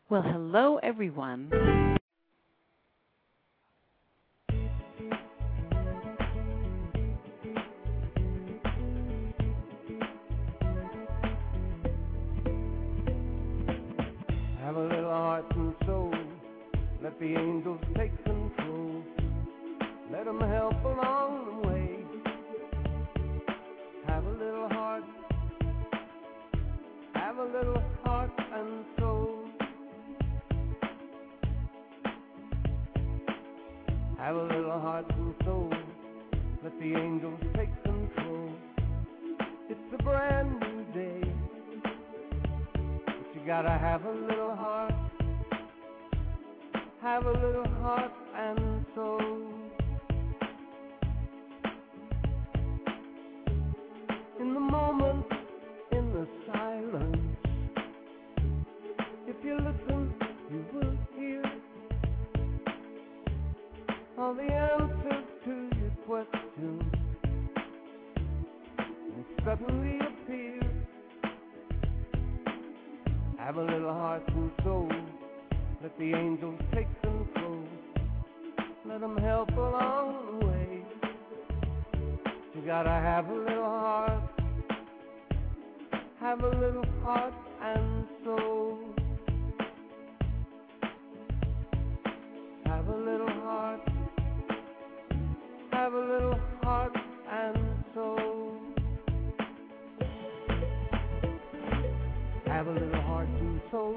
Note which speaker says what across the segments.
Speaker 1: Well, hello, everyone.
Speaker 2: Have a little heart and soul. Let the angels take control. Let them help along the way. Have a little heart. Have a little heart and soul. Have a little heart and soul. Let the angels take control. It's a brand new day. But you gotta have a little heart. Have a little heart and soul. In the moment, in the silence, if you listen, you will hear all the answers to your questions will suddenly appear. Have a little heart and soul. Let the angels take control. Let them help along the way. You gotta have a little heart. Have a little heart and soul. Have a little heart. Have a little heart and soul. Have a little heart and soul.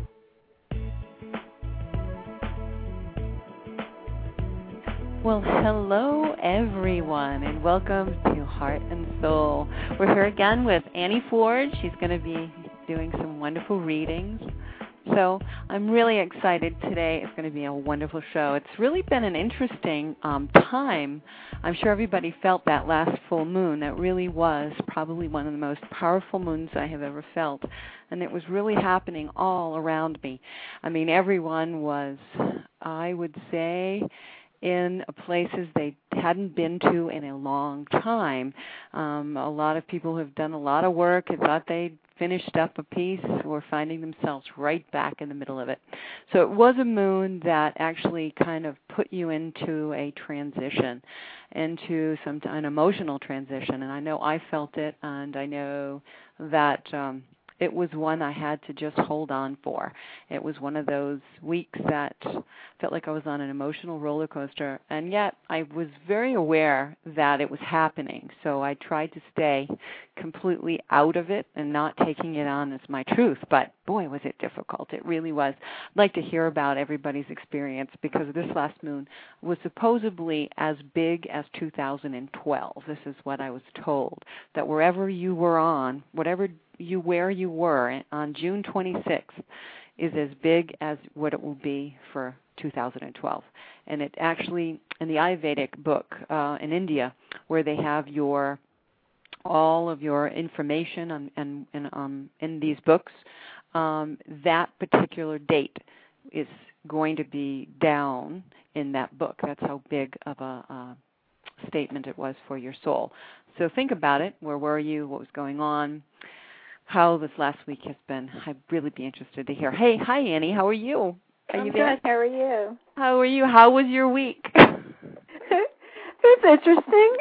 Speaker 1: Well, hello, everyone, and welcome to Heart and Soul. We're here again with Annie Ford. She's going to be doing some wonderful readings. So I'm really excited today. It's going to be a wonderful show. It's really been an interesting time. I'm sure everybody felt that last full moon. That really was probably one of the most powerful moons I have ever felt. And it was really happening all around me. I mean, everyone was, I would say, in places they hadn't been to in a long time. A lot of people have done a lot of work and thought they'd finished up a piece were finding themselves right back in the middle of it. So it was a moon that actually kind of put you into a transition, into an emotional transition. And I know I felt it, and I know that it was one I had to just hold on for. It was one of those weeks that felt like I was on an emotional roller coaster, and yet I was very aware that it was happening. So I tried to stay completely out of it and not taking it on as my truth. But boy, was it difficult. It really was. I'd like to hear about everybody's experience because this last moon was supposedly as big as 2012. This is what I was told, that wherever you were on, where you were on June 26th is as big as what it will be for 2012. And it actually, in the Ayurvedic book in India, where they have all of your information in these books, that particular date is going to be down in that book. That's how big of a statement it was for your soul. So think about it. Where were you? What was going on? How this last week has been. I'd really be interested to hear. Hey, hi, Annie. How are you? Are you there?
Speaker 3: Good. How are you?
Speaker 1: How are you? How was your week?
Speaker 3: It's interesting.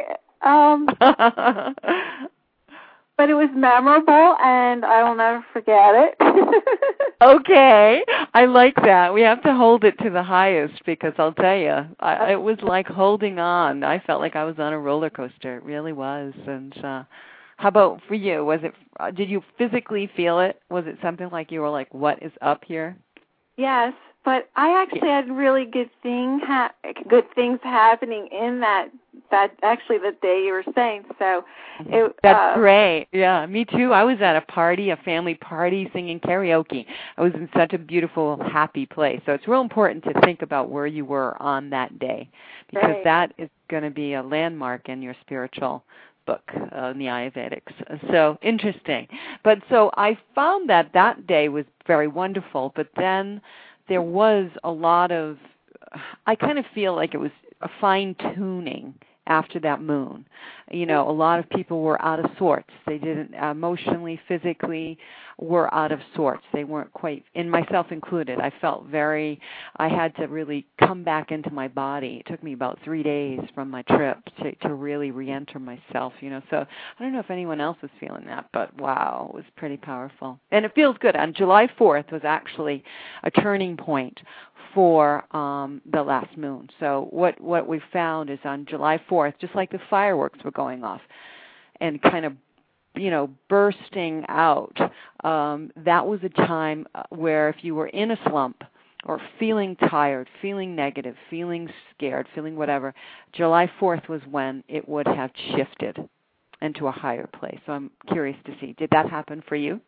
Speaker 3: But it was memorable, and I will never forget it.
Speaker 1: Okay. I like that. We have to hold it to the highest because I'll tell you, it was like holding on. I felt like I was on a roller coaster. It really was. And how about for you? Did you physically feel it? Was it something like you were like, what is up here?
Speaker 3: Yes, but I actually had really good things happening in that actually the day you were saying. So
Speaker 1: that's great. Yeah, me too. I was at a family party, singing karaoke. I was in such a beautiful, happy place. So it's real important to think about where you were on that day because that is going to be a landmark in your spiritual book in the Ayurvedics. So interesting. But so I found that day was very wonderful, but then there was a lot of, I kind of feel like it was a fine-tuning after that moon. You know, a lot of people were out of sorts. They didn't emotionally, physically were out of sorts. They weren't quite, and myself included. I felt I had to really come back into my body. It took me about 3 days from my trip to really re-enter myself, you know. So I don't know if anyone else was feeling that, but wow, it was pretty powerful. And it feels good. On July 4th was actually a turning point for the last moon. So what we found is on July 4th, just like the fireworks were going off and kind of, you know, bursting out, that was a time where if you were in a slump or feeling tired, feeling negative, feeling scared, feeling whatever, July 4th was when it would have shifted into a higher place. So I'm curious to see, did that happen for you?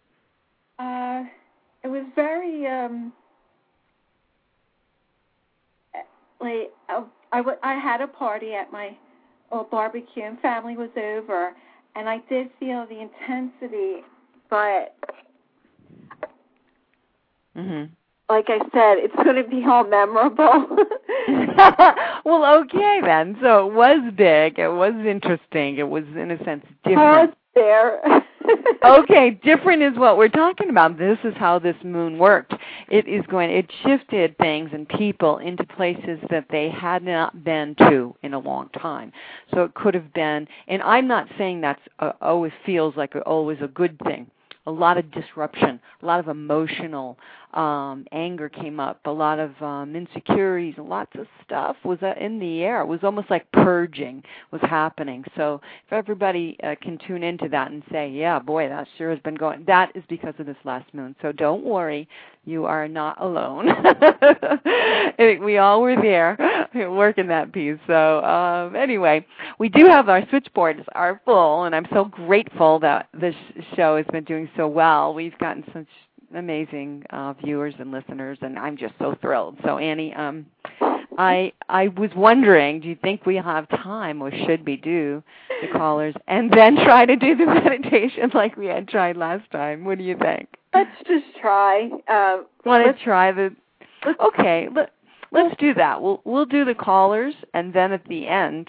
Speaker 3: It was very... I had a party at my barbecue, and family was over, and I did feel the intensity, but like I said, it's going to be all memorable.
Speaker 1: Well, okay then. So it was big. It was interesting. It was, in a sense, different.
Speaker 3: There.
Speaker 1: Okay, different is what we're talking about. This is how this moon worked. It shifted things and people into places that they had not been to in a long time. So it could have been, and I'm not saying that's always feels like always a good thing. A lot of disruption, a lot of emotional anger came up, a lot of insecurities, and lots of stuff was in the air. It was almost like purging was happening. So if everybody can tune into that and say, yeah, boy, that sure has been going, that is because of this last moon. So don't worry, you are not alone. We all were there working that piece. So anyway, we do have our switchboards are full, and I'm so grateful that this show has been doing so well. We've gotten such amazing viewers and listeners, and I'm just so thrilled. So Annie, I was wondering, do you think we have time, or should we do the callers and then try to do the meditation like we had tried last time? What do you think?
Speaker 3: Let's just try.
Speaker 1: Want to try the? Okay, let's do that. We'll do the callers, and then at the end,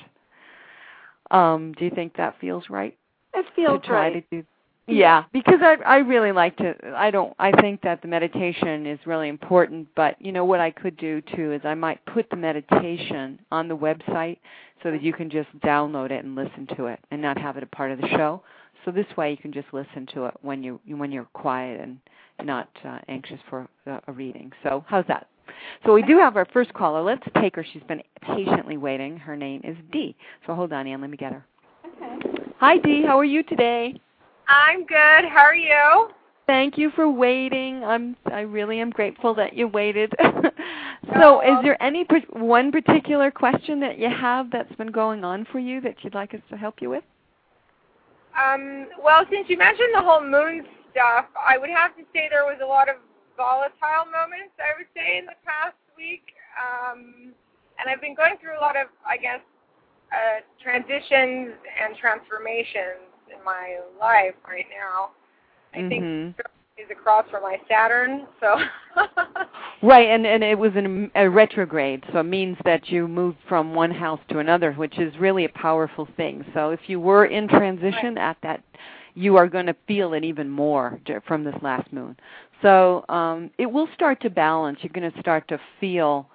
Speaker 1: do you think that feels right?
Speaker 3: It feels
Speaker 1: to try
Speaker 3: right.
Speaker 1: To do. Yeah, because I really like to, I think that the meditation is really important, but you know what I could do too is I might put the meditation on the website so that you can just download it and listen to it and not have it a part of the show. So this way you can just listen to it when you're quiet and not anxious for a reading. So how's that? So we do have our first caller. Let's take her. She's been patiently waiting. Her name is Dee. So hold on, Ann. Let me get her.
Speaker 3: Okay.
Speaker 1: Hi, Dee. How are you today?
Speaker 4: I'm good. How are you?
Speaker 1: Thank you for waiting. I really am grateful that you waited. So is there any one particular question that you have that's been going on for you that you'd like us to help you with?
Speaker 4: Well, since you mentioned the whole moon stuff, I would have to say there was a lot of volatile moments, I would say, in the past week. And I've been going through a lot of, I guess, transitions and transformations in my life right now. I think is across from my Saturn, so.
Speaker 1: Right, and it was a retrograde, so it means that you moved from one house to another, which is really a powerful thing. So if you were in transition at that, you are going to feel it even more from this last moon. So it will start to balance. You're going to start to feel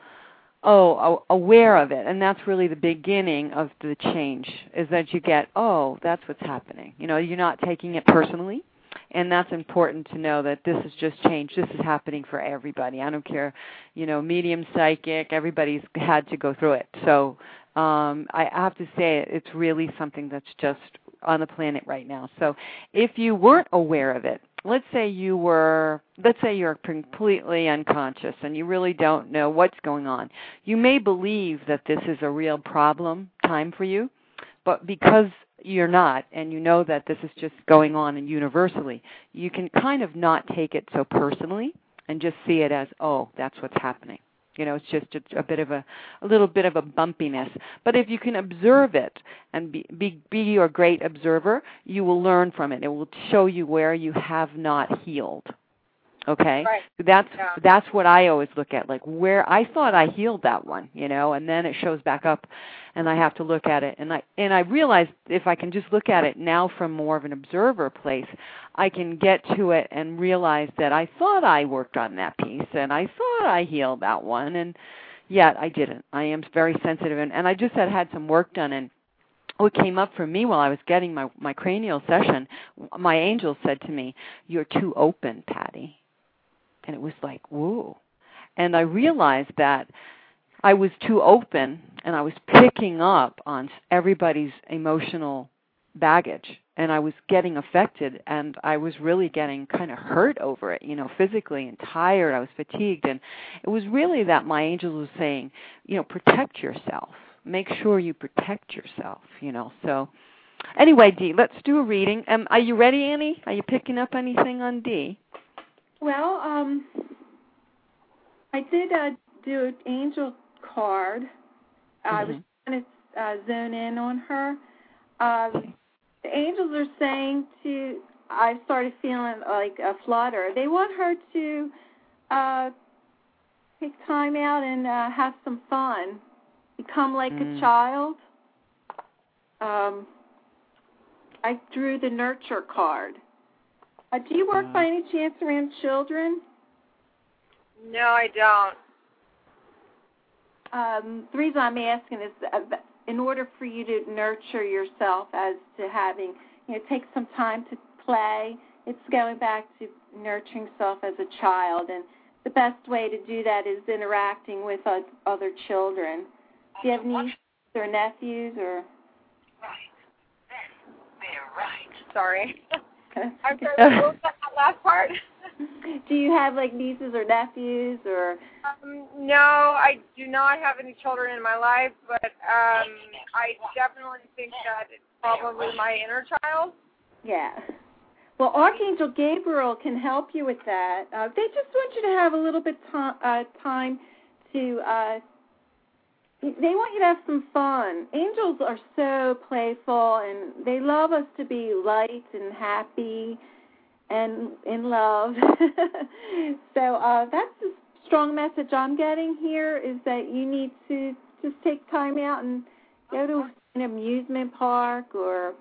Speaker 1: aware of it, and that's really the beginning of the change, is that you get, that's what's happening. You know, you're not taking it personally, and that's important to know that this is just change. This is happening for everybody. I don't care, medium, psychic, everybody's had to go through it. So I have to say it's really something that's just on the planet right now. So if you weren't aware of it, let's say you're completely unconscious and you really don't know what's going on. You may believe that this is a real problem time for you, but because you're not, and you know that this is just going on and universally, you can kind of not take it so personally and just see it as, that's what's happening. It's just a little bit of a bumpiness. But if you can observe it and be your great observer, you will learn from it. It will show you where you have not healed. Okay,
Speaker 4: Right.
Speaker 1: so that's what I always look at, like where I thought I healed that one, and then it shows back up, and I have to look at it, and I realize if I can just look at it now from more of an observer place, I can get to it and realize that I thought I worked on that piece, and I thought I healed that one, and yet I didn't. I am very sensitive, and I just had some work done, and what came up for me while I was getting my cranial session, my angel said to me, "You're too open, Patty." And it was like, whoa. And I realized that I was too open, and I was picking up on everybody's emotional baggage, and I was getting affected, and I was really getting kind of hurt over it, physically, and tired. I was fatigued, and it was really that my angel was saying, protect yourself. Make sure you protect yourself, So anyway, Dee, let's do a reading. Are you ready, Annie? Are you picking up anything on Dee?
Speaker 3: Well, I did do an angel card. I was trying to zone in on her. The angels are saying I started feeling like a flutter. They want her to take time out and have some fun, become like a child. I drew the nurture card. Do you work by any chance around children?
Speaker 4: No, I don't.
Speaker 3: The reason I'm asking is in order for you to nurture yourself as to having, take some time to play, it's going back to nurturing yourself as a child. And the best way to do that is interacting with other children. Do you have nieces or nephews or?
Speaker 4: Sorry. I'm sorry, what was that last part?
Speaker 3: Do you have nieces or nephews or?
Speaker 4: No, I do not have any children in my life, but I definitely think that it's probably my inner child.
Speaker 3: Yeah. Well, Archangel Gabriel can help you with that. They just want you to have a little bit time to. They want you to have some fun. Angels are so playful, and they love us to be light and happy and in love. So that's a strong message I'm getting here, is that you need to just take time out and go to an amusement park or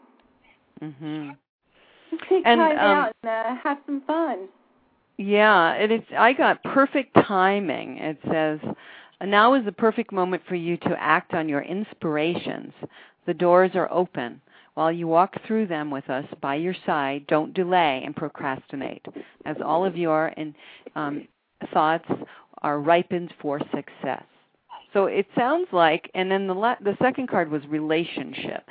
Speaker 3: just take time out and have some fun.
Speaker 1: Yeah, I got perfect timing. It says, now is the perfect moment for you to act on your inspirations. The doors are open. While you walk through them with us by your side, don't delay and procrastinate, as all of your thoughts are ripened for success. So it sounds like, and then the second card was relationship.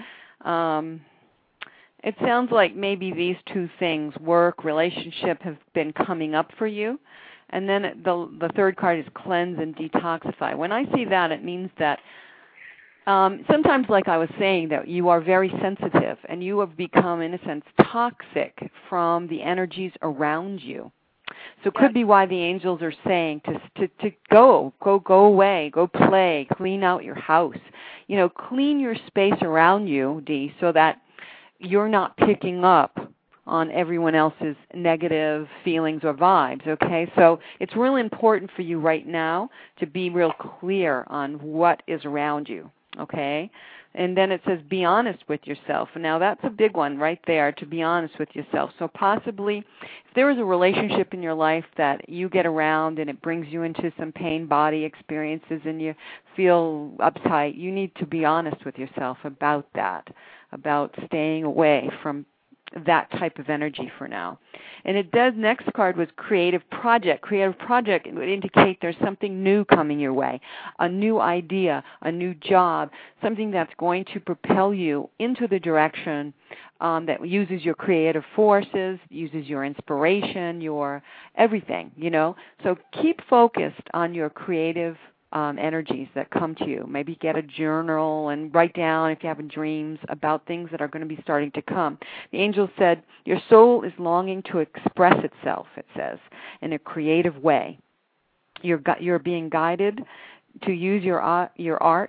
Speaker 1: It sounds like maybe these two things, work, relationship, have been coming up for you. And then the third card is cleanse and detoxify. When I see that, it means that sometimes, like I was saying, that you are very sensitive and you have become, in a sense, toxic from the energies around you. So it could be why the angels are saying to go away, go play, clean out your house. Clean your space around you, Dee, so that you're not picking up on everyone else's negative feelings or vibes, okay? So it's really important for you right now to be real clear on what is around you, okay? And then it says be honest with yourself. Now that's a big one right there, to be honest with yourself. So possibly if there is a relationship in your life that you get around and it brings you into some pain body experiences and you feel uptight, you need to be honest with yourself about that, about staying away from that type of energy for now. And it does, next card was creative project. Creative project would indicate there's something new coming your way, a new idea, a new job, something that's going to propel you into the direction that uses your creative forces, uses your inspiration, your everything, So keep focused on your creative energies that come to you. Maybe get a journal and write down, if you have dreams, about things that are going to be starting to come. The angel said, your soul is longing to express itself, it says, in a creative way. You're being guided to use your art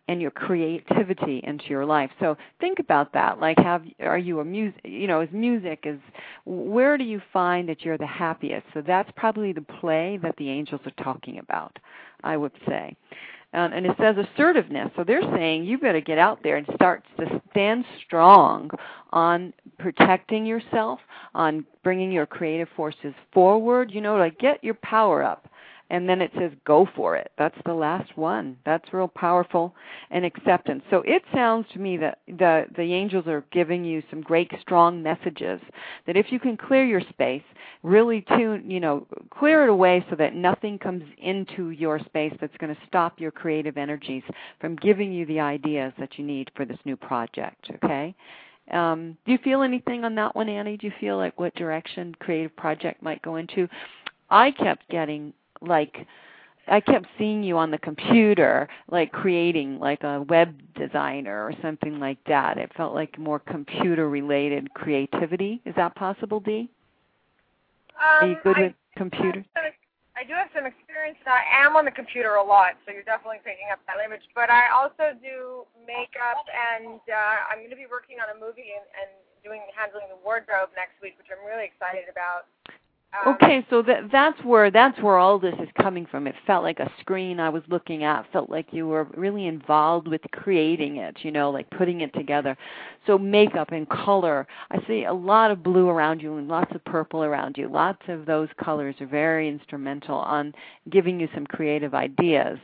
Speaker 1: and your creativity into your life. So think about that. Like, are you a music? Is music where do you find that you're the happiest? So that's probably the play that the angels are talking about, I would say. And it says assertiveness. So they're saying you better get out there and start to stand strong on protecting yourself, on bringing your creative forces forward, like get your power up. And then it says go for it. That's the last one. That's real powerful. And acceptance. So it sounds to me that the angels are giving you some great strong messages that if you can clear your space, really clear it away so that nothing comes into your space that's going to stop your creative energies from giving you the ideas that you need for this new project, okay? Do you feel anything on that one, Annie? Do you feel like what direction creative project might go into? I kept getting I kept seeing you on the computer, like creating like a web designer or something like that. It felt like more computer-related creativity. Is that possible, Dee? Are you good with computers?
Speaker 4: I do have some experience. I am on the computer a lot, so you're definitely picking up that image. But I also do makeup, and I'm going to be working on a movie and handling the wardrobe next week, which I'm really excited about.
Speaker 1: Okay, so that's where all this is coming from. It felt like a screen I was looking at. Felt like you were really involved with creating it, like putting it together. So makeup and color. I see a lot of blue around you and lots of purple around you. Lots of those colors are very instrumental on giving you some creative ideas.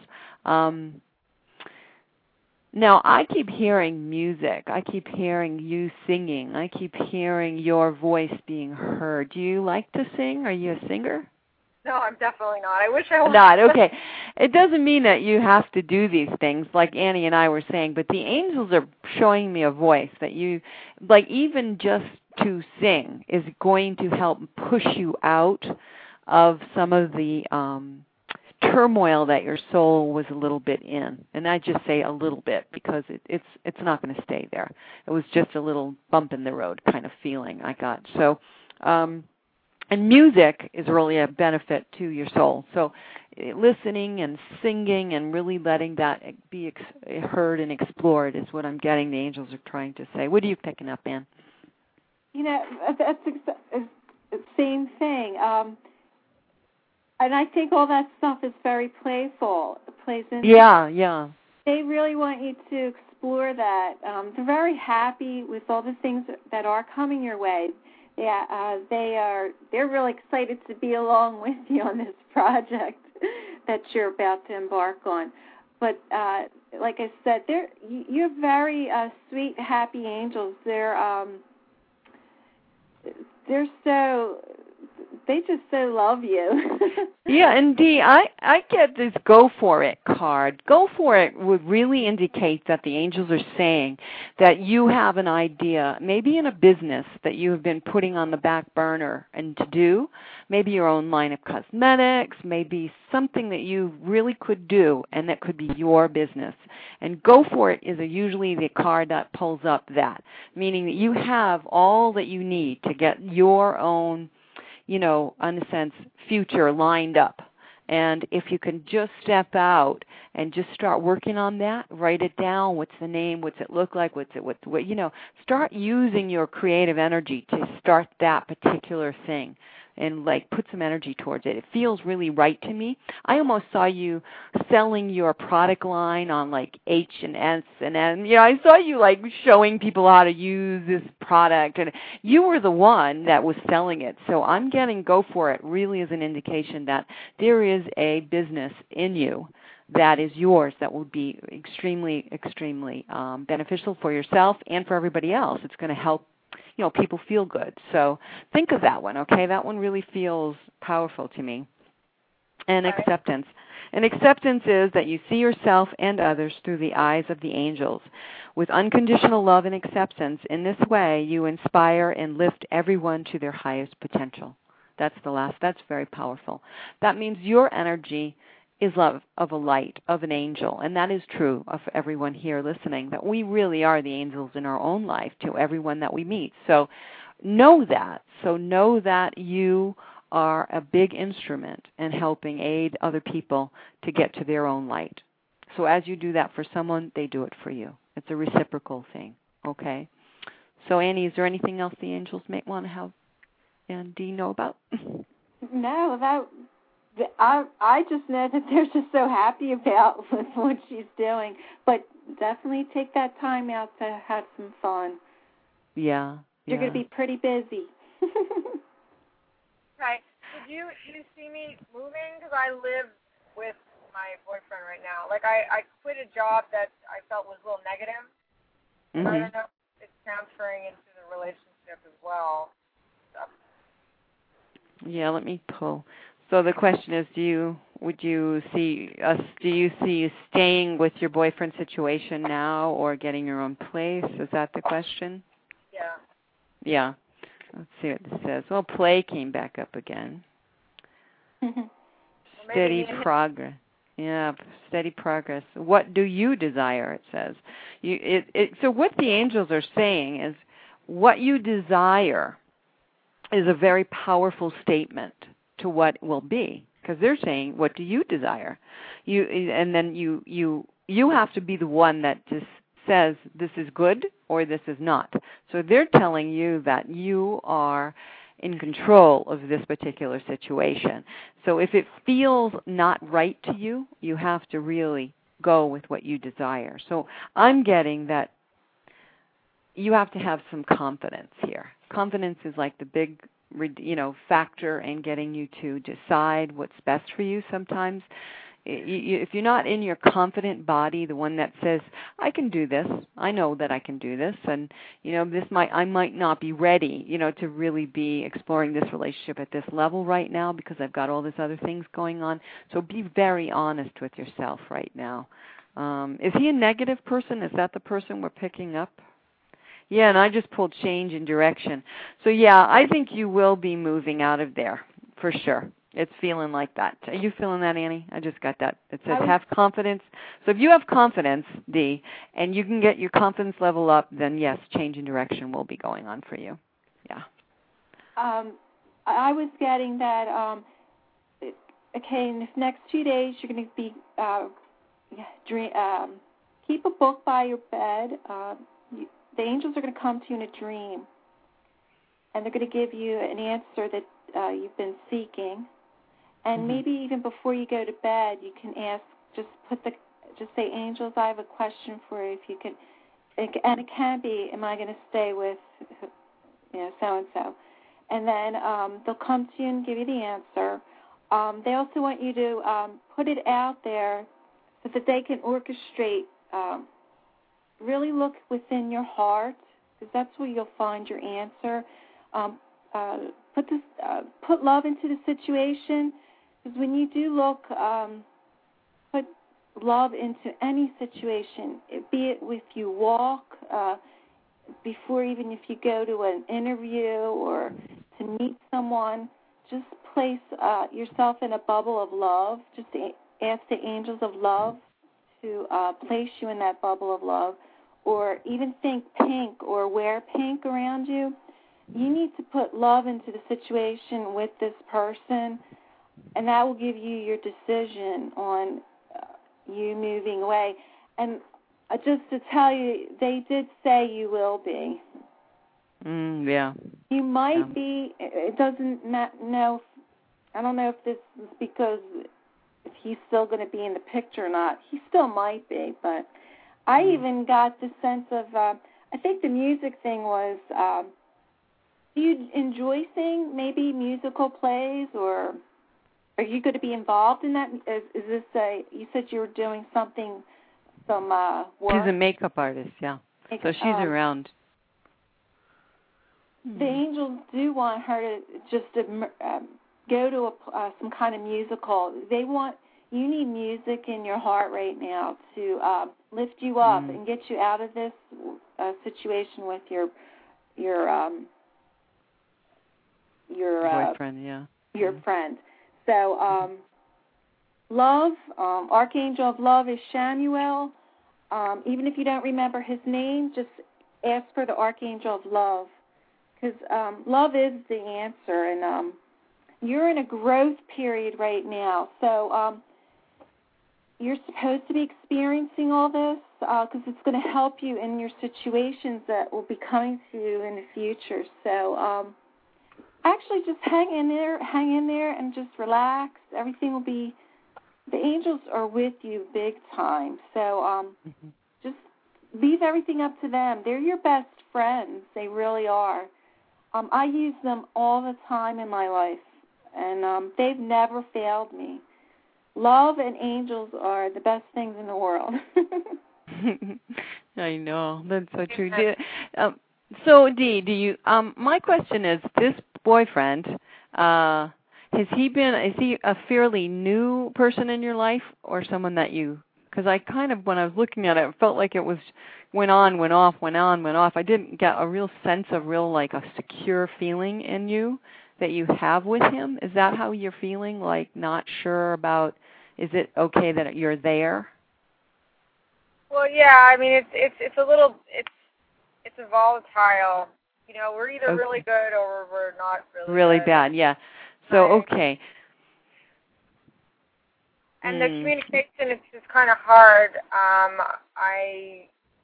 Speaker 1: Now, I keep hearing music. I keep hearing you singing. I keep hearing your voice being heard. Do you like to sing? Are you a singer?
Speaker 4: No, I'm definitely not. I wish I was.
Speaker 1: Not, okay. It doesn't mean that you have to do these things like Annie and I were saying, but the angels are showing me a voice that you, like even just to sing is going to help push you out of some of the turmoil that your soul was a little bit in. And I just say a little bit because it's not going to stay there. It was just a little bump in the road kind of feeling I got. So, and music is really a benefit to your soul. So listening and singing and really letting that be heard and explored is what I'm getting the angels are trying to say. What are you picking up, Ann?
Speaker 3: That's the same thing. And I think all that stuff is very playful. It plays in.
Speaker 1: Yeah.
Speaker 3: They really want you to explore that. They're very happy with all the things that are coming your way. Yeah, they're really excited to be along with you on this project that you're about to embark on. But like I said, you're very sweet, happy angels. They just so love you.
Speaker 1: Yeah, and Dee, I get this go for it card. Go for it would really indicate that the angels are saying that you have an idea, maybe in a business that you have been putting on the back burner and to do, maybe your own line of cosmetics, maybe something that you really could do and that could be your business. And go for it is usually the card that pulls up that, meaning that you have all that you need to get your own, in a sense, future lined up. And if you can just step out and just start working on that, write it down, what's the name, what's it look like, start using your creative energy to start that particular thing and put some energy towards it. It feels really right to me. I almost saw you selling your product line on H&S and I saw you showing people how to use this product, and you were the one that was selling it. So I'm getting go for it really as an indication that there is a business in you that is yours that will be extremely, extremely beneficial for yourself and for everybody else. It's going to help people feel good. So think of that one, okay? That one really feels powerful to me. And acceptance. And acceptance is that you see yourself and others through the eyes of the angels. With unconditional love and acceptance, in this way, you inspire and lift everyone to their highest potential. That's very powerful. That means your energy is love of a light, of an angel. And that is true of everyone here listening, that we really are the angels in our own life to everyone that we meet. So know that. So know that you are a big instrument in helping aid other people to get to their own light. So as you do that for someone, they do it for you. It's a reciprocal thing, okay? So, Annie, is there anything else the angels might want to have and Dee know about?
Speaker 3: No, I just know that they're just so happy about what she's doing. But definitely take that time out to have some fun.
Speaker 1: Yeah.
Speaker 3: You're going to be pretty busy.
Speaker 4: Right. Do you see me moving? Because I live with my boyfriend right now. Like, I quit a job that I felt was a little negative.
Speaker 1: Mm-hmm.
Speaker 4: I don't know if it's transferring into the relationship as well. So.
Speaker 1: Yeah, let me pull. So the question is, do you see you staying with your boyfriend situation now or getting your own place? Is that the question?
Speaker 4: Yeah.
Speaker 1: Yeah. Let's see what this says. Well, play came back up again. Steady progress. Yeah, steady progress. What do you desire, it says. So what the angels are saying is what you desire is a very powerful statement to what will be, because they're saying, what do you desire? And then you have to be the one that just says this is good or this is not. So they're telling you that you are in control of this particular situation. So if it feels not right to you, you have to really go with what you desire. So I'm getting that you have to have some confidence here. Confidence is like the big, factor in getting you to decide what's best for you sometimes. If you're not in your confident body, the one that says, I can do this, I know that I can do this, and I might not be ready, to really be exploring this relationship at this level right now because I've got all these other things going on. So be very honest with yourself right now. Is he a negative person? Is that the person we're picking up? Yeah, and I just pulled change in direction. So, yeah, I think you will be moving out of there for sure. It's feeling like that. Are you feeling that, Annie? I just got that. It says have confidence. So if you have confidence, Dee, and you can get your confidence level up, then, yes, change in direction will be going on for you. Yeah.
Speaker 3: I was getting that, okay, in the next 2 days you're going to be keep a book by your bed. The angels are going to come to you in a dream, and they're going to give you an answer that you've been seeking. And maybe even before you go to bed, you can ask, just say, angels, I have a question for you. If you can, and it can be, am I going to stay with, so and so, and then they'll come to you and give you the answer. They also want you to put it out there so that they can orchestrate. Really look within your heart, because that's where you'll find your answer. Put love into the situation, because when you do look, put love into any situation, be it if you walk, before even if you go to an interview or to meet someone, just place yourself in a bubble of love. Just ask the angels of love to place you in that bubble of love. Or even think pink or wear pink around you. You need to put love into the situation with this person, and that will give you your decision on you moving away. And just to tell you, they did say you will be.
Speaker 1: Yeah.
Speaker 3: You might be. It doesn't know. I don't know if this is because if he's still going to be in the picture or not. He still might be, but I even got the sense of, I think the music thing was, do you enjoy seeing maybe musical plays, or are you going to be involved in that? Is this you said you were doing some work?
Speaker 1: She's a makeup artist, yeah. So she's around.
Speaker 3: The angels do want her to just go to some kind of musical. You need music in your heart right now to lift you up and get you out of this situation with your
Speaker 1: boyfriend,
Speaker 3: your friend. So love, Archangel of Love is Shamuel. Even if you don't remember his name, just ask for the Archangel of Love, because love is the answer, and you're in a growth period right now. So you're supposed to be experiencing all this because it's going to help you in your situations that will be coming to you in the future. So actually just hang in there and just relax. Everything will be, the angels are with you big time. So just leave everything up to them. They're your best friends. They really are. I use them all the time in my life, and they've never failed me. Love and angels are the best things in the world.
Speaker 1: I know. That's so true. So, Dee, do you? My question is: this boyfriend, is he a fairly new person in your life, or someone that you? Because I kind of, when I was looking at it, felt like it went on, went off, went on, went off. I didn't get a real sense of like a secure feeling in you that you have with him. Is that how you're feeling? Like not sure about? Is it okay that you're there?
Speaker 4: Well, yeah. I mean, it's a little it's a volatile. You know, we're either really good or we're not really good.
Speaker 1: Bad. Yeah. So okay.
Speaker 4: And the communication is just kind of hard. I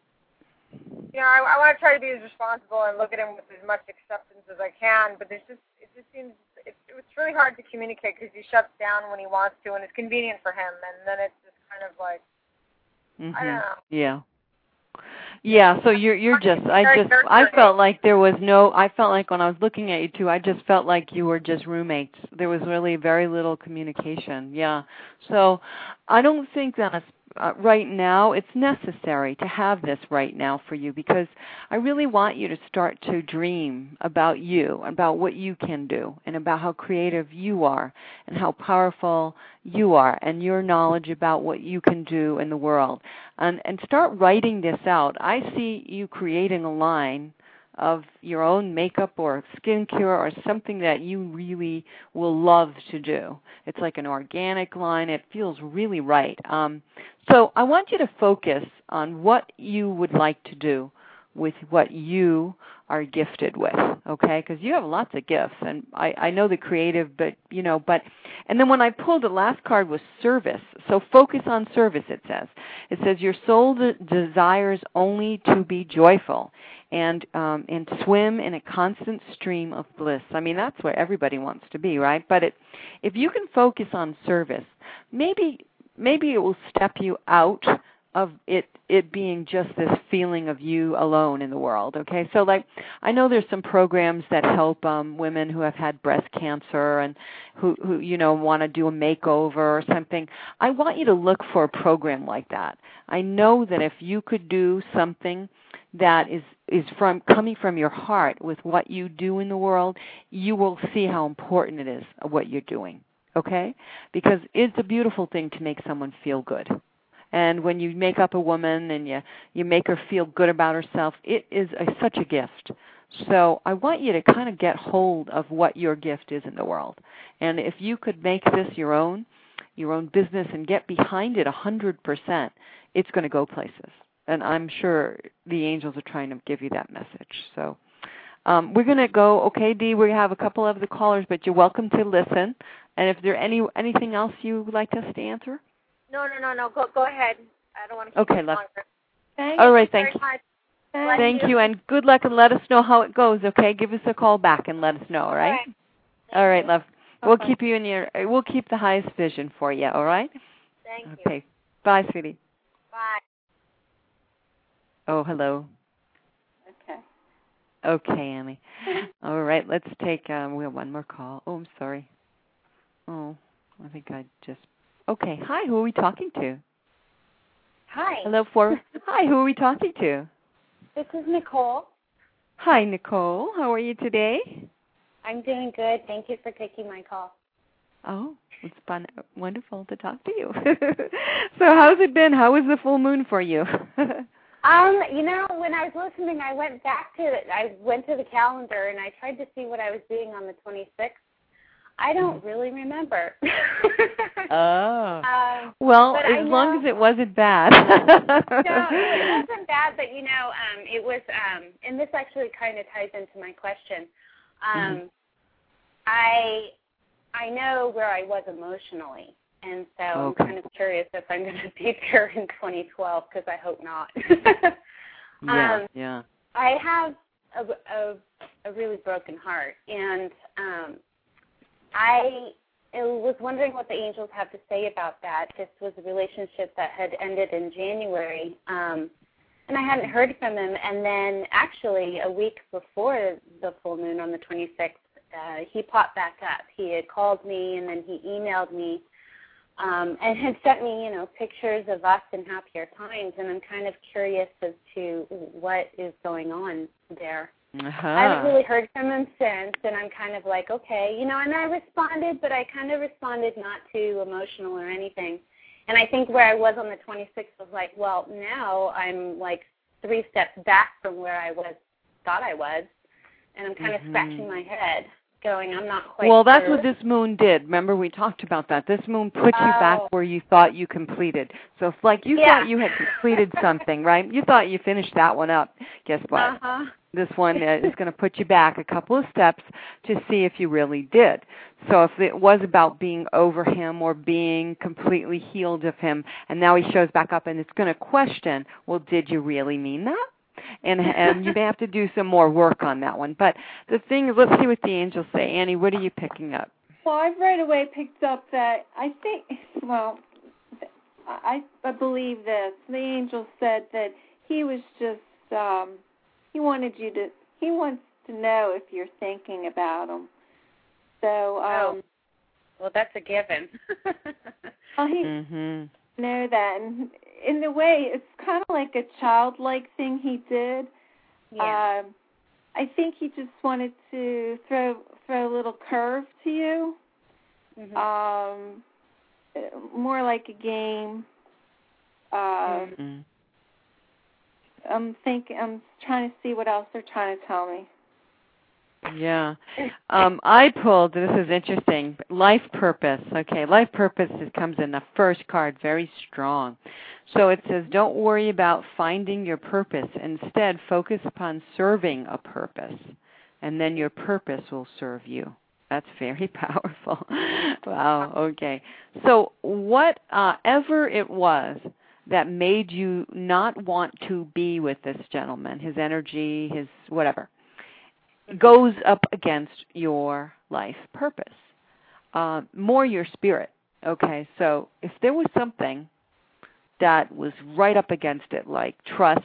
Speaker 4: want to try to be as responsible and look at him with as much acceptance as I can, but it just seems it's really hard to communicate because he shuts down when he wants to, and it's convenient for him, and then it's just kind of like I don't know.
Speaker 1: Yeah. Yeah, so I felt like there was I felt like when I was looking at you two, I just felt like you were just roommates. There was really very little communication. Yeah. So I don't think that right now it's necessary to have this right now for you, because I really want you to start to dream about you, about what you can do, and about how creative you are and how powerful you are and your knowledge about what you can do in the world. And start writing this out. I see you creating a line of your own makeup or skincare or something that you really will love to do. It's like an organic line. It feels really right. So I want you to focus on what you would like to do with what you are gifted with, okay? Because you have lots of gifts, and I know the creative, but, and then when I pulled, the last card was service. So focus on service, it says. It says your soul desires only to be joyful and swim in a constant stream of bliss. I mean, that's where everybody wants to be, right? But if you can focus on service, maybe it will step you out of it being just this feeling of you alone in the world, okay? So, like, I know there's some programs that help women who have had breast cancer and who want to do a makeover or something. I want you to look for a program like that. I know that if you could do something that is coming from your heart with what you do in the world, you will see how important it is of what you're doing, okay? Because it's a beautiful thing to make someone feel good. And when you make up a woman and you make her feel good about herself, it is such a gift. So I want you to kind of get hold of what your gift is in the world. And if you could make this your own business and get behind it 100%, it's going to go places. And I'm sure the angels are trying to give you that message. So we're going to go, okay, Dee, we have a couple of the callers, but you're welcome to listen. And if there anything else you would like us to answer?
Speaker 4: No. Go ahead. I don't want to keep you longer.
Speaker 1: All right, thank you.
Speaker 4: Thank
Speaker 1: you, and good luck, and let us know how it goes, okay? Give us a call back and let us know, all right? All right, love. We'll keep you we'll keep the highest vision for you, all right?
Speaker 4: Thank you.
Speaker 1: Okay. Bye, sweetie.
Speaker 4: Bye.
Speaker 1: Oh, hello. Okay, Annie. All right, let's take, we have one more call. Oh, I'm sorry. Oh, I think I just... Okay. Hi, who are we talking to?
Speaker 5: Hi.
Speaker 1: Hello, Hi, who are we talking to?
Speaker 5: This is Nicole.
Speaker 1: Hi, Nicole. How are you today?
Speaker 5: I'm doing good. Thank you for taking my call.
Speaker 1: Oh, it's been wonderful to talk to you. So how's it been? How was the full moon for you?
Speaker 5: When I was listening, I went to the calendar and I tried to see what I was doing on the 26th. I don't really remember.
Speaker 1: Oh. Well, as long as it wasn't bad.
Speaker 5: No, it wasn't bad, but, it was, and this actually kind of ties into my question. I know where I was emotionally, And so I'm kind of curious if I'm going to be there in 2012, because I hope not.
Speaker 1: Yeah.
Speaker 5: I have a really broken heart, and I was wondering what the angels have to say about that. This was a relationship that had ended in January, and I hadn't heard from him. And then actually a week before the full moon on the 26th, he popped back up. He had called me, and then he emailed me and had sent me, pictures of us in happier times. And I'm kind of curious as to what is going on there.
Speaker 1: Uh-huh.
Speaker 5: I haven't really heard from him since, and I'm kind of like, okay, and I responded, but I kind of responded not too emotional or anything. And I think where I was on the 26th was like, well, now I'm like 3 steps back from where I thought I was, and I'm kind of scratching my head, going, I'm not quite
Speaker 1: Well, that's
Speaker 5: sure.
Speaker 1: what this moon did. Remember, we talked about that. This moon put you back where you thought you completed. So it's like you thought you had completed something, right? You thought you finished that one up. Guess what?
Speaker 5: Uh-huh.
Speaker 1: This one is going to put you back a couple of steps to see if you really did. So if it was about being over him or being completely healed of him, and now he shows back up and it's going to question, well, did you really mean that? And you may have to do some more work on that one. But the thing is, let's see what the angels say. Annie, what are you picking up?
Speaker 3: Well, I've right away picked up that I believe this. The angel said that he was just, he wants to know if you're thinking about him. So,
Speaker 5: well, that's a given.
Speaker 3: well, he know that, and in a way, it's kind of like a childlike thing he did.
Speaker 5: Yeah.
Speaker 3: I think he just wanted to throw a little curve to you. More like a game. I'm trying to see what else they're trying to tell me.
Speaker 1: Yeah. I pulled, this is interesting, life purpose. Okay, life purpose comes in the first card, very strong. So it says, don't worry about finding your purpose. Instead, focus upon serving a purpose, and then your purpose will serve you. That's very powerful. Wow, okay. So whatever it was that made you not want to be with this gentleman, his energy, his whatever, goes up against your life purpose, more your spirit. Okay, so if there was something that was right up against it, like trust,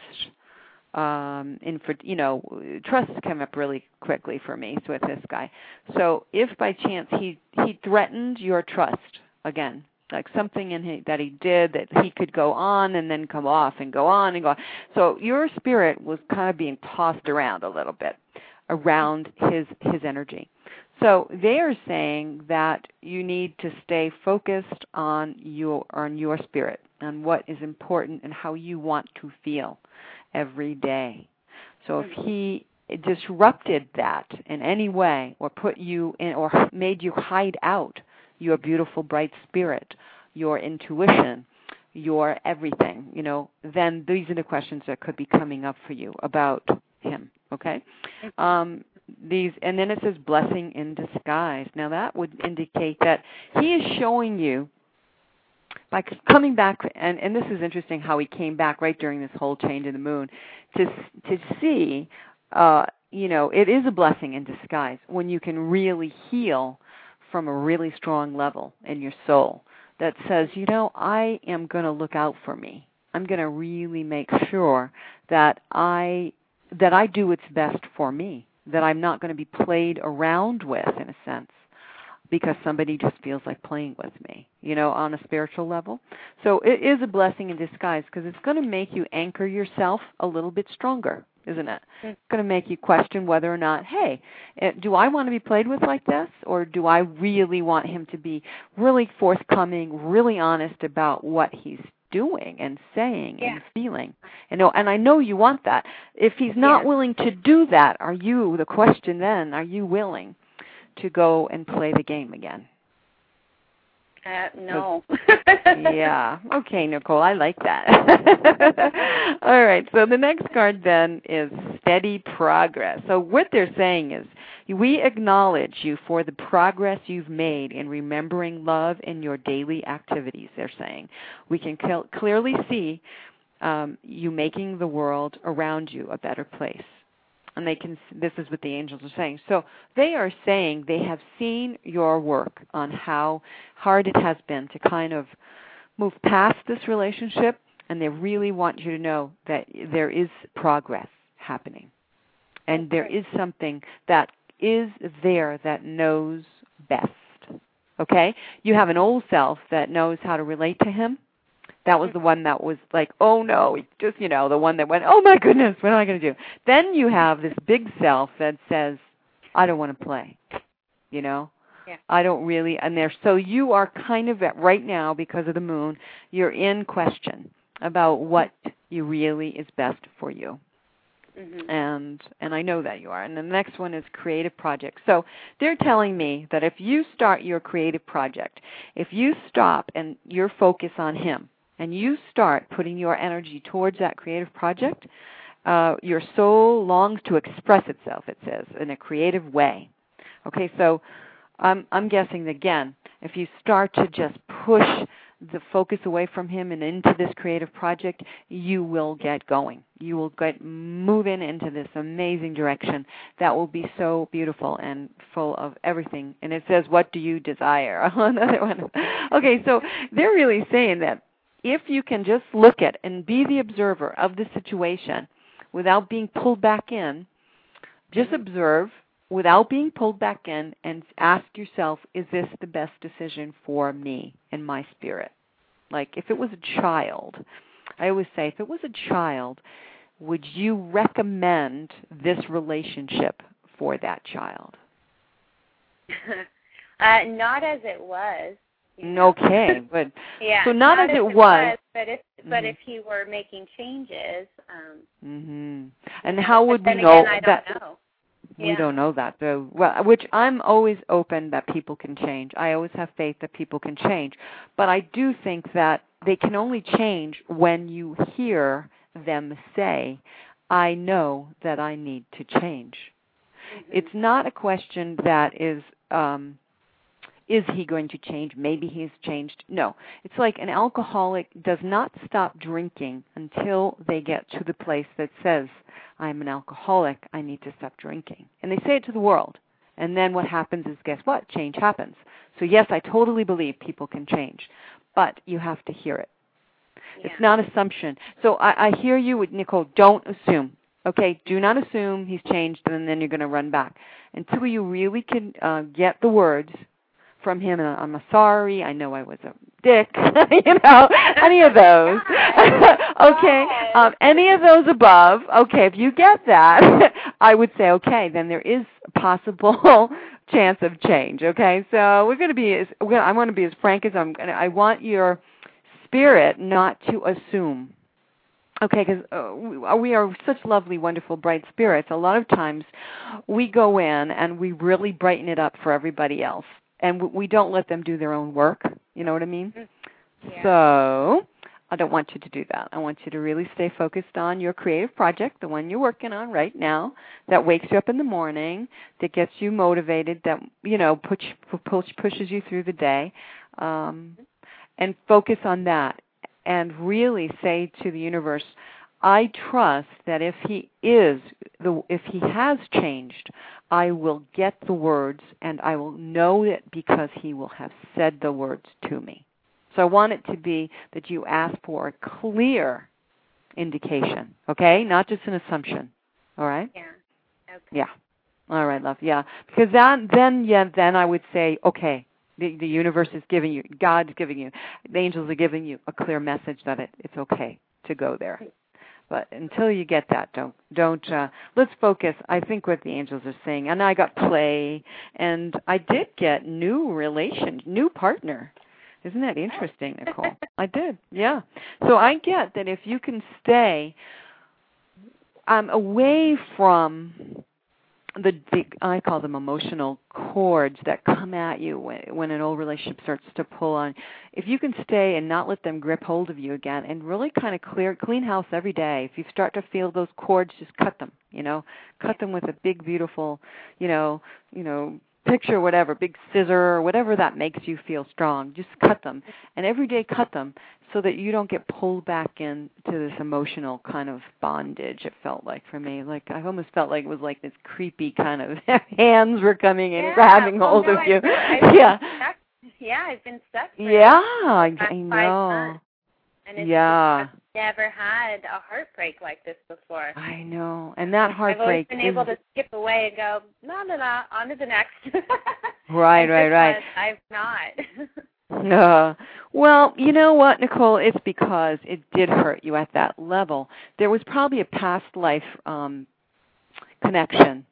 Speaker 1: trust came up really quickly for me with this guy. So if by chance he threatened your trust again, like something that he did that he could go on and then come off and go on and go on. So your spirit was kind of being tossed around a little bit around his energy. So they are saying that you need to stay focused on your spirit, on what is important and how you want to feel every day. So if he disrupted that in any way or put you in or made you hide out your beautiful, bright spirit, your intuition, your everything, then these are the questions that could be coming up for you about him, okay? And then it says blessing in disguise. Now that would indicate that he is showing you, by coming back, and this is interesting how he came back right during this whole change in the moon, to see, it is a blessing in disguise when you can really heal from a really strong level in your soul that says, I am going to look out for me. I'm going to really make sure that I do what's best for me, that I'm not going to be played around with, in a sense, because somebody just feels like playing with me, on a spiritual level. So it is a blessing in disguise because it's going to make you anchor yourself a little bit stronger, isn't it? It's going to make you question whether or not, hey, do I want to be played with like this, or do I really want him to be really forthcoming, really honest about what he's doing and saying and feeling? And I know you want that. If he's not willing to do that, the question then, are you willing to go and play the game again?
Speaker 5: No.
Speaker 1: Yeah. Okay, Nicole, I like that. All right. So the next card then is steady progress. So what they're saying is, we acknowledge you for the progress you've made in remembering love in your daily activities, they're saying. We can clearly see you making the world around you a better place. And this is what the angels are saying. So they are saying they have seen your work on how hard it has been to kind of move past this relationship, and they really want you to know that there is progress happening. And there is something that is there that knows best. Okay? You have an old self that knows how to relate to him. That was the one that was like, oh no, just, the one that went, oh my goodness, what am I going to do? Then you have this big self that says, I don't want to play, Yeah. I don't really, so you are kind of right now, because of the moon, you're in question about what you really is best for you. Mm-hmm. And I know that you are. And the next one is creative project. So they're telling me that if you start your creative project, if you stop and your focus on him, and you start putting your energy towards that creative project, your soul longs to express itself, it says, in a creative way. Okay, so I'm guessing, again, if you start to just push the focus away from him and into this creative project, you will get going. You will get moving into this amazing direction that will be so beautiful and full of everything. And it says, what do you desire? Another one. Okay, so they're really saying that if you can just look at and be the observer of the situation without being pulled back in, just observe without being pulled back in and ask yourself, is this the best decision for me and my spirit? Like if it was a child, I always say, if it was a child, would you recommend this relationship for that child?
Speaker 5: Not as it was.
Speaker 1: Okay, but
Speaker 5: yeah,
Speaker 1: so not as it was,
Speaker 5: but if he were making changes,
Speaker 1: and how would we know that? We don't know that, though. Well, which I'm always open that people can change. I always have faith that people can change, but I do think that they can only change when you hear them say, "I know that I need to change." It's not a question that is he going to change? Maybe he's changed. No. It's like an alcoholic does not stop drinking until they get to the place that says, I'm an alcoholic, I need to stop drinking. And they say it to the world. And then what happens is, guess what? Change happens. So yes, I totally believe people can change. But you have to hear it. Yeah. It's not assumption. So I hear you with Nicole, don't assume. Okay, do not assume he's changed and then you're going to run back. Until you really can get the words from him, and I'm sorry, I know I was a dick, any of those. Okay, any of those above, okay, if you get that, I would say, okay, then there is a possible chance of change, okay? So I want to be as frank as I want your spirit not to assume. Okay, because we are such lovely, wonderful, bright spirits. A lot of times we go in and we really brighten it up for everybody else. And we don't let them do their own work. You know what I mean? Yeah. So I don't want you to do that. I want you to really stay focused on your creative project, the one you're working on right now, that wakes you up in the morning, that gets you motivated, that, pushes you through the day, and focus on that. And really say to the universe, I trust that if he has changed, I will get the words and I will know it because he will have said the words to me. So I want it to be that you ask for a clear indication, okay? Not just an assumption, all right?
Speaker 5: Yeah. Okay.
Speaker 1: Yeah. All right, love, yeah. Because then I would say, okay, the universe is giving you, God's giving you, the angels are giving you a clear message that it's okay to go there. But until you get that, don't. Let's focus. I think what the angels are saying, and I got play, and I did get new partner. Isn't that interesting, Nicole? I did, yeah. So I get that if you can stay away from I call them emotional cords that come at you when an old relationship starts to pull on. If you can stay and not let them grip hold of you again, and really kind of clean house every day. If you start to feel those cords, just cut them. Cut them with a big, beautiful, picture, whatever, big scissor or whatever that makes you feel strong. Just cut them, and every day cut them so that you don't get pulled back into this emotional kind of bondage. It felt like for me, like I almost felt like it was like this creepy kind of hands were coming in and grabbing hold of you.
Speaker 5: I've been stuck.
Speaker 1: I know.
Speaker 5: 5 months, and I've never had a heartbreak like this before.
Speaker 1: I know, and that heartbreak.
Speaker 5: I've always been able to skip away and go, no, on to the next.
Speaker 1: Right.
Speaker 5: I've not.
Speaker 1: No. Well, you know what, Nicole? It's because it did hurt you at that level. There was probably a past life connection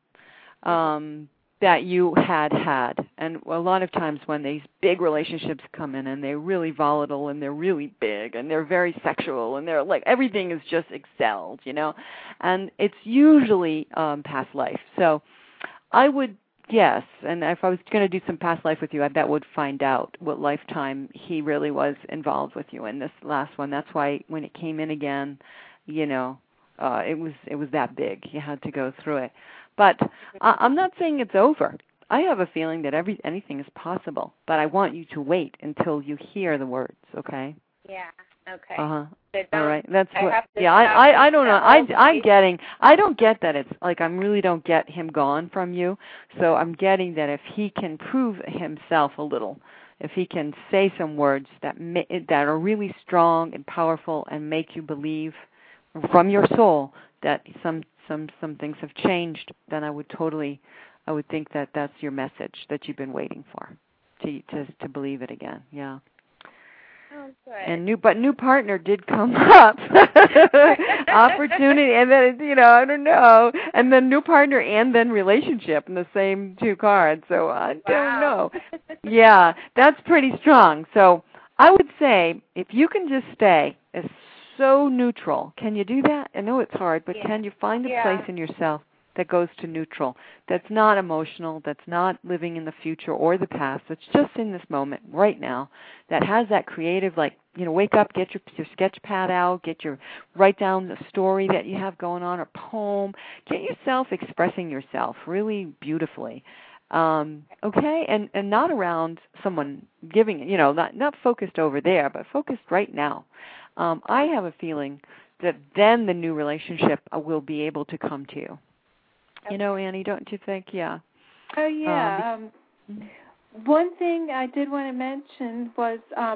Speaker 1: that you had. And a lot of times when these big relationships come in and they're really volatile and they're really big and they're very sexual and they're like everything is just excelled, and it's usually past life. So I would yes, and if I was going to do some past life with you, I bet would find out what lifetime he really was involved with you in this last one. That's why when it came in again, it was that big. You had to go through it. But I'm not saying it's over. I have a feeling that anything is possible, but I want you to wait until you hear the words, okay?
Speaker 5: Yeah. Okay.
Speaker 1: Uh-huh.
Speaker 5: So
Speaker 1: all right. That's what. Yeah, I don't know. I don't get that it's like I really don't get him gone from you. So I'm getting that if he can prove himself a little, if he can say some words that are really strong and powerful and make you believe from your soul that some things have changed, then I would think that that's your message that you've been waiting for, to believe it again. Yeah.
Speaker 5: Oh, good.
Speaker 1: And new partner did come up, opportunity, and then I don't know, and then new partner and then relationship in the same two cards. So I don't know. Yeah, that's pretty strong. So I would say if you can just stay as so neutral, can you do that? I know it's hard, but can you find a place in yourself that goes to neutral, that's not emotional, that's not living in the future or the past, that's just in this moment right now, that has that creative, wake up, get your sketch pad out, write down the story that you have going on, or poem, get yourself expressing yourself really beautifully. Okay, and not around someone giving, not focused over there, but focused right now. I have a feeling that then the new relationship will be able to come to you. Annie, don't you think? Yeah.
Speaker 3: Oh, yeah. One thing I did want to mention was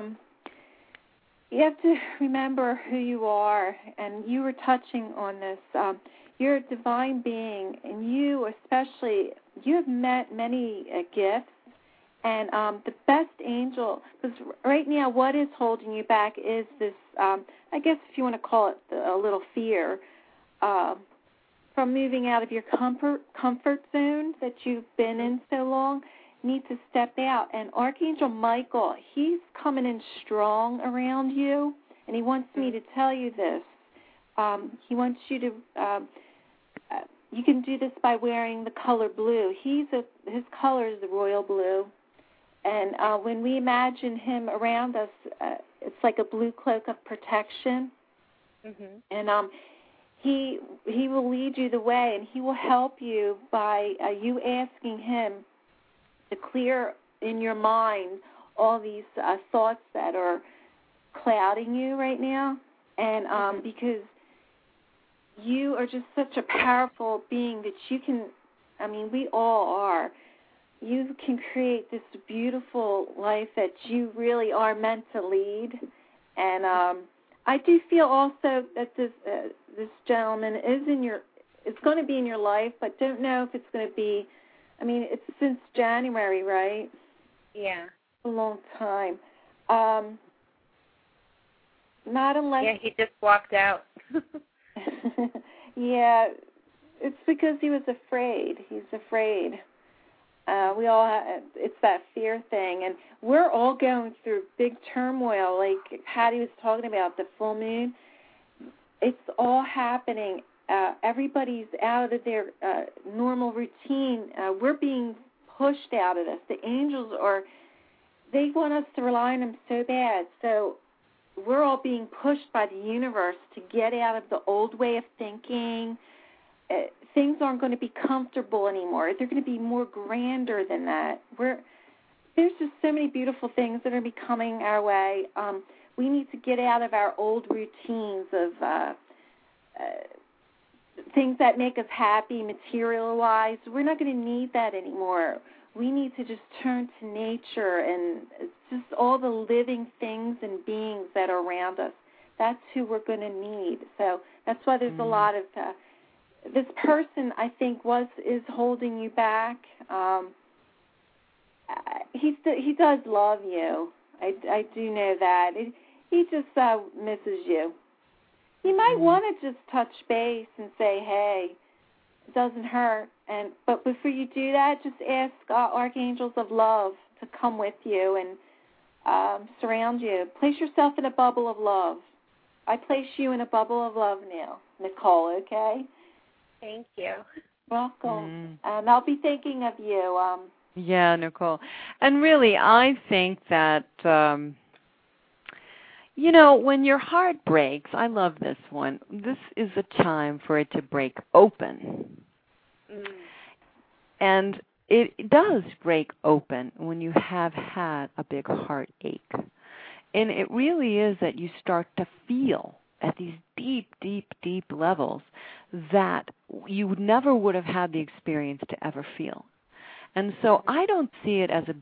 Speaker 3: you have to remember who you are, and you were touching on this. You're a divine being, and you have met many gifts, and the best angel, because right now what is holding you back is this, I guess if you want to call it a little fear, from moving out of your comfort zone that you've been in so long, need to step out. And Archangel Michael, he's coming in strong around you, and he wants me to tell you this. He wants you to, you can do this by wearing the color blue. His color is the royal blue. And when we imagine him around us, it's like a blue cloak of protection. Mm-hmm. And he will lead you the way, and he will help you by you asking him to clear in your mind all these thoughts that are clouding you right now. And because you are just such a powerful being that you can, we all are. You can create this beautiful life that you really are meant to lead. And I do feel also that this gentleman is going to be in your life, but don't know if it's going to be. It's since January, right?
Speaker 5: Yeah.
Speaker 3: A long time. Not unless.
Speaker 5: Yeah, he just walked out.
Speaker 3: Yeah, it's because he was afraid. He's afraid. We all it's that fear thing, and we're all going through big turmoil. Like Patty was talking about the full moon, it's all happening everybody's out of their normal routine. We're being pushed out of this. The angels they want us to rely on them so bad. So we're all being pushed by the universe to get out of the old way of thinking. Things aren't going to be comfortable anymore. They're going to be more grander than that. There's just so many beautiful things that are going to be coming our way. We need to get out of our old routines of things that make us happy material-wise. We're not going to need that anymore. We need to just turn to nature and just all the living things and beings that are around us. That's who we're going to need. So that's why there's a lot of this person, I think, is holding you back. He does love you. I do know that. He just misses you. You might want to just touch base and say, hey, it doesn't hurt. But before you do that, just ask archangels of love to come with you and surround you. Place yourself in a bubble of love. I place you in a bubble of love now, Nicole, okay?
Speaker 5: Thank you.
Speaker 3: Welcome. And I'll be thinking of you.
Speaker 1: Yeah, Nicole. And really, I think that, when your heart breaks, I love this one, this is a time for it to break open. And it does break open when you have had a big heartache. And it really is that you start to feel at these deep, deep, deep levels that you never would have had the experience to ever feel. And so I don't see it as a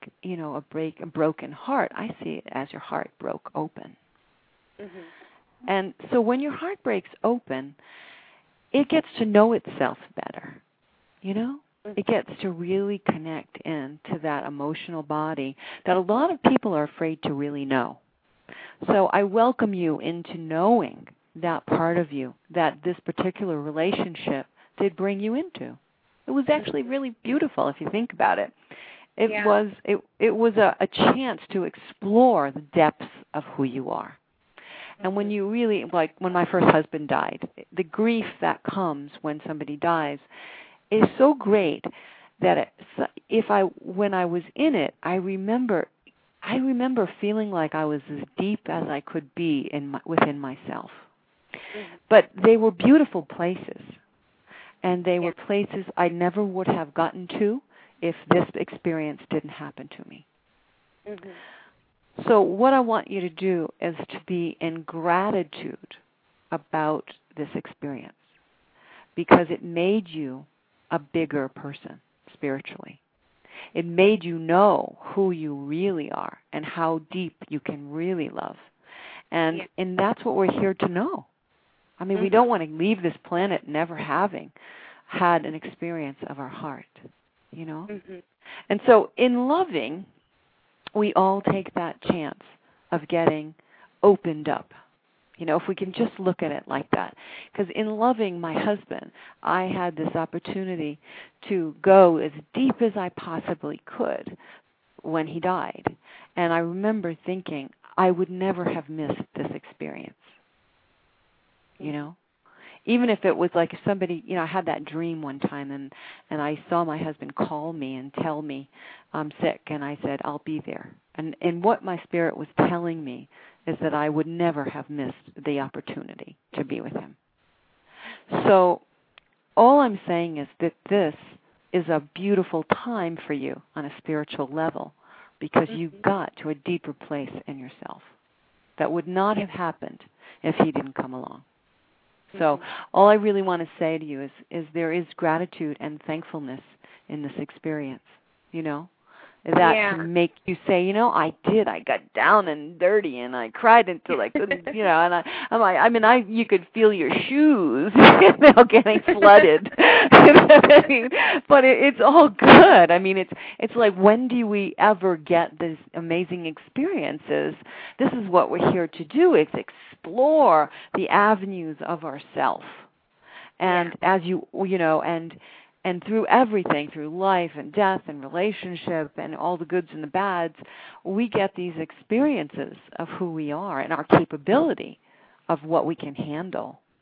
Speaker 1: broken heart. I see it as your heart broke open. Mm-hmm. And so when your heart breaks open, it gets to know itself better, Mm-hmm. It gets to really connect into that emotional body that a lot of people are afraid to really know. So I welcome you into knowing that part of you that this particular relationship did bring you into. It was actually really beautiful if you think about it. It was a chance to explore the depths of who you are. And when you really, like when my first husband died, the grief that comes when somebody dies is so great that when I was in it, I remember feeling like I was as deep as I could be within myself. But they were beautiful places. And they were places I never would have gotten to if this experience didn't happen to me. Mm-hmm. So what I want you to do is to be in gratitude about this experience because it made you a bigger person spiritually. It made you know who you really are and how deep you can really love. And that's what we're here to know. I mean, we don't want to leave this planet never having had an experience of our heart, Mm-hmm. And so in loving, we all take that chance of getting opened up. If we can just look at it like that. Because in loving my husband, I had this opportunity to go as deep as I possibly could when he died. And I remember thinking I would never have missed this experience. Even if it was like somebody, I had that dream one time and I saw my husband call me and tell me I'm sick, and I said, I'll be there. And what my spirit was telling me is that I would never have missed the opportunity to be with him. So all I'm saying is that this is a beautiful time for you on a spiritual level because you got to a deeper place in yourself that would not have happened if he didn't come along. So all I really want to say to you is there is gratitude and thankfulness in this experience, that can make you say, I got down and dirty and I cried until I couldn't, and you could feel your shoes, getting flooded. But it's all good. I mean, it's like, when do we ever get these amazing experiences? This is what we're here to do, is explore the avenues of ourself. And as and through everything, through life and death and relationship and all the goods and the bads, we get these experiences of who we are and our capability of what we can handle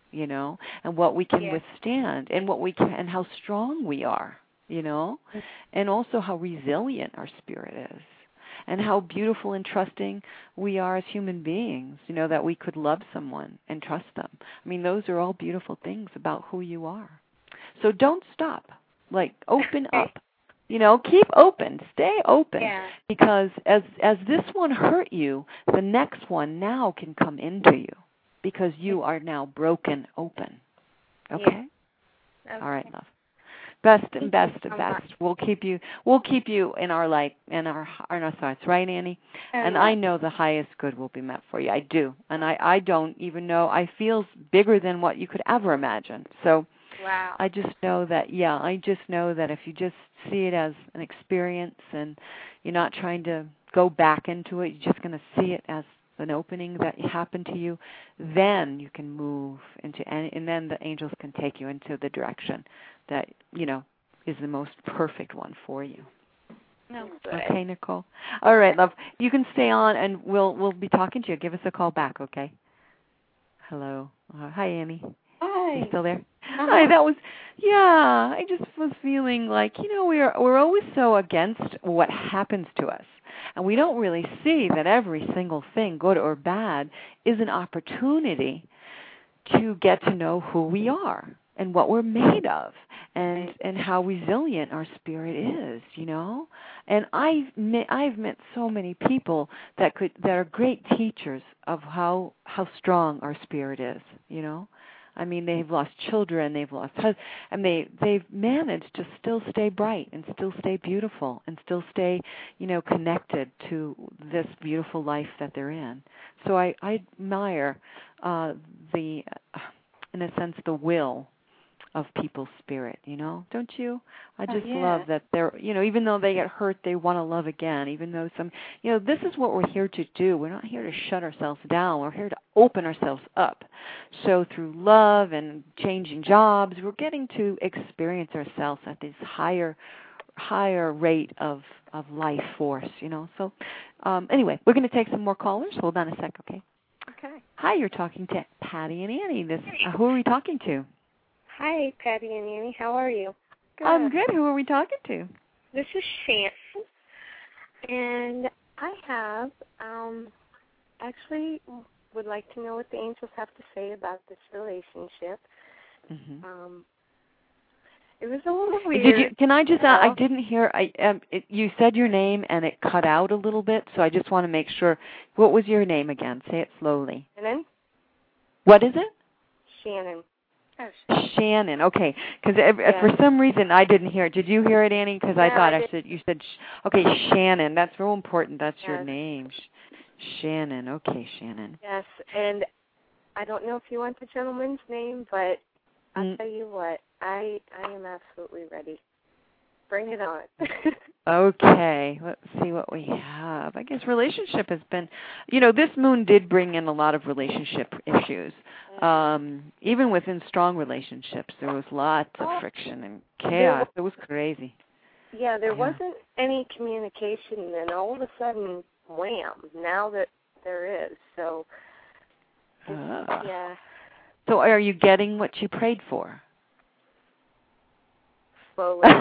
Speaker 1: you know, and what we can withstand, and what we can, and how strong we are, you know, and also how resilient our spirit is, and how beautiful and trusting we are as human beings, you know, that we could love someone and trust them. I mean, those are all beautiful things about who you are. So don't stop. Like, open up. You know, keep open, stay open, because as this one hurt you, the next one now can come into you because you are now broken open. Okay? All right, love. Best and best and best. We'll keep you in our light, in our thoughts, right, Annie? And I know the highest good will be met for you. I do. And I don't even know, I feel bigger than what you could ever imagine. So
Speaker 5: wow.
Speaker 1: I just know that if you just see it as an experience and you're not trying to go back into it, you're just going to see it as an opening that happened to you, then you can move into, and then the angels can take you into the direction that, you know, is the most perfect one for you. Okay, Nicole? All right, love. You can stay on, and we'll be talking to you. Give us a call back, okay? Hello. Hi, Annie.
Speaker 3: Hi.
Speaker 1: You still there? Hi, that was, I just was feeling like, you know, we're always so against what happens to us. And we don't really see that every single thing, good or bad, is an opportunity to get to know who we are and what we're made of and how resilient our spirit is, you know. And I've met so many people that are great teachers of how strong our spirit is, you know. I mean, they've lost children, they've lost husbands, and they've managed to still stay bright and still stay beautiful and still stay, you know, connected to this beautiful life that they're in. So I admire in a sense, the will of people's spirit, you know, don't you? I just love that they're, you know, even though they get hurt, they want to love again, even though you know, this is what we're here to do. We're not here to shut ourselves down. We're here to open ourselves up. So through love and changing jobs, we're getting to experience ourselves at this higher rate of life force, you know. So anyway, we're going to take some more callers. Hold on a sec, okay?
Speaker 6: Okay.
Speaker 1: Hi, you're talking to Patty and Annie. Who are we talking to?
Speaker 6: Hi, Patty and Annie. How are you?
Speaker 1: Good. I'm good. Who are we talking to?
Speaker 6: This is Shannon, and I have actually would like to know what the angels have to say about this relationship.
Speaker 1: Mm-hmm.
Speaker 6: It was a little weird.
Speaker 1: Can I just? I didn't hear. You said your name and it cut out a little bit, so I just want to make sure. What was your name again? Say it slowly.
Speaker 6: Shannon.
Speaker 1: What is it?
Speaker 6: Shannon.
Speaker 1: Shannon. Okay. Because for some reason I didn't hear it. Did you hear it, Annie? Because I thought you said. Okay, Shannon. That's real important. That's your name. Shannon. Okay, Shannon.
Speaker 6: Yes, and I don't know if you want the gentleman's name, but I'll tell you what. I am absolutely ready. Bring it on.
Speaker 1: Okay, let's see what we have. I guess relationship has been, you know, this moon did bring in a lot of relationship issues. Even within strong relationships, there was lots of friction and chaos. It was crazy.
Speaker 6: Yeah, there wasn't any communication, and all of a sudden, wham, now that there is. So, yeah.
Speaker 1: So are you getting what you prayed for?
Speaker 6: Slowly.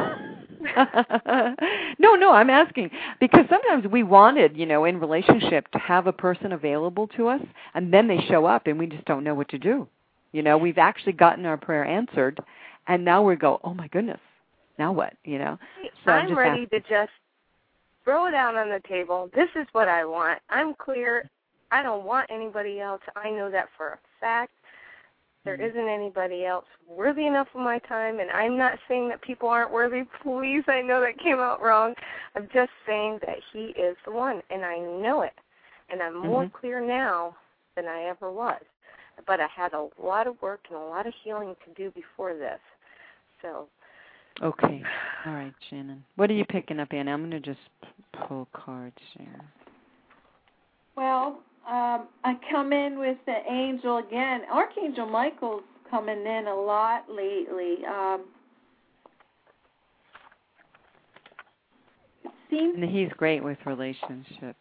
Speaker 1: No, I'm asking because sometimes we wanted, you know, in relationship to have a person available to us, and then they show up and we just don't know what to do. You know, we've actually gotten our prayer answered, and now we go, oh my goodness, now what? You know,
Speaker 6: so I'm ready to just throw it out on the table. This is what I want. I'm clear. I don't want anybody else. I know that for a fact. There isn't anybody else worthy enough of my time, and I'm not saying that people aren't worthy. Please, I know that came out wrong. I'm just saying that he is the one, and I know it. And I'm more clear now than I ever was. But I had a lot of work and a lot of healing to do before this. So.
Speaker 1: Okay. All right, Shannon. What are you picking up, Anna? I'm going to just pull cards here.
Speaker 3: Well, I come in with the angel again. Archangel Michael's coming in a lot lately. It seems
Speaker 1: and he's great with relationships.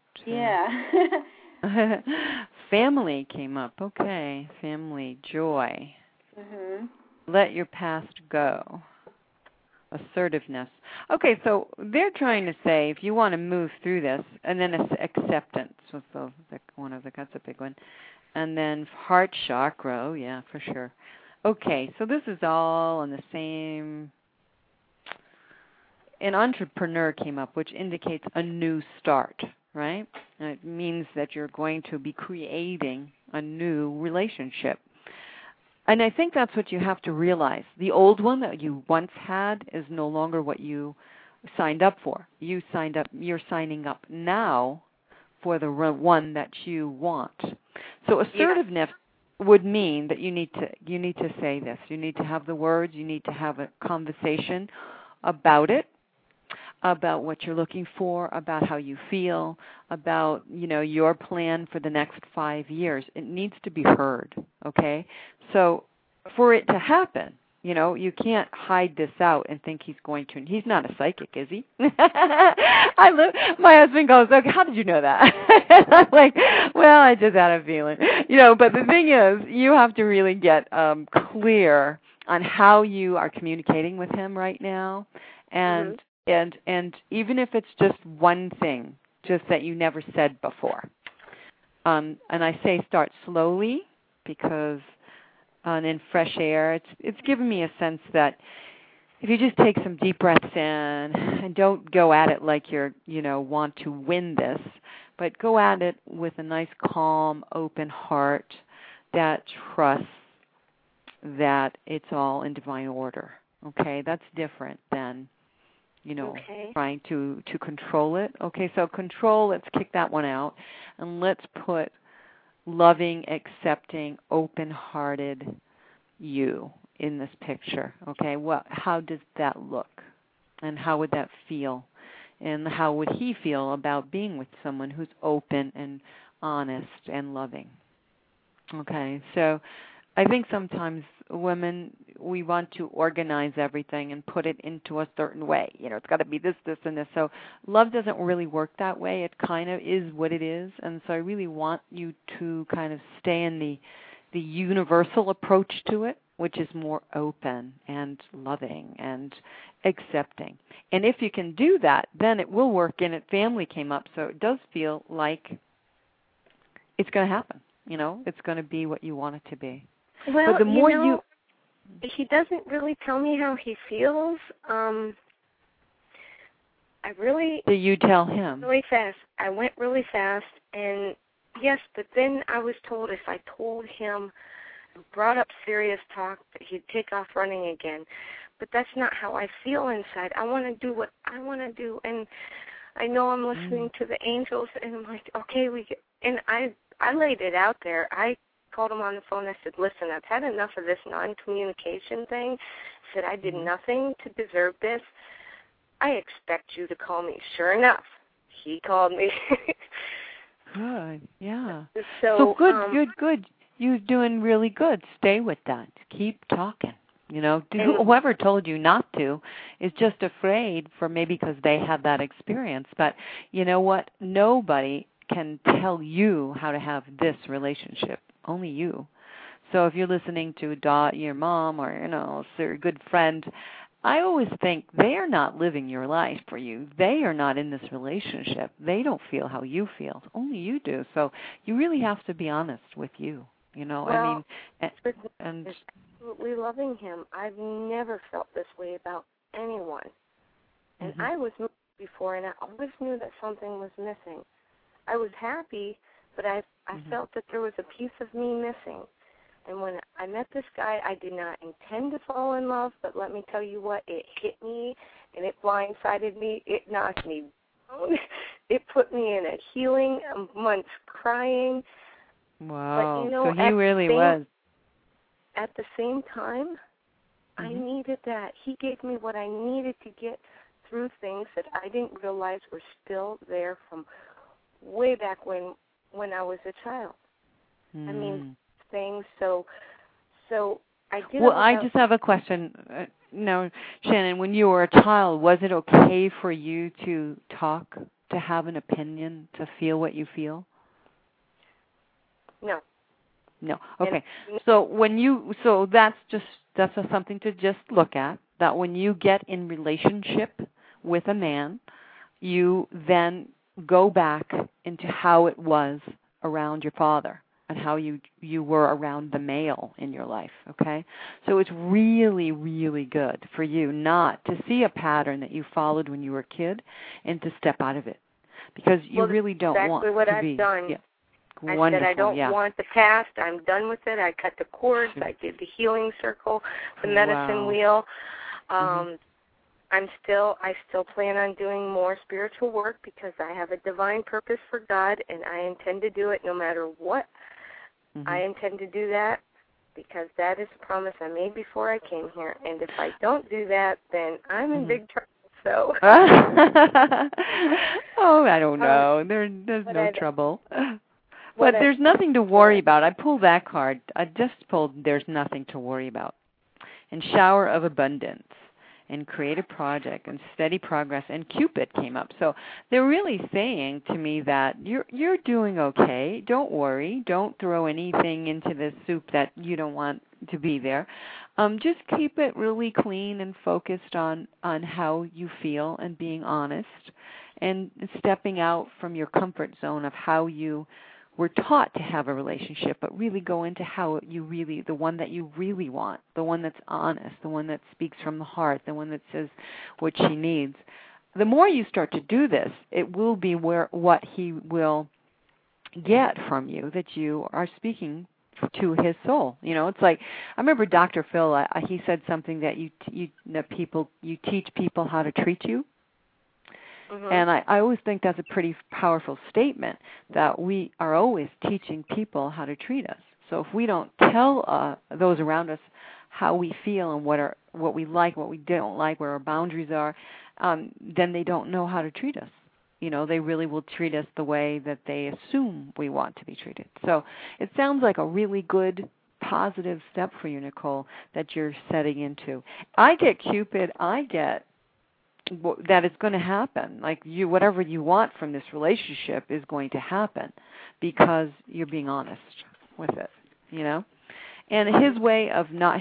Speaker 3: Yeah.
Speaker 1: Family came up. Okay. Family, joy.
Speaker 3: Mhm.
Speaker 1: Let your past go. Assertiveness. Okay, so they're trying to say if you want to move through this, and then acceptance was one of that's a big one, and then heart chakra. Oh yeah, for sure. Okay, so this is all on the same. An entrepreneur came up, which indicates a new start, right? And it means that you're going to be creating a new relationship. And I think that's what you have to realize. The old one that you once had is no longer what you signed up for. You're signing up now for the one that you want. So assertiveness would mean that you need to say this. You need to have the words. You need to have a conversation about it, about what you're looking for, about how you feel, about, your plan for the next 5 years. It needs to be heard, okay? So for it to happen, you can't hide this out and think he's going to. He's not a psychic, is he? My husband goes, okay, how did you know that? I'm like, well, I just had a feeling. But the thing is, you have to really get clear on how you are communicating with him right now. And And even if it's just one thing, just that you never said before. And I say start slowly because in fresh air, it's given me a sense that if you just take some deep breaths in and don't go at it like you're, want to win this, but go at it with a nice, calm, open heart that trusts that it's all in divine order. Okay, that's different than trying to control it. Okay, so control, let's kick that one out. And let's put loving, accepting, open-hearted you in this picture. Okay, how does that look? And how would that feel? And how would he feel about being with someone who's open and honest and loving? Okay, so I think sometimes women, we want to organize everything and put it into a certain way. It's got to be this, this, and this. So love doesn't really work that way. It kind of is what it is. And so I really want you to kind of stay in the universal approach to it, which is more open and loving and accepting. And if you can do that, then it will work. And family came up, so it does feel like it's going to happen. It's going to be what you want it to be.
Speaker 6: Well,
Speaker 1: but the more
Speaker 6: he doesn't really tell me how he feels.
Speaker 1: Do you tell him?
Speaker 6: Really fast. I went really fast, and yes, but then I was told if I told him, brought up serious talk, that he'd take off running again. But that's not how I feel inside. I want to do what I want to do, and I know I'm listening to the angels, and I'm like, okay, and I laid it out there. I called him on the phone. I said, listen, I've had enough of this non-communication thing. I said, I did nothing to deserve this. I expect you to call me. Sure enough, he called me.
Speaker 1: Good, yeah.
Speaker 6: So
Speaker 1: good. You're doing really good. Stay with that. Keep talking. Whoever told you not to is just afraid for maybe because they have that experience. But you know what? Nobody can tell you how to have this relationship. Only you. So if you're listening to your mom or, a good friend, I always think they are not living your life for you. They are not in this relationship. They don't feel how you feel. Only you do. So you really have to be honest with you.
Speaker 6: Well, and absolutely loving him. I've never felt this way about anyone. And I was moved before, and I always knew that something was missing. I was happy, but I felt that there was a piece of me missing. And when I met this guy, I did not intend to fall in love, but let me tell you what, it hit me, and it blindsided me. It knocked me down. It put me in a healing, months crying.
Speaker 1: Wow,
Speaker 6: but,
Speaker 1: so he really was.
Speaker 6: At the same time, I needed that. He gave me what I needed to get through things that I didn't realize were still there from way back when I was a child. I mean, things. So I did.
Speaker 1: Well, I just have a question. Now, Shannon, when you were a child, was it okay for you to talk, to have an opinion, to feel what you feel?
Speaker 6: No.
Speaker 1: No. Okay. So that's something to just look at, that when you get in relationship with a man, you then go back into how it was around your father and how you were around the male in your life, okay? So it's really, really good for you not to see a pattern that you followed when you were a kid and to step out of it, because you really don't want to be.
Speaker 6: Exactly what I've done.
Speaker 1: Yeah.
Speaker 6: I
Speaker 1: Wonderful,
Speaker 6: said I don't
Speaker 1: yeah.
Speaker 6: want the past. I'm done with it. I cut the cords. I did the healing circle, the medicine wheel. I still plan on doing more spiritual work because I have a divine purpose for God, and I intend to do it no matter what. I intend to do that because that is a promise I made before I came here. And if I don't do that, then I'm in big trouble. So.
Speaker 1: Oh, I don't know. There's no trouble. But there's nothing to worry about. I pulled that card. I just pulled there's nothing to worry about. And shower of abundance and create a project and steady progress, and Cupid came up. So they're really saying to me that you're doing okay. Don't worry. Don't throw anything into the soup that you don't want to be there. Just keep it really clean and focused on how you feel and being honest and stepping out from your comfort zone of how you were taught to have a relationship, but really go into how the one that you really want, the one that's honest, the one that speaks from the heart, the one that says what she needs. The more you start to do this, it will be what he will get from you, that you are speaking to his soul. You know, it's like, I remember Dr. Phil, he said something that you teach people how to treat you. And I always think that's a pretty powerful statement, that we are always teaching people how to treat us. So if we don't tell those around us how we feel and what we like, what we don't like, where our boundaries are, then they don't know how to treat us. You know, they really will treat us the way that they assume we want to be treated. So it sounds like a really good, positive step for you, Nicole, that you're setting into. I get Cupid. I get that it's going to happen. Like whatever you want from this relationship is going to happen because you're being honest with it, you know? And his way of not,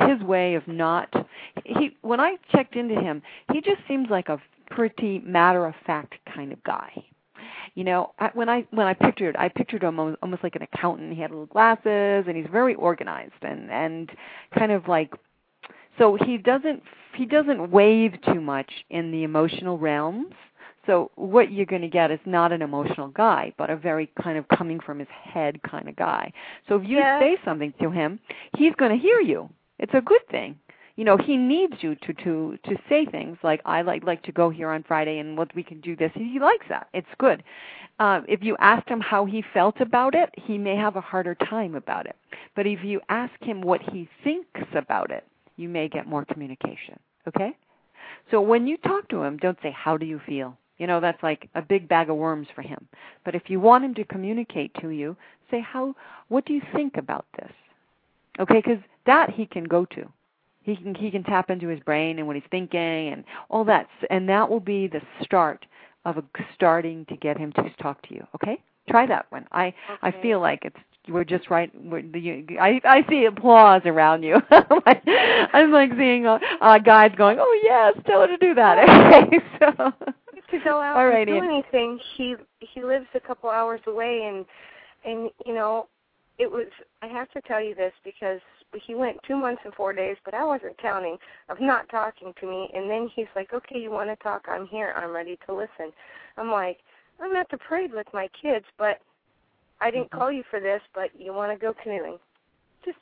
Speaker 1: when I checked into him, he just seems like a pretty matter-of-fact kind of guy. You know, when I pictured him almost like an accountant. He had little glasses, and he's very organized and kind of like, so he doesn't wave too much in the emotional realms. So what you're going to get is not an emotional guy, but a very kind of coming from his head kind of guy. So if you say something to him, he's going to hear you. It's a good thing. You know, he needs you to say things like, I like to go here on Friday and what we can do this. He likes that. It's good. If you asked him how he felt about it, he may have a harder time about it. But if you ask him what he thinks about it, you may get more communication, okay? So when you talk to him, don't say, how do you feel? You know, that's like a big bag of worms for him. But if you want him to communicate to you, say, what do you think about this? Okay, because that he can go to. He can tap into his brain and what he's thinking and all that. And that will be the start of starting to get him to talk to you, okay? Try that one. I feel like we're just right. I see applause around you. I'm like seeing guys going, "Oh yes, tell her to do that." Okay, so
Speaker 6: to go out and do anything. He lives a couple hours away, and you know, it was. I have to tell you this because he went 2 months and 4 days, but I wasn't counting of not talking to me. And then he's like, "Okay, you want to talk? I'm here. I'm ready to listen." I'm like, "I'm at the parade with my kids, but I didn't call you for this, but you want to go canoeing." Just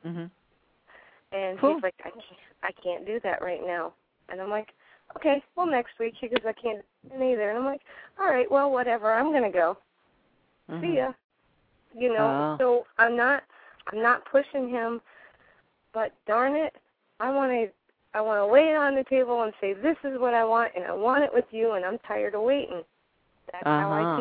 Speaker 6: and he's like, I can't do that right now. And I'm like, okay, well, next week. He goes, I can't do it either. And I'm like, all right, well, whatever. I'm going to go. See ya. You know, so I'm not pushing him, but darn it, I want to lay it on the table and say, this is what I want, and I want it with you, and I'm tired of waiting. That's how I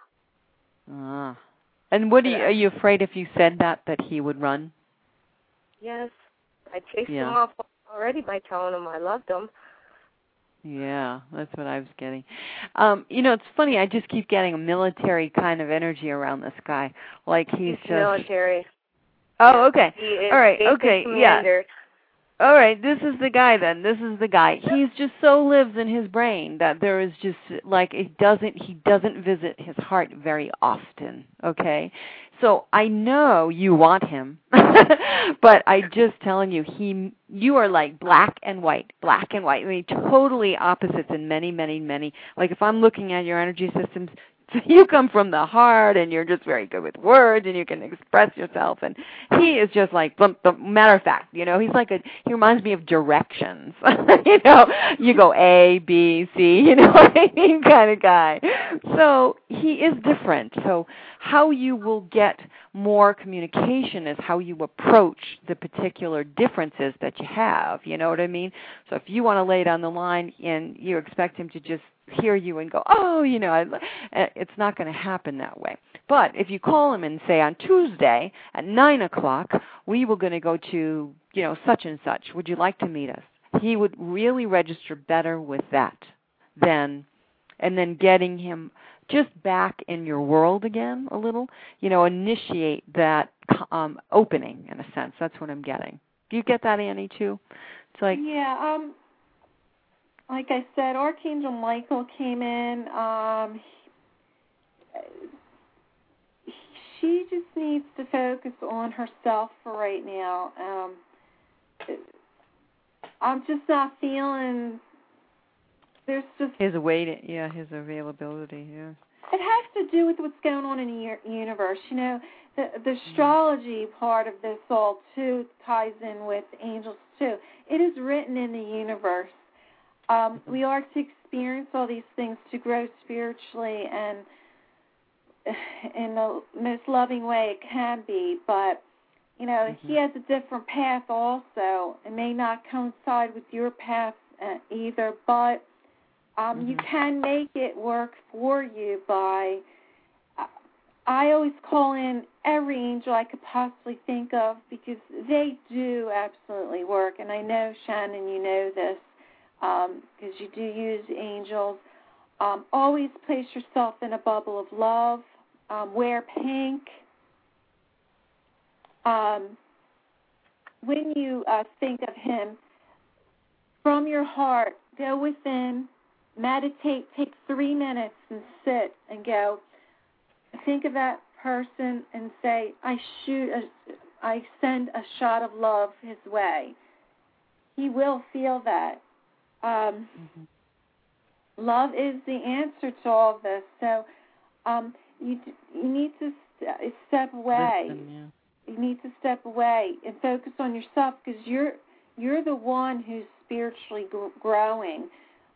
Speaker 6: feel.
Speaker 1: And are you afraid if you said that he would run?
Speaker 6: Yes. I chased him off already by telling him I loved him.
Speaker 1: Yeah, that's what I was getting. You know, it's funny. I just keep getting a military kind of energy around this guy. Like he's just
Speaker 6: military.
Speaker 1: Oh, okay. All right.
Speaker 6: Basic
Speaker 1: Okay.
Speaker 6: commander.
Speaker 1: Yeah. All right, this is the guy then. This is the guy. He's just so lives in his brain that there is just like he doesn't visit his heart very often, okay? So I know you want him. But I just telling you you are like black and white. I mean totally opposites in many, many, many. Like if I'm looking at your energy systems, you come from the heart, and you're just very good with words, and you can express yourself. And he is just like, matter of fact, he's like he reminds me of directions. You go A, B, C, what I mean, kind of guy. So he is different. So how you will get more communication is how you approach the particular differences that you have. You know what I mean? So if you want to lay it on the line and you expect him to just hear you and go, oh, it's not going to happen that way. But if you call him and say on Tuesday at 9 o'clock, we were going to go to, such and such. Would you like to meet us? He would really register better with that and then getting him just back in your world again a little, initiate that opening in a sense. That's what I'm getting. Do you get that, Annie, too? It's like,
Speaker 3: yeah, like I said, Archangel Michael came in. She just needs to focus on herself for right now. I'm just not feeling. There's just
Speaker 1: his availability. Yeah.
Speaker 3: It has to do with what's going on in the universe. The astrology part of this all too ties in with angels too. It is written in the universe. We are to experience all these things to grow spiritually and in the most loving way it can be. But, he has a different path also. It may not coincide with your path either, but you can make it work for you by... I always call in every angel I could possibly think of because they do absolutely work. And I know, Shannon, you know this. Because you do use angels. Always place yourself in a bubble of love. Wear pink. When you think of him, from your heart, go within, meditate, take 3 minutes and sit and go. Think of that person and say, I send a shot of love his way. He will feel that. Love is the answer to all of this. So you need to step away.
Speaker 1: Listen, yeah.
Speaker 3: You need to step away and focus on yourself because you're the one who's spiritually growing.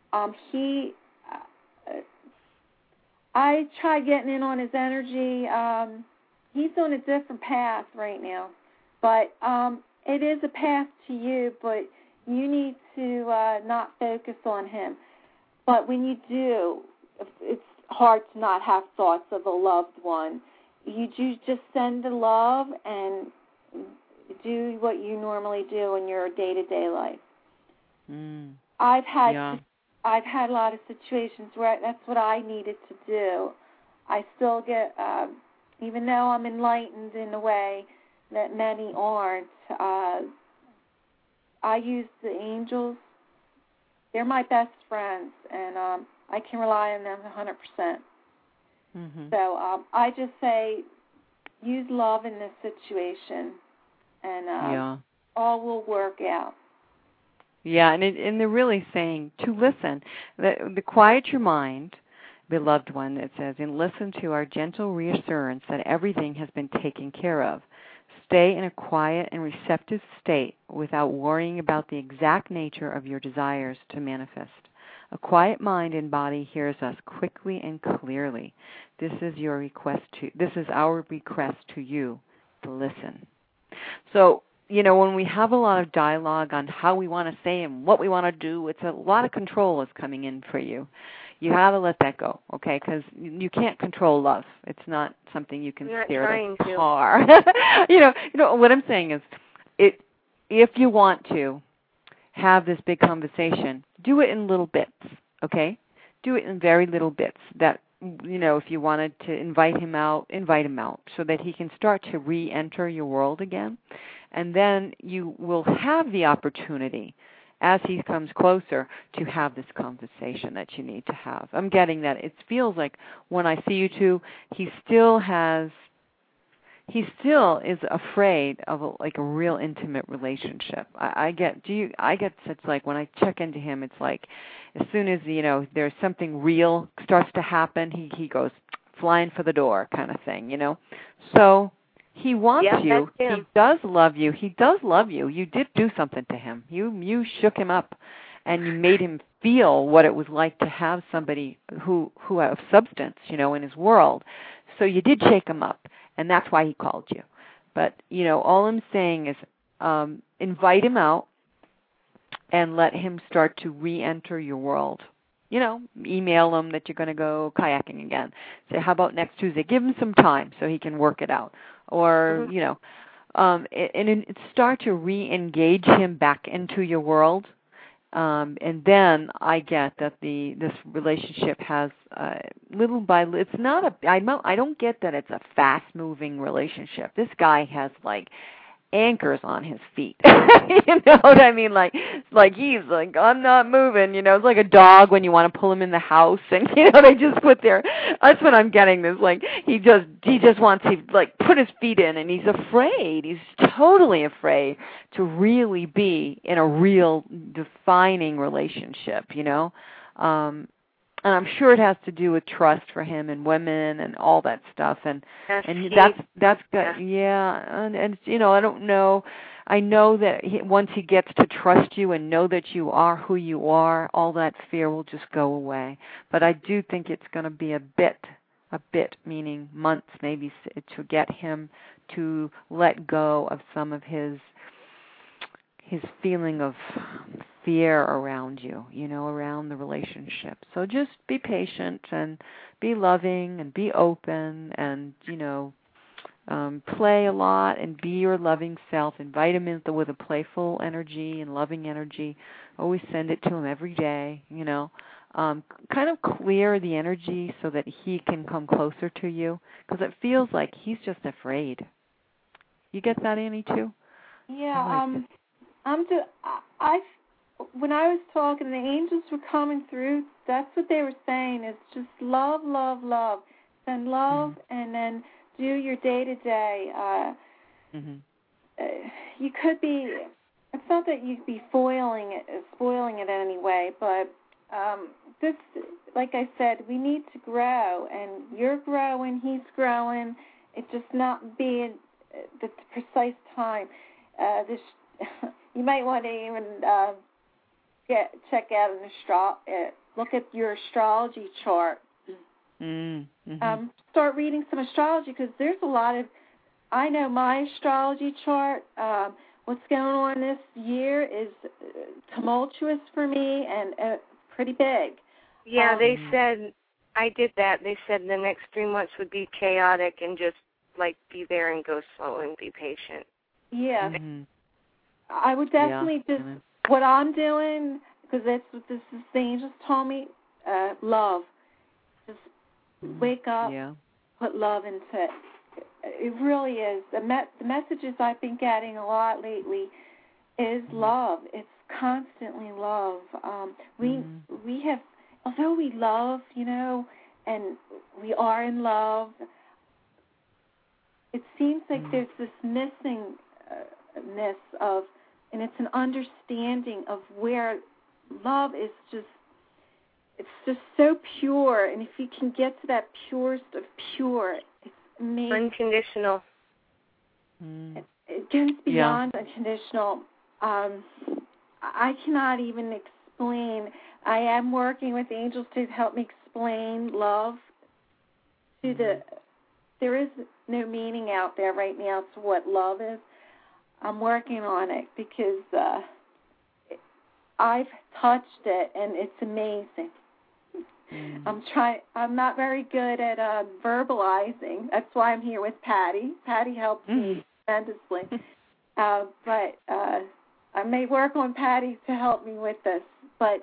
Speaker 3: I tried getting in on his energy. He's on a different path right now, but it is a path to you, but you need to not focus on him. But when you do, it's hard to not have thoughts of a loved one. You do just send the love and do what you normally do in your day-to-day life. I've had a lot of situations where that's what I needed to do. I still get, even though I'm enlightened in a way that many aren't, I use the angels. They're my best friends, and I can rely on them 100%. So I just say use love in this situation, and all will work out.
Speaker 1: Yeah, and they're really saying to listen. The quiet your mind, beloved one, it says, and listen to our gentle reassurance that everything has been taken care of. Stay in a quiet and receptive state without worrying about the exact nature of your desires to manifest. A quiet mind and body hears us quickly and clearly. This is our request to you to listen. So, when we have a lot of dialogue on how we want to say and what we want to do, it's a lot of control is coming in for you. You have to let that go, okay? Because you can't control love. It's not something you can steer the car. What I'm saying is, if you want to have this big conversation, do it in little bits, okay? Do it in very little bits that if you wanted to invite him out so that he can start to re-enter your world again. And then you will have the opportunity, as he comes closer, to have this conversation that you need to have. I'm getting that. It feels like when I see you two, he still is afraid of a real intimate relationship. I get it's like when I check into him, it's like as soon as there's something real starts to happen, he goes flying for the door kind of thing, So he wants you. He does love you. He does love you. You did do something to him. You shook him up, and you made him feel what it was like to have somebody who have substance, in his world. So you did shake him up. And that's why he called you. But, all I'm saying is invite him out and let him start to re-enter your world. Email him that you're going to go kayaking again. Say, how about next Tuesday? Give him some time so he can work it out. Or, and start to re-engage him back into your world. And then I get that this relationship has little by little. It's not I don't get that it's a fast-moving relationship. This guy has anchors on his feet. You know what I mean? Like he's like, I'm not moving. It's like a dog when you want to pull him in the house, and they just put their. That's what I'm getting. This he just wants to put his feet in, and he's afraid. He's totally afraid to really be in a real defining relationship. And I'm sure it has to do with trust for him and women and all that stuff. And that's good. Yeah. And I don't know. I know that once he gets to trust you and know that you are who you are, all that fear will just go away. But I do think it's going to be a bit, meaning months maybe, to get him to let go of some of his feeling of fear around you, around the relationship. So just be patient and be loving and be open and, play a lot and be your loving self. Invite him in with a playful energy and loving energy. Always send it to him every day, kind of clear the energy so that he can come closer to you, because it feels like he's just afraid. You get that, Annie, too?
Speaker 3: Yeah, when I was talking, the angels were coming through. That's what they were saying. It's just love, love, love. Send love, and then do your day-to-day. You could be. It's not that you'd be spoiling it in any way, but this, like I said, we need to grow, and you're growing, he's growing. It's just not being the precise time. You might want to even check out look at your astrology chart. Start reading some astrology, because there's a lot of. I know my astrology chart. What's going on this year is tumultuous for me and pretty big.
Speaker 6: Yeah, they said I did that. They said the next 3 months would be chaotic, and just be there and go slow and be patient.
Speaker 3: Yeah. I would definitely what I'm doing, because that's what the angels told me, love. Just wake up, put love into it. It really is. The messages I've been getting a lot lately is love. It's constantly love. We have, although we love, and we are in love, it seems like there's this missingness of, and it's an understanding of where love is it's just so pure. And if you can get to that purest of pure, it's amazing.
Speaker 6: Unconditional.
Speaker 3: It goes beyond unconditional. I cannot even explain. I am working with angels to help me explain love to there is no meaning out there right now to what love is. I'm working on it because I've touched it, and it's amazing. I'm not very good at verbalizing. That's why I'm here with Patty. Patty helps me tremendously. But I may work on Patty to help me with this. But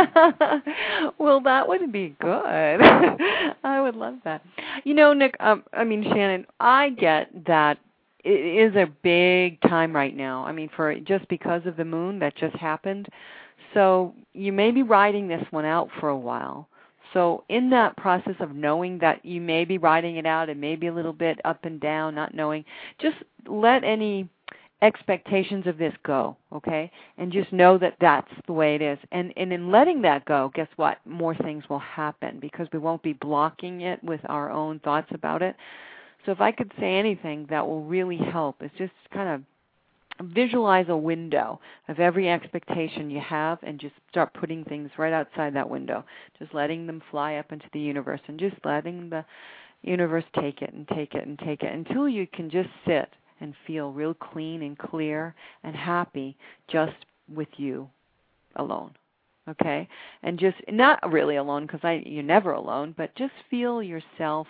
Speaker 1: well, that would be good. I would love that. Nick, Shannon, I get that it is a big time right now. For just because of the moon that just happened. So you may be riding this one out for a while. So in that process of knowing that you may be riding it out, it may be a little bit up and down, not knowing, just let any expectations of this go, okay? And just know that that's the way it is. And in letting that go, guess what? More things will happen because we won't be blocking it with our own thoughts about it. So if I could say anything that will really help is just kind of visualize a window of every expectation you have and just start putting things right outside that window, just letting them fly up into the universe and just letting the universe take it and take it and take it until you can just sit and feel real clean and clear and happy just with you alone, okay? And just not really alone because you're never alone, but just feel yourself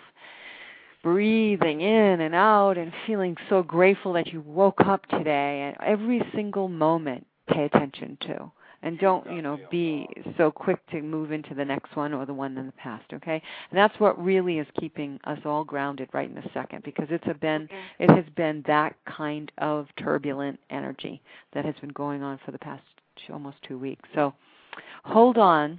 Speaker 1: breathing in and out and feeling so grateful that you woke up today, and every single moment pay attention to. And don't, be so quick to move into the next one or the one in the past, okay? And that's what really is keeping us all grounded right in the second, because it has been that kind of turbulent energy that has been going on for the past almost 2 weeks. So hold on.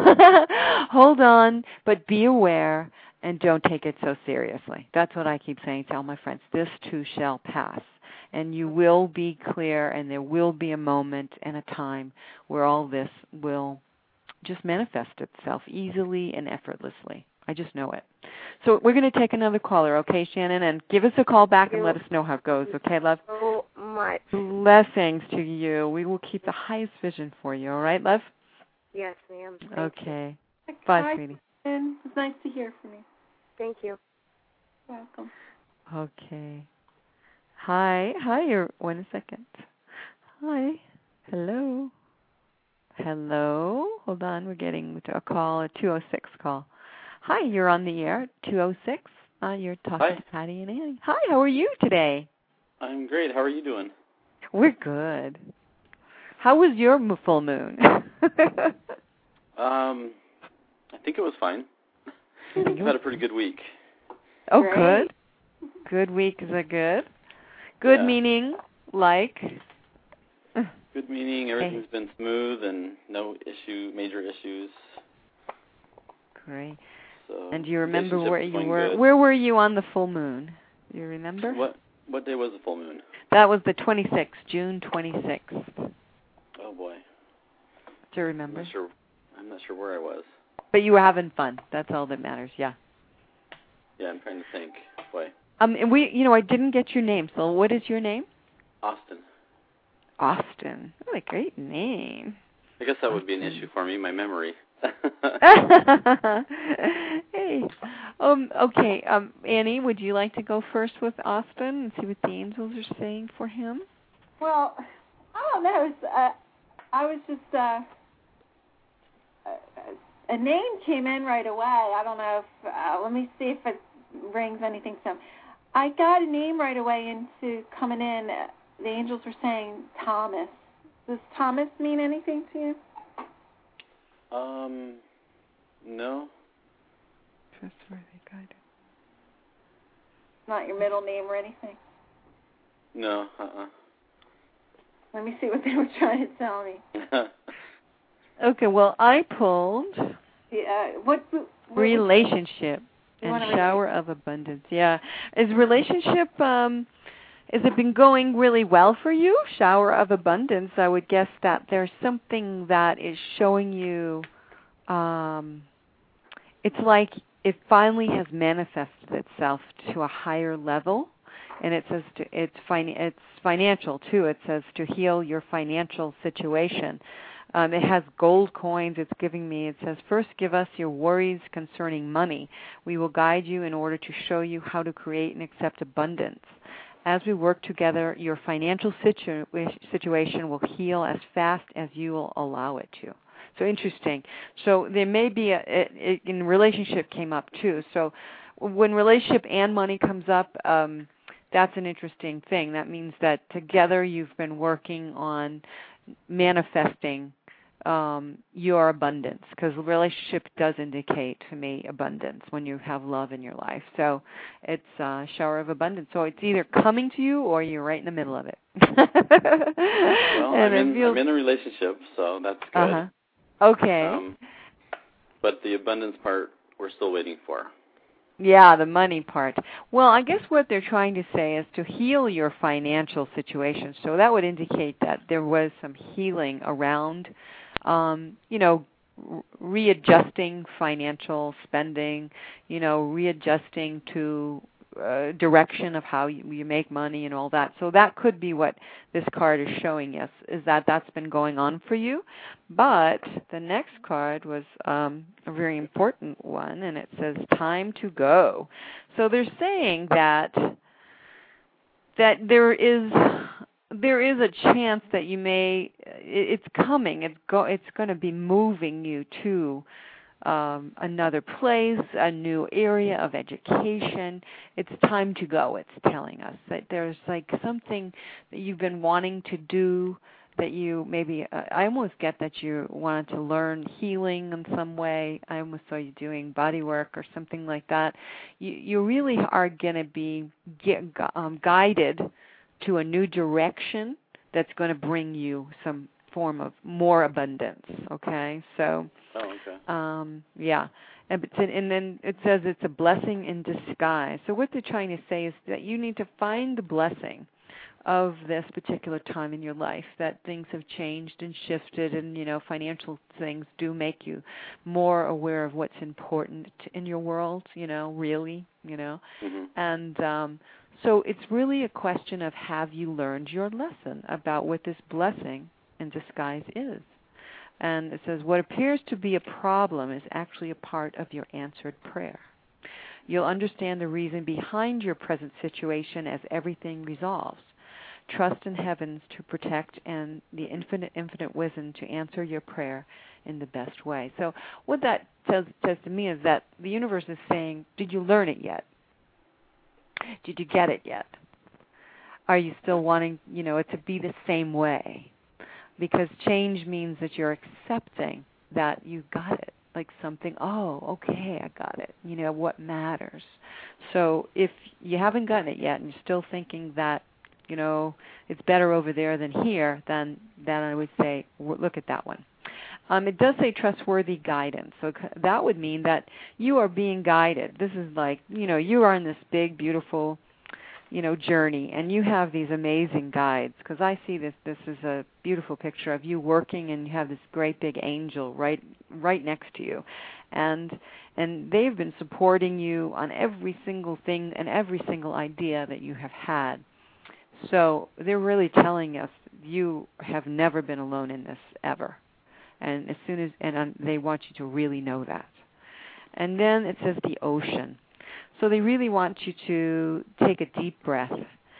Speaker 1: Hold on, but be aware and don't take it so seriously. That's what I keep saying to all my friends. This too shall pass. And you will be clear, and there will be a moment and a time where all this will just manifest itself easily and effortlessly. I just know it. So we're going to take another caller, okay, Shannon? And give us a call back and let us know how it goes, okay, love?
Speaker 6: So much.
Speaker 1: Blessings to you. We will keep the highest vision for you, all right, love?
Speaker 6: Yes, ma'am.
Speaker 1: Okay. Bye, sweetie.
Speaker 3: And it's nice to hear from you.
Speaker 6: Thank you.
Speaker 3: You're welcome.
Speaker 1: Okay. Hi, wait a second. Hi, hello. Hold on, we're getting to a call, a 206 call. Hi, you're on the air, 206. You're talking to Patty and Annie. Hi, how are you today?
Speaker 7: I'm great. How are you doing?
Speaker 1: We're good. How was your full moon?
Speaker 7: I think it was fine. I've had a pretty good week.
Speaker 1: Oh,
Speaker 3: Great.
Speaker 1: good. Good week, is that good? Good meaning, like?
Speaker 7: Good meaning, everything's been smooth and no major issues.
Speaker 1: Great.
Speaker 7: So
Speaker 1: and do you remember where you were?
Speaker 7: Good.
Speaker 1: Where were you on the full moon? Do you remember?
Speaker 7: What day was the full moon?
Speaker 1: That was the 26th, June 26th.
Speaker 7: Oh, boy.
Speaker 1: Do you remember?
Speaker 7: I'm not sure where I was.
Speaker 1: But you were having fun. That's all that matters, yeah.
Speaker 7: Yeah, I'm trying to think. Boy.
Speaker 1: And I didn't get your name. So what is your name?
Speaker 7: Austin.
Speaker 1: Austin. What a great name.
Speaker 7: I guess that would be an issue for me, my memory.
Speaker 1: Hey. Okay. Annie, would you like to go first with Austin and see what the angels are saying for him?
Speaker 3: Well, I don't know. I was just a name came in right away. I don't know if let me see if it rings anything. So I got a name right away into coming in. The angels were saying Thomas. Does Thomas mean anything to you?
Speaker 7: No.
Speaker 1: Trustworthy, guided.
Speaker 3: Not your middle name or anything?
Speaker 7: No,
Speaker 3: Let me see what they were trying to tell me.
Speaker 1: Okay, well, I pulled
Speaker 3: what
Speaker 1: relationship and shower of abundance. Yeah. Is relationship, has it been going really well for you? Shower of abundance, I would guess that there's something that is showing you, it's like it finally has manifested itself to a higher level. And it says it's financial, too. It says to heal your financial situation. It has gold coins it's giving me. It says, first give us your worries concerning money. We will guide you in order to show you how to create and accept abundance. As we work together, your financial situation will heal as fast as you will allow it to. So interesting. So there may be in relationship came up, too. So when relationship and money comes up, that's an interesting thing. That means that together you've been working on manifesting your abundance, because the relationship does indicate to me abundance when you have love in your life. So it's a shower of abundance. So it's either coming to you or you're right in the middle of it.
Speaker 7: Well, I'm in a relationship, so that's good.
Speaker 1: Uh-huh. Okay.
Speaker 7: But the abundance part, we're still waiting for.
Speaker 1: Yeah, the money part. Well, I guess what they're trying to say is to heal your financial situation. So that would indicate that there was some healing around, readjusting financial spending, readjusting to direction of how you make money and all that. So that could be what this card is showing us, is that that's been going on for you. But the next card was a very important one, and it says time to go. So they're saying that there is a chance that you may, it's coming, it's going to be moving you to another place, a new area of education. It's time to go, it's telling us. That there's like something that you've been wanting to do that you maybe, I almost get that you wanted to learn healing in some way. I almost saw you doing body work or something like that. You really are going to be guided to a new direction that's going to bring you some form of more abundance, okay? So, yeah. And then it says it's a blessing in disguise. So what they're trying to say is that you need to find the blessing of this particular time in your life, that things have changed and shifted, and, financial things do make you more aware of what's important in your world, really,
Speaker 7: Mm-hmm.
Speaker 1: And so it's really a question of, have you learned your lesson about what this blessing in disguise is? And it says, what appears to be a problem is actually a part of your answered prayer. You'll understand the reason behind your present situation as everything resolves. Trust in heavens to protect and the infinite wisdom to answer your prayer in the best way. So what that says to me is that the universe is saying, did you learn it yet? Did you get it yet? Are you still wanting, it to be the same way? Because change means that you're accepting that you got it. Like something, okay, I got it. What matters. So if you haven't gotten it yet and you're still thinking that, it's better over there than here, then I would say, look at that one. It does say trustworthy guidance. So that would mean that you are being guided. This is like, you are on this big, beautiful, journey, and you have these amazing guides, because I see this is a beautiful picture of you working, and you have this great big angel right next to you, and they've been supporting you on every single thing and every single idea that you have had. So they're really telling us you have never been alone in this ever, and they want you to really know that. And then it says the ocean. So they really want you to take a deep breath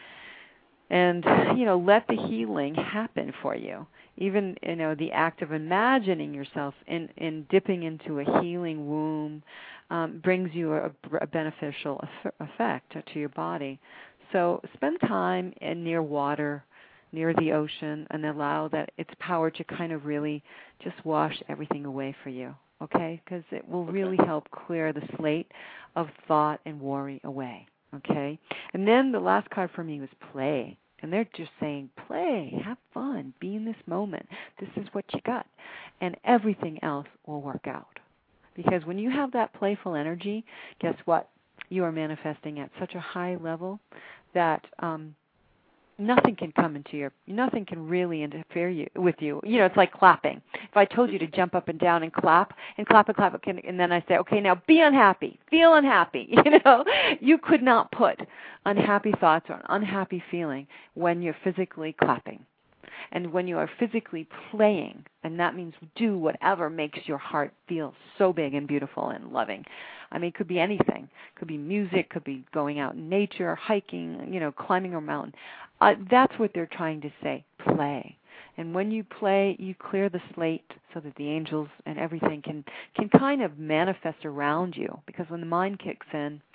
Speaker 1: and, let the healing happen for you. Even, the act of imagining yourself in dipping into a healing womb brings you a beneficial effect to your body. So spend time near water, near the ocean, and allow that its power to kind of really just wash everything away for you. Okay, because it will really help clear the slate of thought and worry away. Okay, and then the last card for me was play, and they're just saying, play, have fun, be in this moment. This is what you got, and everything else will work out. Because when you have that playful energy, guess what? You are manifesting at such a high level that nothing can really interfere with you. It's like clapping. If I told you to jump up and down and clap, and then I say, okay, now be unhappy, feel unhappy. You could not put unhappy thoughts or an unhappy feeling when you're physically clapping. And when you are physically playing, and that means do whatever makes your heart feel so big and beautiful and loving. I mean, it could be anything. It could be music, could be going out in nature, hiking, climbing a mountain. That's what they're trying to say, play. And when you play, you clear the slate so that the angels and everything can kind of manifest around you. Because when the mind kicks in,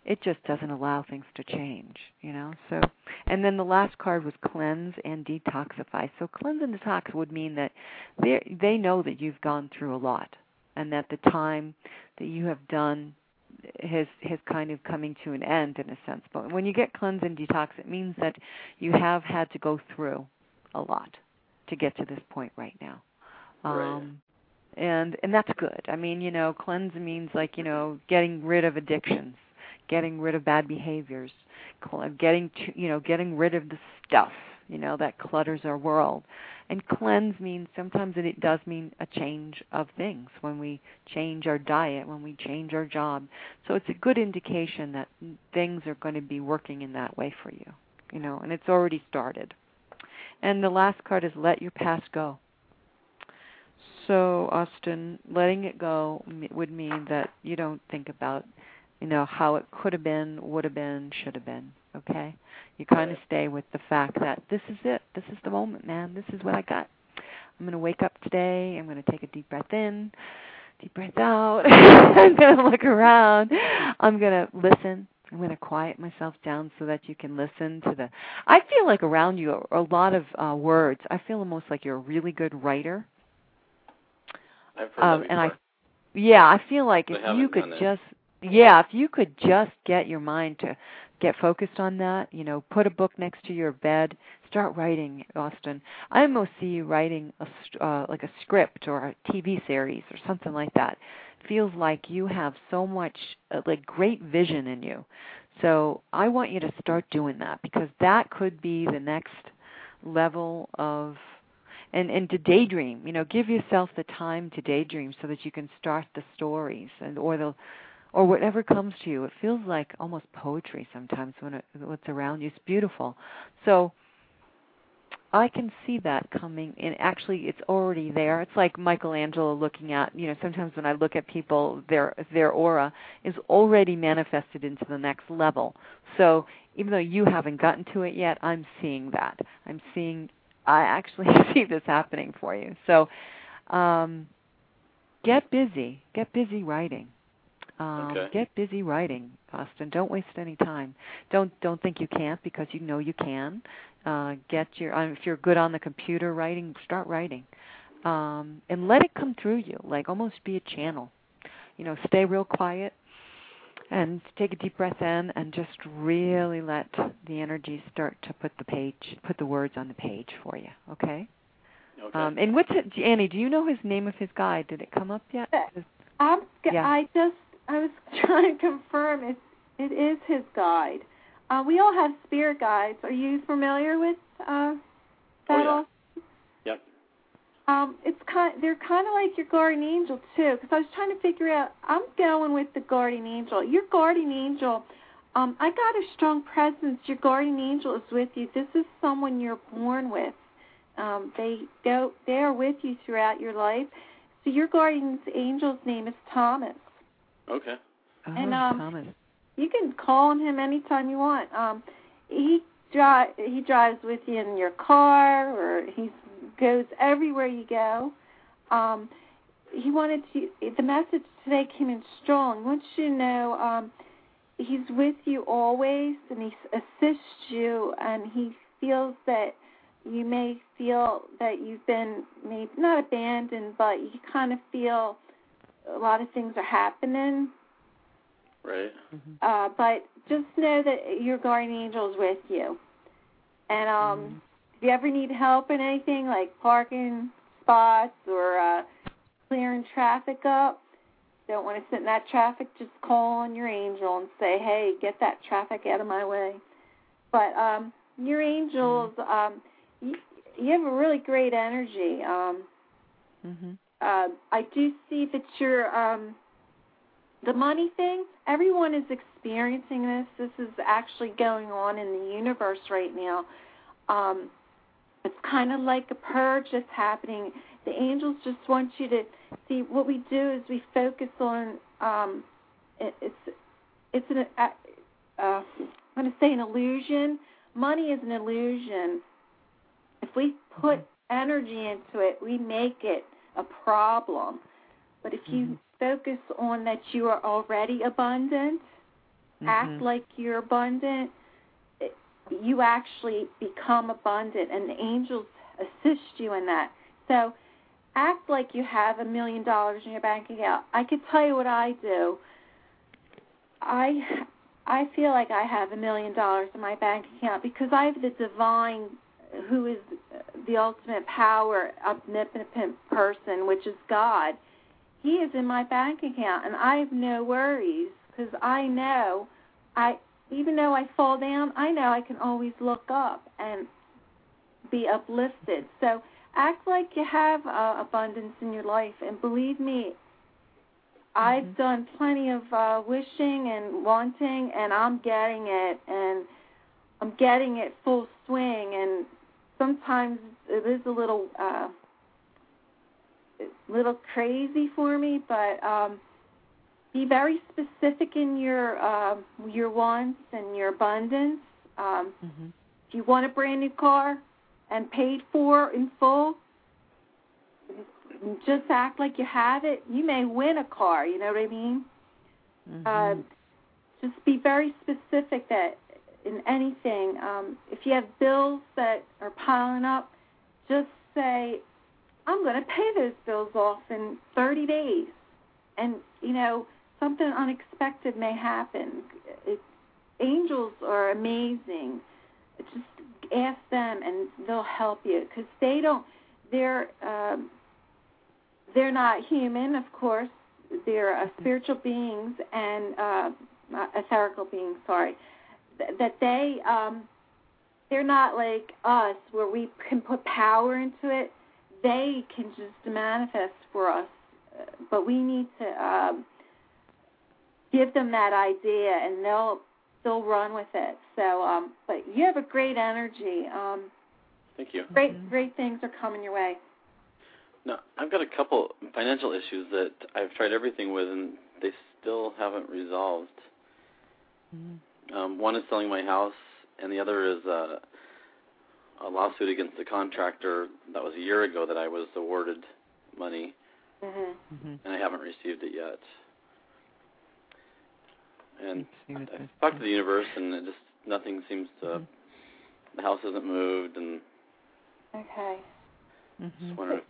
Speaker 1: it just doesn't allow things to change, you know. So, and then the last card was cleanse and detoxify. So cleanse and detox would mean that they know that you've gone through a lot, and that the time that you have done has kind of coming to an end in a sense. But when you get cleanse and detox, it means that you have had to go through a lot to get to this point right now.
Speaker 7: Right.
Speaker 1: And that's good. I mean, you know, cleanse means like, you know, getting rid of addictions, getting rid of bad behaviors, getting rid of the stuff, you know, that clutters our world. And cleanse means sometimes it does mean a change of things, when we change our diet, when we change our job. So it's a good indication that things are going to be working in that way for you, you know, and it's already started. And the last card is let your past go. So, Austin, letting it go would mean that you don't think about, you know, how it could have been, would have been, should have been, okay? You kind of stay with the fact that this is it. This is the moment, man. This is what I got. I'm going to wake up today. I'm going to take a deep breath in, deep breath out. I'm going to look around. I'm going to listen. I'm going to quiet myself down so that you can listen to the... I feel like around you are a lot of words. I feel almost like you're a really good writer.
Speaker 7: I've heard that before.
Speaker 1: I feel like if you could just get your mind to get focused on that, you know, put a book next to your bed, start writing, Austin. I almost see you writing like a script or a TV series or something like that. Feels like you have so much like great vision in you. So I want you to start doing that, because that could be the next level of... And to daydream, you know, give yourself the time to daydream so that you can start the stories or whatever comes to you. It feels like almost poetry sometimes when what's around you. It's beautiful. So I can see that coming, and actually it's already there. It's like Michelangelo looking at, you know, sometimes when I look at people, their aura is already manifested into the next level. So even though you haven't gotten to it yet, I'm seeing that. I actually see this happening for you. So get busy writing. Get busy writing, Austin. Don't waste any time. Don't think you can't, because you know you can. If you're good on the computer writing, start writing. And let it come through you, like almost be a channel. You know, stay real quiet and take a deep breath in and just really let the energy start to put the words on the page for you, okay?
Speaker 7: Okay.
Speaker 1: And Annie, do you know his name of his guide? Did it come up yet?
Speaker 3: I was trying to confirm it is his guide. We all have spirit guides. Are you familiar with that?
Speaker 7: Oh, yeah. Yep.
Speaker 3: They're kind of like your guardian angel too, because I was trying to figure out. I'm going with the guardian angel. Your guardian angel, I got a strong presence. Your guardian angel is with you. This is someone you're born with. They are with you throughout your life. So your guardian angel's name is Thomas.
Speaker 7: Okay.
Speaker 3: And
Speaker 1: Thomas.
Speaker 3: You can call on him anytime you want. He drives with you in your car, or he goes everywhere you go. The message today came in strong. He wants you to know he's with you always, and he assists you, and he feels that you may feel that you've been maybe not abandoned, but you kind of feel a lot of things are happening.
Speaker 7: Right.
Speaker 3: But just know that your guardian angel is with you. And if you ever need help in anything like parking spots or clearing traffic up, don't want to sit in that traffic, just call on your angel and say, hey, get that traffic out of my way. But your angels, you have a really great energy. I do see that you're... the money thing, everyone is experiencing this. This is actually going on in the universe right now. It's kind of like a purge that's happening. The angels just want you to see. What we do is we focus on. I'm going to say an illusion. Money is an illusion. If we put energy into it, we make it a problem. But if you focus on that you are already abundant, act like you're abundant, you actually become abundant, and the angels assist you in that. So act like you have $1 million in your bank account. I could tell you what I do. I feel like I have $1 million in my bank account because I have the divine, who is the ultimate power, omnipotent person, which is God. He is in my bank account, and I have no worries because I know, even though I fall down, I know I can always look up and be uplifted. So act like you have abundance in your life, and believe me, I've done plenty of wishing and wanting, and I'm getting it, and I'm getting it full swing, and sometimes it is a little crazy for me, but be very specific in your wants and your abundance. If you want a brand new car and paid for in full, just act like you have it. You may win a car, you know what I mean? Just be very specific that in anything. If you have bills that are piling up, just say, I'm going to pay those bills off in 30 days. And, something unexpected may happen. Angels are amazing. Just ask them, and they'll help you because they're not human, of course. They're spiritual beings and etherical beings. Sorry, that they're not like us, where we can put power into it. They can just manifest for us, but we need to give them that idea, and they'll run with it. So, but you have a great energy.
Speaker 7: Thank you.
Speaker 3: Great things are coming your way.
Speaker 7: No, I've got a couple financial issues that I've tried everything with, and they still haven't resolved. One is selling my house, and the other is a lawsuit against the contractor. That was a year ago that I was awarded money, and I haven't received it yet. And I've talked to the universe, and it just nothing seems to. The house hasn't moved, and
Speaker 3: okay.
Speaker 7: Just wondering.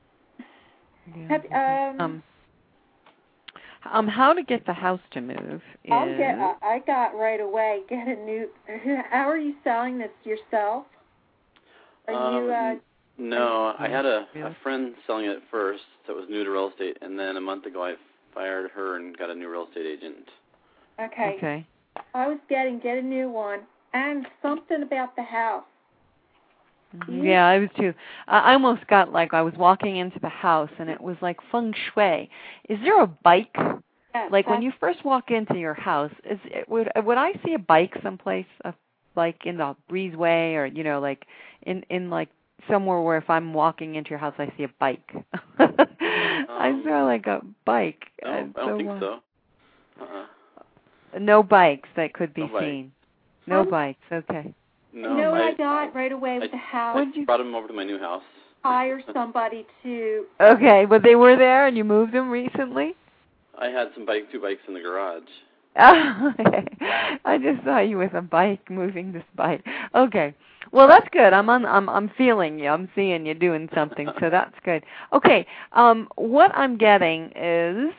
Speaker 1: How to get the house to move is...
Speaker 3: I got right away. Get a new... How are you selling this yourself? Are you...
Speaker 7: No, I had a friend selling it first that was new to real estate, and then a month ago I fired her and got a new real estate agent.
Speaker 3: Okay. I was get a new one, and something about the house.
Speaker 1: Yeah, I was too. I almost got I was walking into the house, and it was like feng shui. Is there a bike?
Speaker 3: Yes,
Speaker 1: when you first walk into your house, would I see a bike someplace, in the breezeway, or in somewhere where if I'm walking into your house, I see a bike? I saw a bike.
Speaker 7: No, I don't think so.
Speaker 1: No bikes that could be
Speaker 7: No
Speaker 1: seen. No bikes. Okay.
Speaker 7: No,
Speaker 3: you know what I got right away with the house?
Speaker 7: I brought him over to my new house.
Speaker 3: Hire somebody to...
Speaker 1: Okay, but they were there and you moved them recently?
Speaker 7: I had two bikes in the garage.
Speaker 1: Okay. I just saw you with a bike, moving this bike. Okay. Well, that's good. I'm feeling you. I'm seeing you doing something, so that's good. Okay. What I'm getting is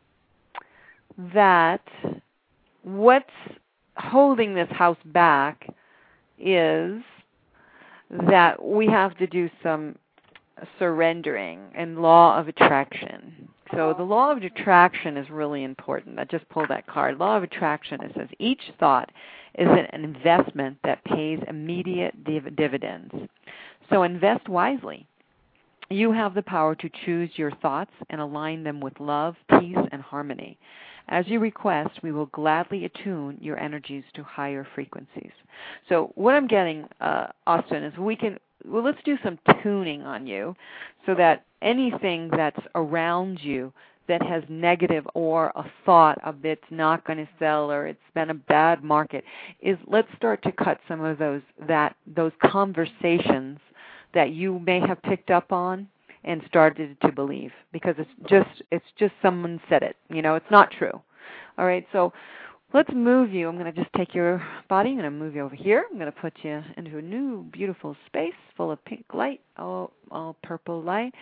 Speaker 1: that what's holding this house back is that we have to do some surrendering and law of attraction. So the law of attraction is really important. I just pulled that card. Law of attraction, it says, each thought is an investment that pays immediate dividends. So invest wisely. You have the power to choose your thoughts and align them with love, peace, and harmony. As you request, we will gladly attune your energies to higher frequencies. So what I'm getting, Austin, is let's do some tuning on you so that anything that's around you that has negative or a thought of it's not going to sell or it's been a bad market, let's start to cut some of those conversations that you may have picked up on and started to believe, because it's just someone said it. It's not true. All right, so Let's move you. I'm going to just take your body. I'm going to move you over here. I'm going to put you into a new beautiful space full of pink light, all purple light.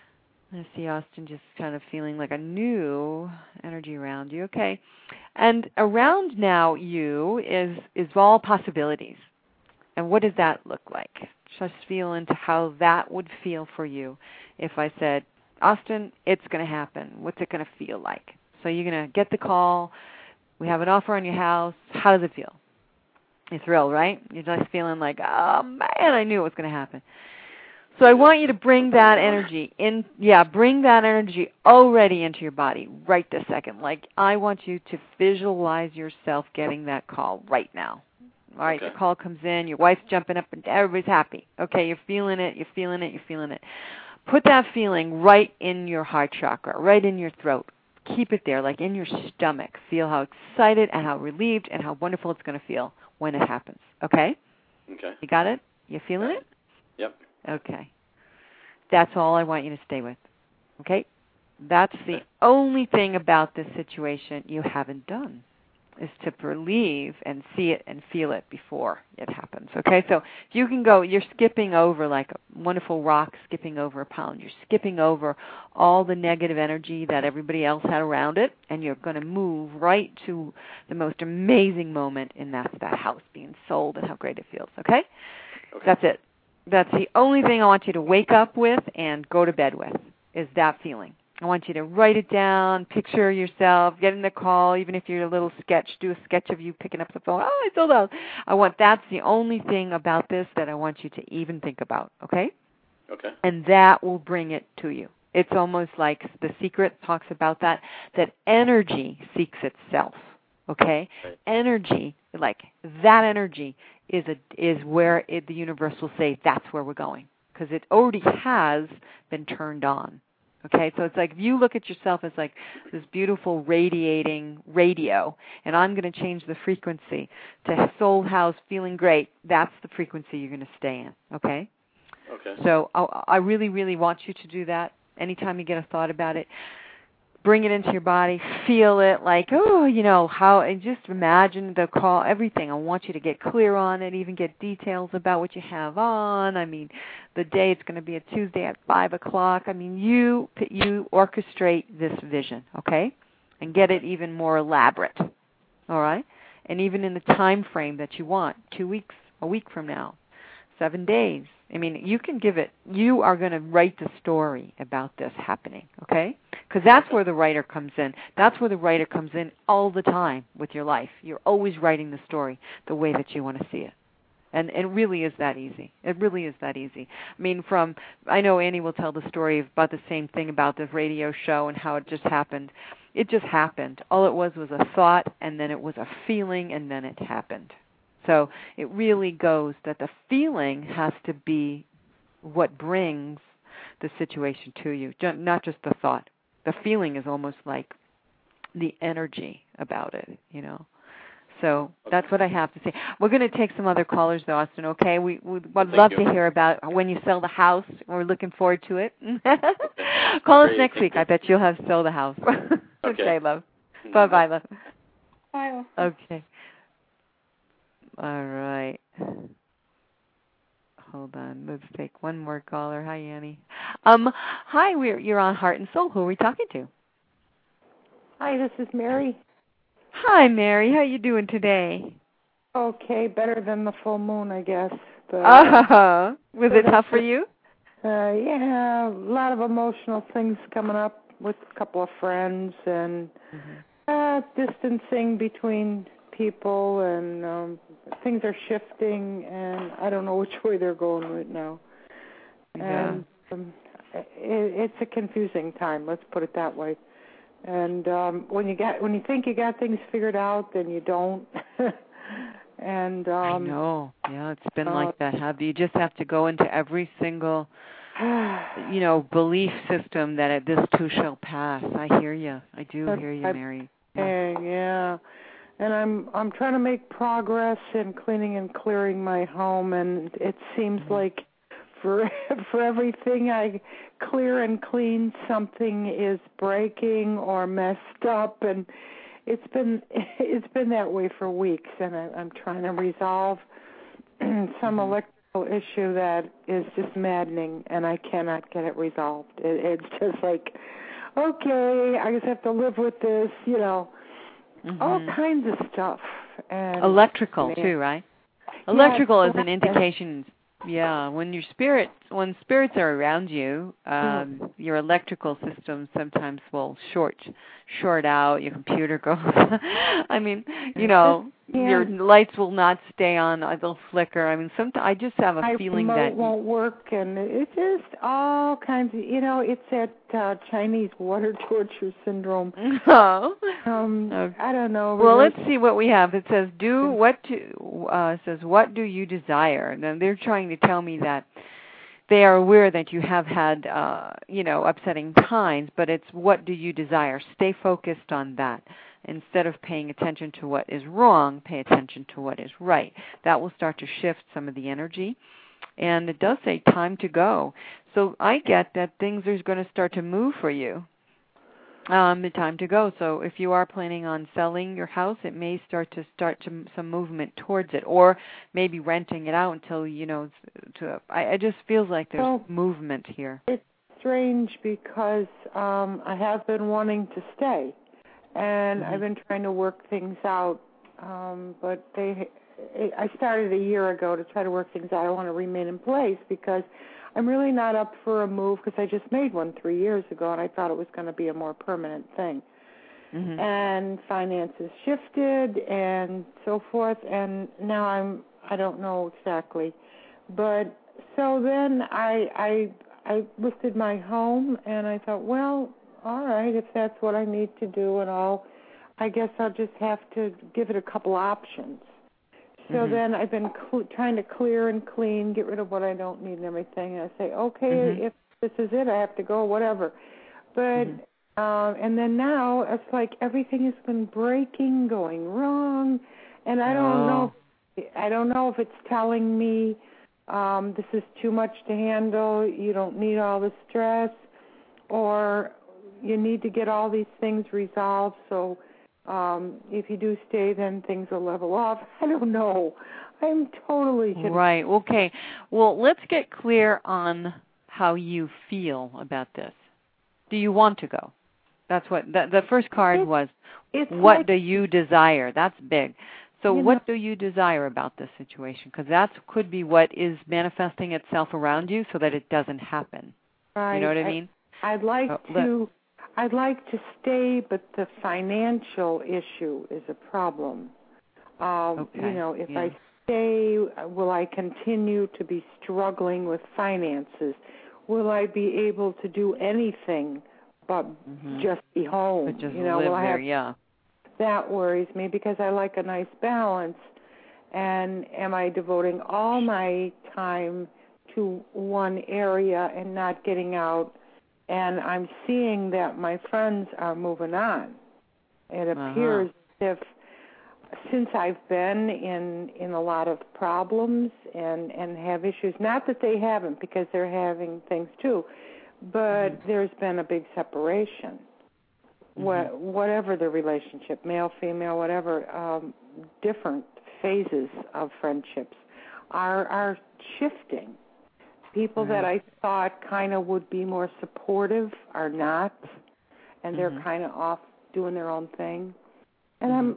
Speaker 1: I see Austin just kind of feeling like a new energy around you. Okay. And around now you is all possibilities. And what does that look like? Just feel into how that would feel for you if I said, Austin, it's going to happen. What's it going to feel like? So you're going to get the call. We have an offer on your house. How does it feel? You're thrilled, right? You're just feeling like, oh, man, I knew it was going to happen. So I want you to bring that energy in. Yeah, bring that energy already into your body right this second. Like, I want you to visualize yourself getting that call right now. All right, The call comes in. Your wife's jumping up, and everybody's happy. Okay, you're feeling it. You're feeling it. You're feeling it. Put that feeling right in your heart chakra, right in your throat. Keep it there, like in your stomach. Feel how excited and how relieved and how wonderful it's going to feel when it happens. Okay?
Speaker 7: Okay.
Speaker 1: You got it? You feeling it?
Speaker 7: Yep.
Speaker 1: Okay. That's all I want you to stay with. Okay? That's the only thing about this situation you haven't done, is to believe and see it and feel it before it happens. Okay? So if you can go, you're skipping over like a wonderful rock skipping over a pond. You're skipping over all the negative energy that everybody else had around it, and you're going to move right to the most amazing moment, and that's that house being sold and how great it feels. Okay? That's it. That's the only thing I want you to wake up with and go to bed with, is that feeling. I want you to write it down, picture yourself, getting the call, even if you're a little sketch, do a sketch of you picking up the phone. Oh, I sold out. That's the only thing about this that I want you to even think about, okay?
Speaker 7: Okay.
Speaker 1: And that will bring it to you. It's almost like The Secret talks about that energy seeks itself, okay?
Speaker 7: Right.
Speaker 1: Energy, like that energy is where the universe will say that's where we're going, because it already has been turned on. Okay, so it's like if you look at yourself as like this beautiful radiating radio, and I'm going to change the frequency to Soul House feeling great, that's the frequency you're going to stay in, okay?
Speaker 7: Okay.
Speaker 1: So I really, really want you to do that. Anytime you get a thought about it, bring it into your body, feel it like, and just imagine the call, everything. I want you to get clear on it, even get details about what you have on. I mean, the day it's going to be a Tuesday at 5 o'clock. I mean, you orchestrate this vision, okay, and get it even more elaborate, all right? And even in the time frame that you want, 2 weeks, a week from now, 7 days. I mean, you can give it, you are going to write the story about this happening, okay? Because that's where the writer comes in. That's where the writer comes in all the time with your life. You're always writing the story the way that you want to see it. And it really is that easy. It really is that easy. I mean, I know Annie will tell the story about the same thing about the radio show and how it just happened. It just happened. All it was a thought, and then it was a feeling, and then it happened. So it really goes that the feeling has to be what brings the situation to you, not just the thought. The feeling is almost like the energy about it, So that's what I have to say. We're going to take some other callers, though, Austin, okay? We'd love to hear about when you sell the house. We're looking forward to it. Call us next week. I bet you'll have sold the house. Okay, love. Bye-bye, love.
Speaker 3: Bye.
Speaker 1: Okay. All right. Hold on. Let's take one more caller. Hi, Annie. Hi, you're on Heart and Soul. Who are we talking to?
Speaker 8: Hi, this is Mary.
Speaker 1: Hi, Mary. How you doing today?
Speaker 8: Okay, better than the full moon, I guess.
Speaker 1: Was it tough for you?
Speaker 8: Yeah, a lot of emotional things coming up with a couple of friends and distancing between people, and things are shifting, and I don't know which way they're going right now.
Speaker 1: Yeah.
Speaker 8: And it's a confusing time, let's put it that way. And when you think you got things figured out, then you don't. And
Speaker 1: I know. Yeah, it's been like that. You just have to go into every single belief system that this too shall pass. I hear you. I do hear you, Mary.
Speaker 8: Yeah. And I'm trying to make progress in cleaning and clearing my home, and it seems like for everything I clear and clean, something is breaking or messed up, and it's been that way for weeks, and I'm trying to resolve some electrical issue that is just maddening, and I cannot get it resolved. It's just like, okay, I just have to live with this, all kinds of stuff. And
Speaker 1: electrical too, right? Electrical is an indication. Yeah, when spirits are around you, your electrical system sometimes will short out. Your computer goes. I mean, your lights will not stay on. They'll flicker. I mean, I just have a feeling that
Speaker 8: it won't work, and it's just all kinds of. It's that Chinese water torture syndrome.
Speaker 1: Oh.
Speaker 8: I don't know.
Speaker 1: Well, let's see what we have. It says, what do you desire? And they're trying to tell me that they are aware that you have had, upsetting times, but it's what do you desire? Stay focused on that. Instead of paying attention to what is wrong, pay attention to what is right. That will start to shift some of the energy. And it does say time to go. So I get that things are going to start to move for you. The time to go. So if you are planning on selling your house, it may start some movement towards it, or maybe renting it out until I just feels like there's movement here.
Speaker 8: It's strange because I have been wanting to stay, and I've been trying to work things out. But I started a year ago to try to work things out. I want to remain in place because I'm really not up for a move because I just made one 3 years ago, and I thought it was going to be a more permanent thing. And finances shifted and so forth, and now I don't know exactly. But so then I listed my home, and I thought, well, all right, if that's what I need to do and all, I guess I'll just have to give it a couple options. So then I've been trying to clear and clean, get rid of what I don't need and everything. And I say, okay, if this is it, I have to go, whatever. But and then now it's like everything has been breaking, going wrong, and I don't know. I don't know if it's telling me this is too much to handle. You don't need all the stress, or you need to get all these things resolved. So. If you do stay, then things will level off. I don't know. I'm totally confused.
Speaker 1: Right. Okay. Well, let's get clear on how you feel about this. Do you want to go? That's what the first card was. What do you desire? That's big. So what do you desire about this situation? Because that could be what is manifesting itself around you so that it doesn't happen.
Speaker 8: Right.
Speaker 1: You know what I mean?
Speaker 8: I'd like to stay, but the financial issue is a problem. If I stay, will I continue to be struggling with finances? Will I be able to do anything but just be home?
Speaker 1: But just live there,
Speaker 8: That worries me because I like a nice balance. And am I devoting all my time to one area and not getting out? And I'm seeing that my friends are moving on. It appears as if since I've been in a lot of problems and have issues, not that they haven't because they're having things too, but there's been a big separation. Whatever the relationship, male, female, whatever, different phases of friendships are shifting. People that I thought kind of would be more supportive are not, and they're kind of off doing their own thing. And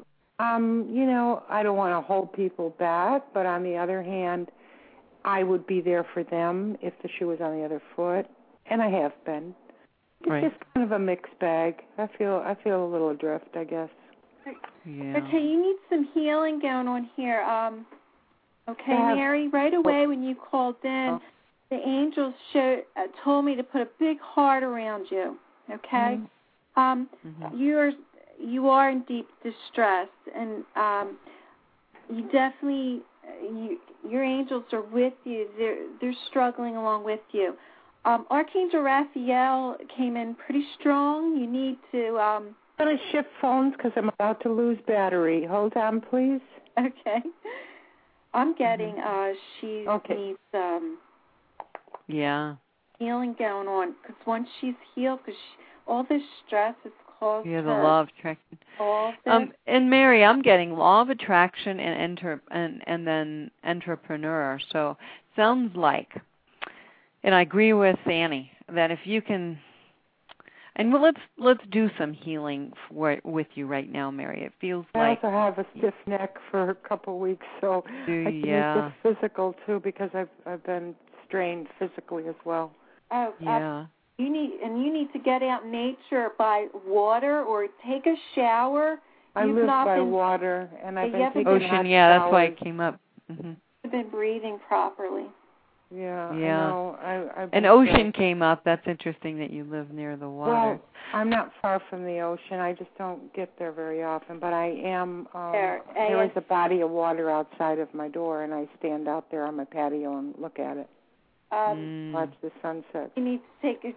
Speaker 8: I don't want to hold people back, but on the other hand, I would be there for them if the shoe was on the other foot, and I have been. It's just kind of a mixed bag. I feel a little adrift, I guess.
Speaker 3: Yeah. Okay, you need some healing going on here. Mary, right away when you called in, the angels told me to put a big heart around you. Okay, you are in deep distress, and you definitely your angels are with you. They're struggling along with you. Archangel Raphael came in pretty strong. You need to. I'm
Speaker 8: going to shift phones because I'm about to lose battery. Hold on, please.
Speaker 3: Okay. I'm getting she needs healing going on because once she's healed, because all this stress is called
Speaker 1: Yeah, the law of attraction.
Speaker 3: All
Speaker 1: and Mary, I'm getting law of attraction and then entrepreneur. So sounds like, and I agree with Annie that if you can, and let's do some healing with you right now, Mary. It feels like
Speaker 8: I also have a stiff neck for a couple of weeks, so I can make this physical too because I've been strained physically as well.
Speaker 3: Oh, yeah. You need to get out in nature by water or take a shower.
Speaker 8: I live by water, and I've been taking
Speaker 1: ocean. Yeah, that's why it came up. Mm-hmm.
Speaker 3: You've been breathing properly.
Speaker 8: Yeah. I know.
Speaker 1: An ocean came up. That's interesting that you live near the water.
Speaker 8: Well, I'm not far from the ocean. I just don't get there very often, but I am. There is a body of water outside of my door, and I stand out there on my patio and look at it. Watch the sunset.
Speaker 3: You need to take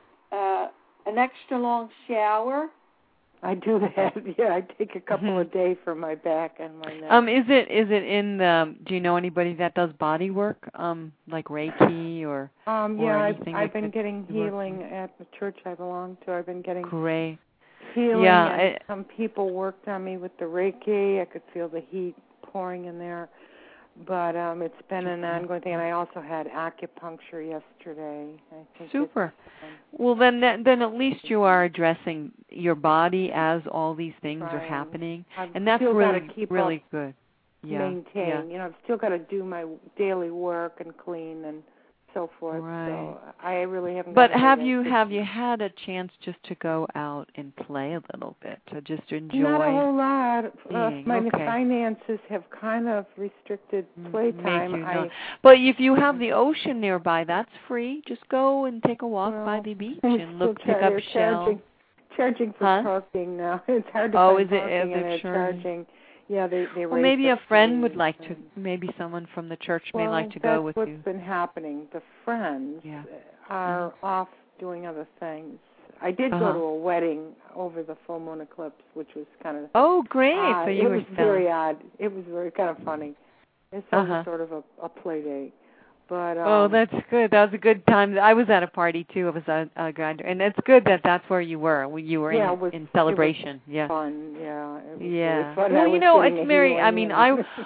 Speaker 3: an extra long shower.
Speaker 8: I do that. Yeah, I take a couple a day for my back and my neck.
Speaker 1: Is it in the? Do you know anybody that does body work, like Reiki or?
Speaker 8: I've been getting healing at the church I belong to. I've been getting healing.
Speaker 1: Yeah,
Speaker 8: and some people worked on me with the Reiki. I could feel the heat pouring in there. But it's been an ongoing thing, and I also had acupuncture yesterday. I think
Speaker 1: super. Well, then at least you are addressing your body as all these things are happening, and that's really good.
Speaker 8: Maintain. I've still got to do my daily work and clean and so forth.
Speaker 1: Right.
Speaker 8: So I really haven't.
Speaker 1: But have you had a chance just to go out and play a little bit, to just enjoy?
Speaker 8: Not a whole lot. My finances have kind of restricted playtime.
Speaker 1: But if you have the ocean nearby, that's free. Just go and take a walk by the beach and pick up shells.
Speaker 8: Charging for parking now. It's hard to find parking, and they're charging. Yeah, they
Speaker 1: well, maybe a friend would like to. Maybe someone from the church may like to go with you.
Speaker 8: That's what's been happening. The friends are off doing other things. I did go to a wedding over the full moon eclipse, which was kind of
Speaker 1: great.
Speaker 8: Odd.
Speaker 1: So you
Speaker 8: was very odd. It was very kind of funny. It's sort of a play date. But
Speaker 1: that's good. That was a good time. I was at a party too. It was a graduate, and it's good that that's where you were. You were in celebration.
Speaker 8: It was fun. Yeah. It was
Speaker 1: really
Speaker 8: fun.
Speaker 1: Well, it's Mary. I mean,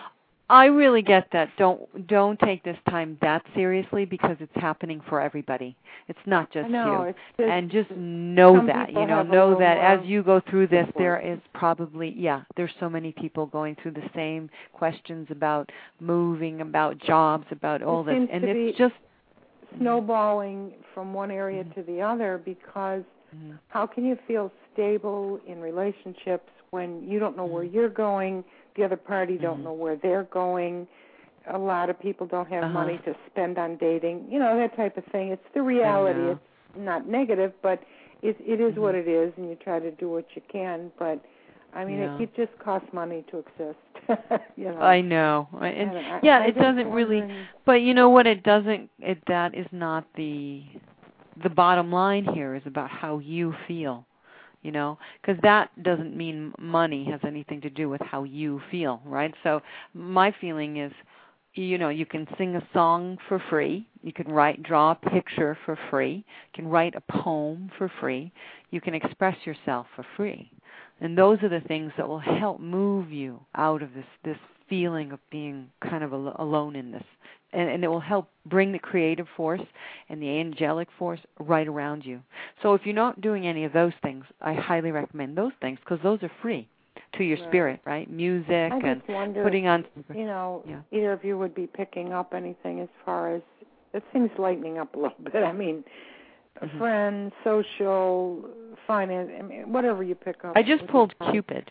Speaker 1: I really get that. Don't take this time that seriously because it's happening for everybody. It's not just you. And just know that. Know that as you go through this, there is probably there's so many people going through the same questions about moving, about jobs, about all this, and it's just
Speaker 8: snowballing from one area to the other because how can you feel stable in relationships when you don't know where you're going? The other party don't know where they're going. A lot of people don't have money to spend on dating. That type of thing. It's the reality. It's not negative, but it is what it is, and you try to do what you can. But, I mean, it just costs money to exist.
Speaker 1: I know. It doesn't really. But you know what? It doesn't. That is not the bottom line here is about how you feel. Because that doesn't mean money has anything to do with how you feel, right? So my feeling is, you can sing a song for free. You can draw a picture for free. You can write a poem for free. You can express yourself for free. And those are the things that will help move you out of this feeling of being kind of alone in this. And it will help bring the creative force and the angelic force right around you. So if you're not doing any of those things, I highly recommend those things because those are free to your spirit, right? Music and putting on.
Speaker 8: Either of you would be picking up anything as far as things lightening up a little bit. I mean, friends, social, finance, whatever you pick up.
Speaker 1: I just pulled Cupid.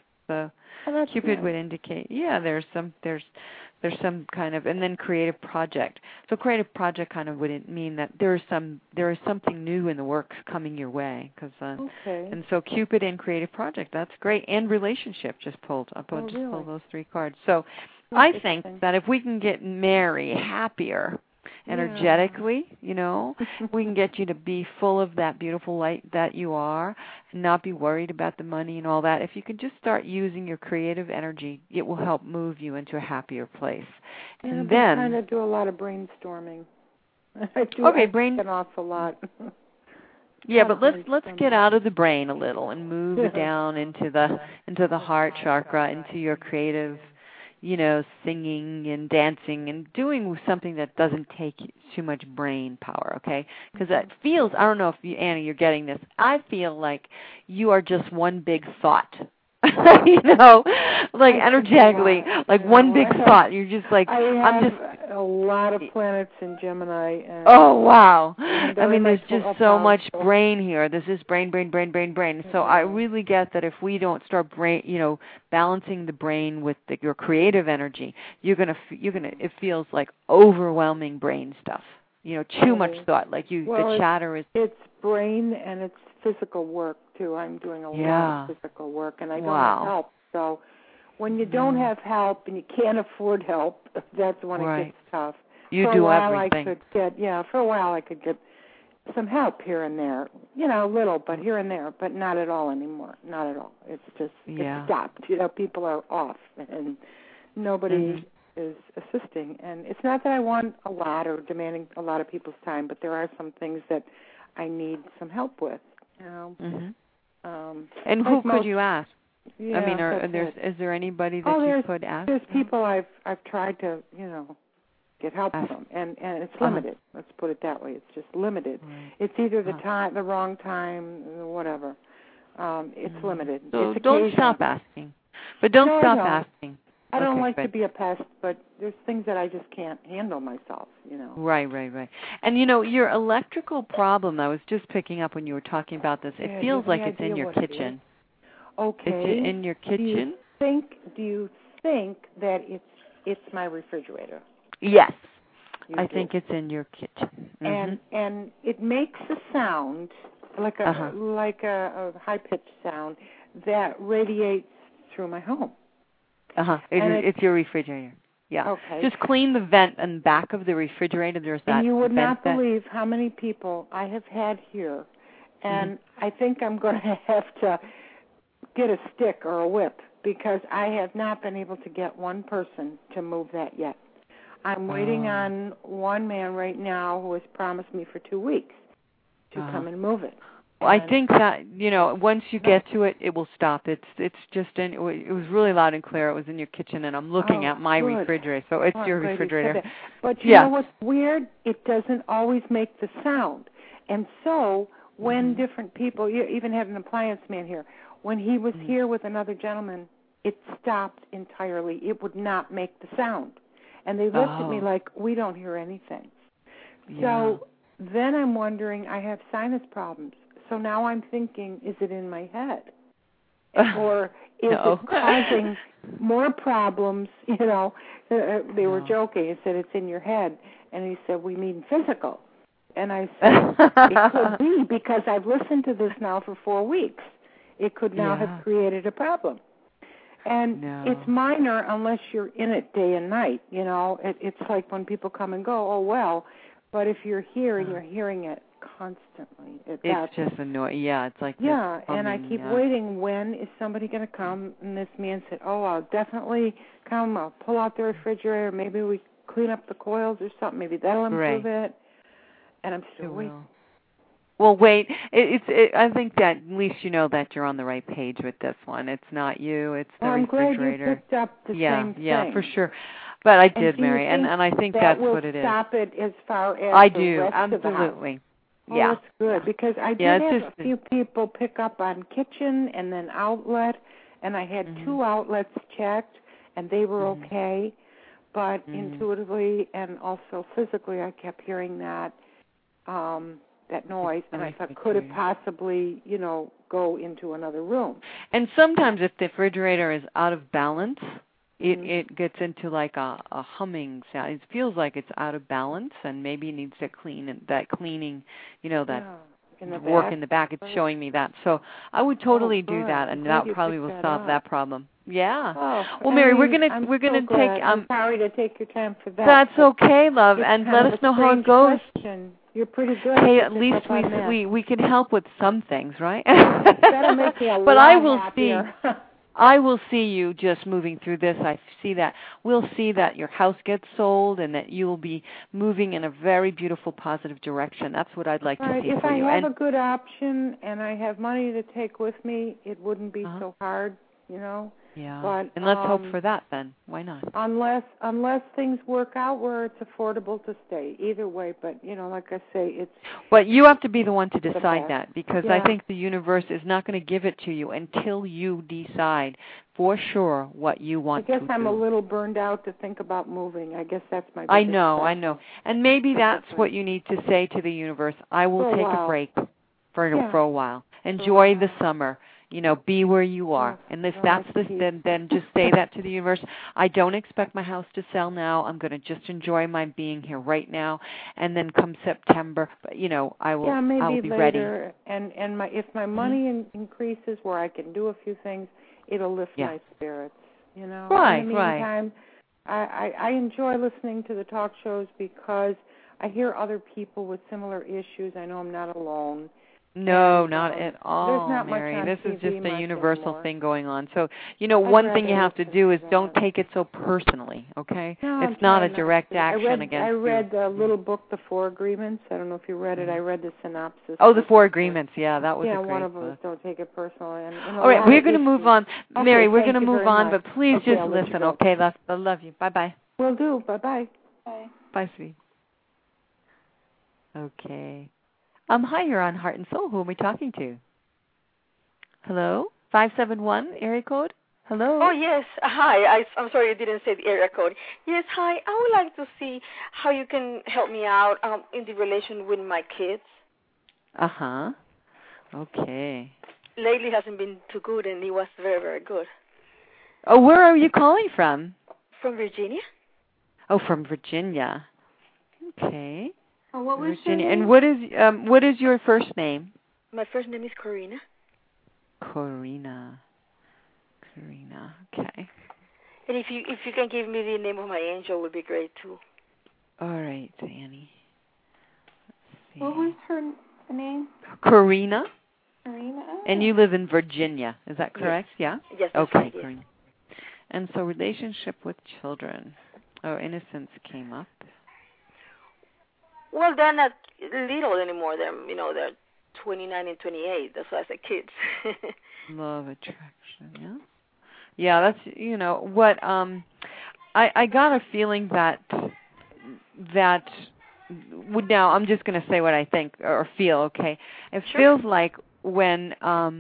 Speaker 1: Cupid would indicate, there's some kind of, and then creative project. So creative project kind of would mean that there is something new in the works coming your way. And so Cupid and creative project, that's great. And relationship just pulled. I pulled those 3 cards. So I think that if we can get Mary happier energetically, we can get you to be full of that beautiful light that you are and not be worried about the money and all that. If you can just start using your creative energy, it will help move you into a happier place. And then
Speaker 8: I kind of do a lot of brainstorming. I do an awful lot.
Speaker 1: Yeah, but let's get out of the brain a little and move it down into the heart chakra, into your creative, singing and dancing and doing something that doesn't take too much brain power, okay? Because that feels, I don't know if you, Annie, you're getting this. I feel like you are just one big thought. Like energetically, like one big thought. You're just like, I'm just
Speaker 8: a lot of planets in Gemini. And
Speaker 1: oh, wow. I mean, there's just so much brain here. This is brain. So I really get that if we don't start balancing the brain with your creative energy, it feels like overwhelming brain stuff. Too much thought. Like the chatter is.
Speaker 8: It's brain and it's physical work too. I'm doing a lot of physical work, and I don't have help. So when you don't have help and you can't afford help, that's when it gets tough.
Speaker 1: You do everything.
Speaker 8: For a while I could get some help here and there, little, but here and there, but not at all anymore. Not at all. It's just it's stopped. People are off, and nobody is assisting. And it's not that I want a lot or demanding a lot of people's time, but there are some things that I need some help with.
Speaker 1: And who could you ask? Yeah, I mean, is there anybody that you could ask?
Speaker 8: There's people I've tried to get help from, and it's limited. Let's put it that way. It's just limited. Right. It's either the wrong time, whatever. It's limited.
Speaker 1: So
Speaker 8: it's
Speaker 1: don't stop asking. But don't stop asking.
Speaker 8: I don't like to be a pest, but there's things that I just can't handle myself,
Speaker 1: Right. And, your electrical problem, I was just picking up when you were talking about this, it feels like it's in your kitchen.
Speaker 8: Okay.
Speaker 1: It's in your kitchen?
Speaker 8: Do you think that it's my refrigerator?
Speaker 1: Yes. I think it's in your kitchen.
Speaker 8: And it makes a sound, like a high-pitched sound, that radiates through my home.
Speaker 1: It's your refrigerator. Yeah.
Speaker 8: Okay.
Speaker 1: Just clean the vent in the back of the refrigerator. There's that.
Speaker 8: And you would not believe how many people I have had here, and I think I'm going to have to get a stick or a whip because I have not been able to get one person to move that yet. I'm waiting on one man right now who has promised me for 2 weeks to come and move it.
Speaker 1: Well, I think that, once you get to it, it will stop. It was really loud and clear. It was in your kitchen, and I'm looking at my refrigerator, so it's your refrigerator.
Speaker 8: But you know what's weird? It doesn't always make the sound. And so when different people, you even had an appliance man here, when he was here with another gentleman, it stopped entirely. It would not make the sound. And they looked at me like, we don't hear anything. So then I'm wondering, I have sinus problems. So now I'm thinking, is it in my head? Or is it causing more problems? They were joking. He said, it's in your head. And he said, we mean physical. And I said, it could be because I've listened to this now for 4 weeks. It could now have created a problem. And it's minor unless you're in it day and night. It's like when people come and go, oh, well. But if you're here and you're hearing it constantly,
Speaker 1: it's just annoying. Yeah, it's like
Speaker 8: and I keep waiting. When is somebody going to come? And this man said, "Oh, I'll definitely come. I'll pull out the refrigerator. Maybe we clean up the coils or something. Maybe that'll improve it." And I'm still waiting.
Speaker 1: Well, wait. I think that at least you know that you're on the right page with this one. It's not you. It's the refrigerator.
Speaker 8: I'm glad you picked up the same thing.
Speaker 1: Yeah, for sure. But I did, Mary, and I think that's what it is.
Speaker 8: Stop it as far as
Speaker 1: I
Speaker 8: the
Speaker 1: do,
Speaker 8: rest
Speaker 1: absolutely.
Speaker 8: Of the house. That's good because I did have a few people pick up on kitchen and then outlet, and I had 2 outlets checked, and they were okay. But intuitively and also physically, I kept hearing that noise, and I thought, could it possibly, go into another room?
Speaker 1: And sometimes if the refrigerator is out of balance, it gets into like a humming sound. It feels like it's out of balance, and maybe it needs to cleaning, that work in the back. It's showing me that. So I would totally do that, and that probably will solve that problem. Yeah. Well, Mary, we're gonna take.
Speaker 8: I'm sorry to take your time for that.
Speaker 1: That's okay, love, and let us know how it goes.
Speaker 8: You're pretty good.
Speaker 1: Hey, at least we can help with some things, right?
Speaker 8: That'll make me a lot
Speaker 1: But I will
Speaker 8: happier.
Speaker 1: see. I will see you just moving through this. I see that. We'll see that your house gets sold and that you will be moving in a very beautiful, positive direction. That's what I'd like to see
Speaker 8: if
Speaker 1: for you.
Speaker 8: If I have a good option and I have money to take with me, it wouldn't be so hard, you know.
Speaker 1: Yeah.
Speaker 8: But,
Speaker 1: and let's hope for that then. Why not?
Speaker 8: Unless things work out where it's affordable to stay. Either way, but, you know, like I say, it's...
Speaker 1: But you have to be the one to decide that, because
Speaker 8: yeah.
Speaker 1: I think the universe is not going to give it to you until you decide for sure what you want to do.
Speaker 8: I guess I'm a little burned out to think about moving. I guess that's my biggest
Speaker 1: I know. And maybe that's what you need to say to the universe. I will take a break for a while. Enjoy the summer. You know, be where you are. And if that's then just say that to the universe. I don't expect my house to sell now. I'm going to just enjoy my being here right now. And then come September, you know, I'll be
Speaker 8: later.
Speaker 1: ready.
Speaker 8: And if my money increases where I can do a few things, it'll lift my spirits, you know.
Speaker 1: Right,
Speaker 8: in the meantime, I enjoy listening to the talk shows because I hear other people with similar issues. I know I'm not alone.
Speaker 1: No, not at all,
Speaker 8: not
Speaker 1: Mary.
Speaker 8: Much
Speaker 1: this
Speaker 8: on
Speaker 1: is
Speaker 8: TV
Speaker 1: just a universal
Speaker 8: anymore.
Speaker 1: thing going on. So, you know, one thing you have to do is don't take it so personally, okay?
Speaker 8: No,
Speaker 1: it's not a direct action against you.
Speaker 8: I read the little book, The Four Agreements. I don't know if you read it. I read the synopsis.
Speaker 1: Oh, The Four Agreements. Yeah, that was a great
Speaker 8: one of them
Speaker 1: book.
Speaker 8: is don't take it personally. And
Speaker 1: all right, we're going to move on.
Speaker 8: Okay,
Speaker 1: Mary, we're going to move on,
Speaker 8: much.
Speaker 1: but please just listen, okay? I love you. Bye-bye.
Speaker 8: Will do. Bye-bye.
Speaker 3: Bye.
Speaker 1: Bye, sweetie. Okay. Hi, you're on Heart and Soul. Who are we talking to? Hello? 571 area code? Hello?
Speaker 9: Oh, yes. Hi. I'm sorry you didn't say the area code. Yes, hi. I would like to see how you can help me out in the relation with my kids.
Speaker 1: Uh-huh. Okay.
Speaker 9: Lately hasn't been too good, and it was very, very good.
Speaker 1: Oh, where are you calling from?
Speaker 9: From Virginia.
Speaker 1: Oh, from Virginia. Okay.
Speaker 3: Oh, what was
Speaker 1: Virginia.
Speaker 3: your name?
Speaker 1: And what is your first name?
Speaker 9: My first name is Corina.
Speaker 1: Corina. Okay.
Speaker 9: And if you can give me the name of my angel, would be great too.
Speaker 1: All right, Annie.
Speaker 3: What was her name?
Speaker 1: Corina.
Speaker 3: Corina.
Speaker 1: And you live in Virginia, is that correct?
Speaker 9: Yes.
Speaker 1: Yeah.
Speaker 9: Yes.
Speaker 1: Okay,
Speaker 9: right, yes.
Speaker 1: Corina. And so relationship with children. Oh, innocence came up.
Speaker 9: Well, they're not little anymore. They're 29 and 28. That's why I said kids.
Speaker 1: Love attraction, yeah. Yeah, that's what I got a feeling that now I'm just going to say what I think or feel, okay? It feels like when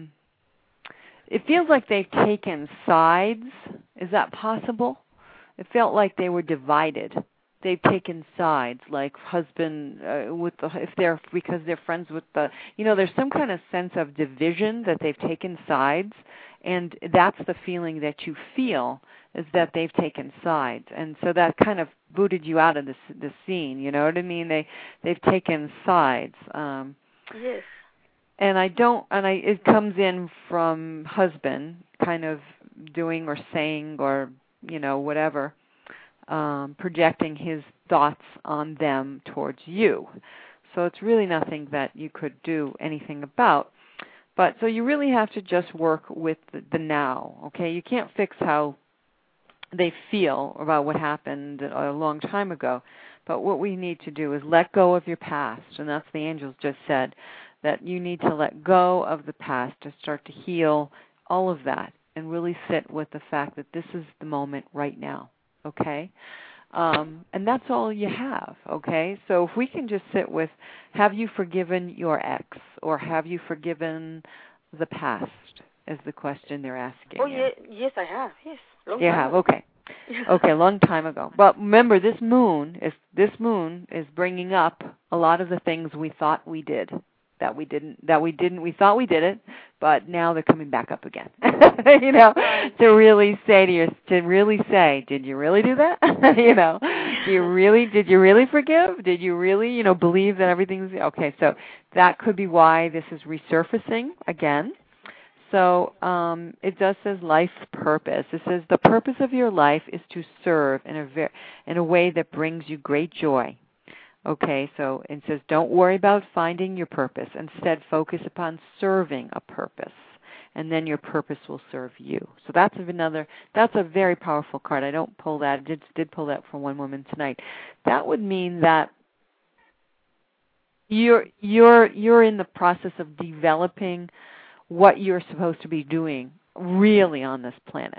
Speaker 1: it feels like they've taken sides. Is that possible? It felt like they were divided. They've taken sides, like husband because they're friends with there's some kind of sense of division that they've taken sides, and that's the feeling that you feel is that they've taken sides, and so that kind of booted you out of the scene. You know what I mean? They've taken sides.
Speaker 9: Yes.
Speaker 1: And it comes in from husband, kind of doing or saying or whatever. Projecting his thoughts on them towards you. So it's really nothing that you could do anything about. But so you really have to just work with the now, okay? You can't fix how they feel about what happened a long time ago. But what we need to do is let go of your past. And that's the angels just said, that you need to let go of the past to start to heal all of that and really sit with the fact that this is the moment right now. Okay? And that's all you have, okay? So if we can just sit with, have you forgiven your ex, or have you forgiven the past, is the question they're asking.
Speaker 9: Oh, yes, I have, yes.
Speaker 1: You have, okay. Okay, a long time ago. But remember, this moon is bringing up a lot of the things we thought we did. We thought we did it, but now they're coming back up again. To really say did you really do that? Did you really forgive? Did you really, believe that everything's okay? So that could be why this is resurfacing again. So it does says life purpose. It says the purpose of your life is to serve in a way that brings you great joy. Okay, so it says don't worry about finding your purpose. Instead, focus upon serving a purpose. and then your purpose will serve you. So that's a very powerful card. I don't pull that. I did pull that for one woman tonight. That would mean that you're in the process of developing what you're supposed to be doing really on this planet,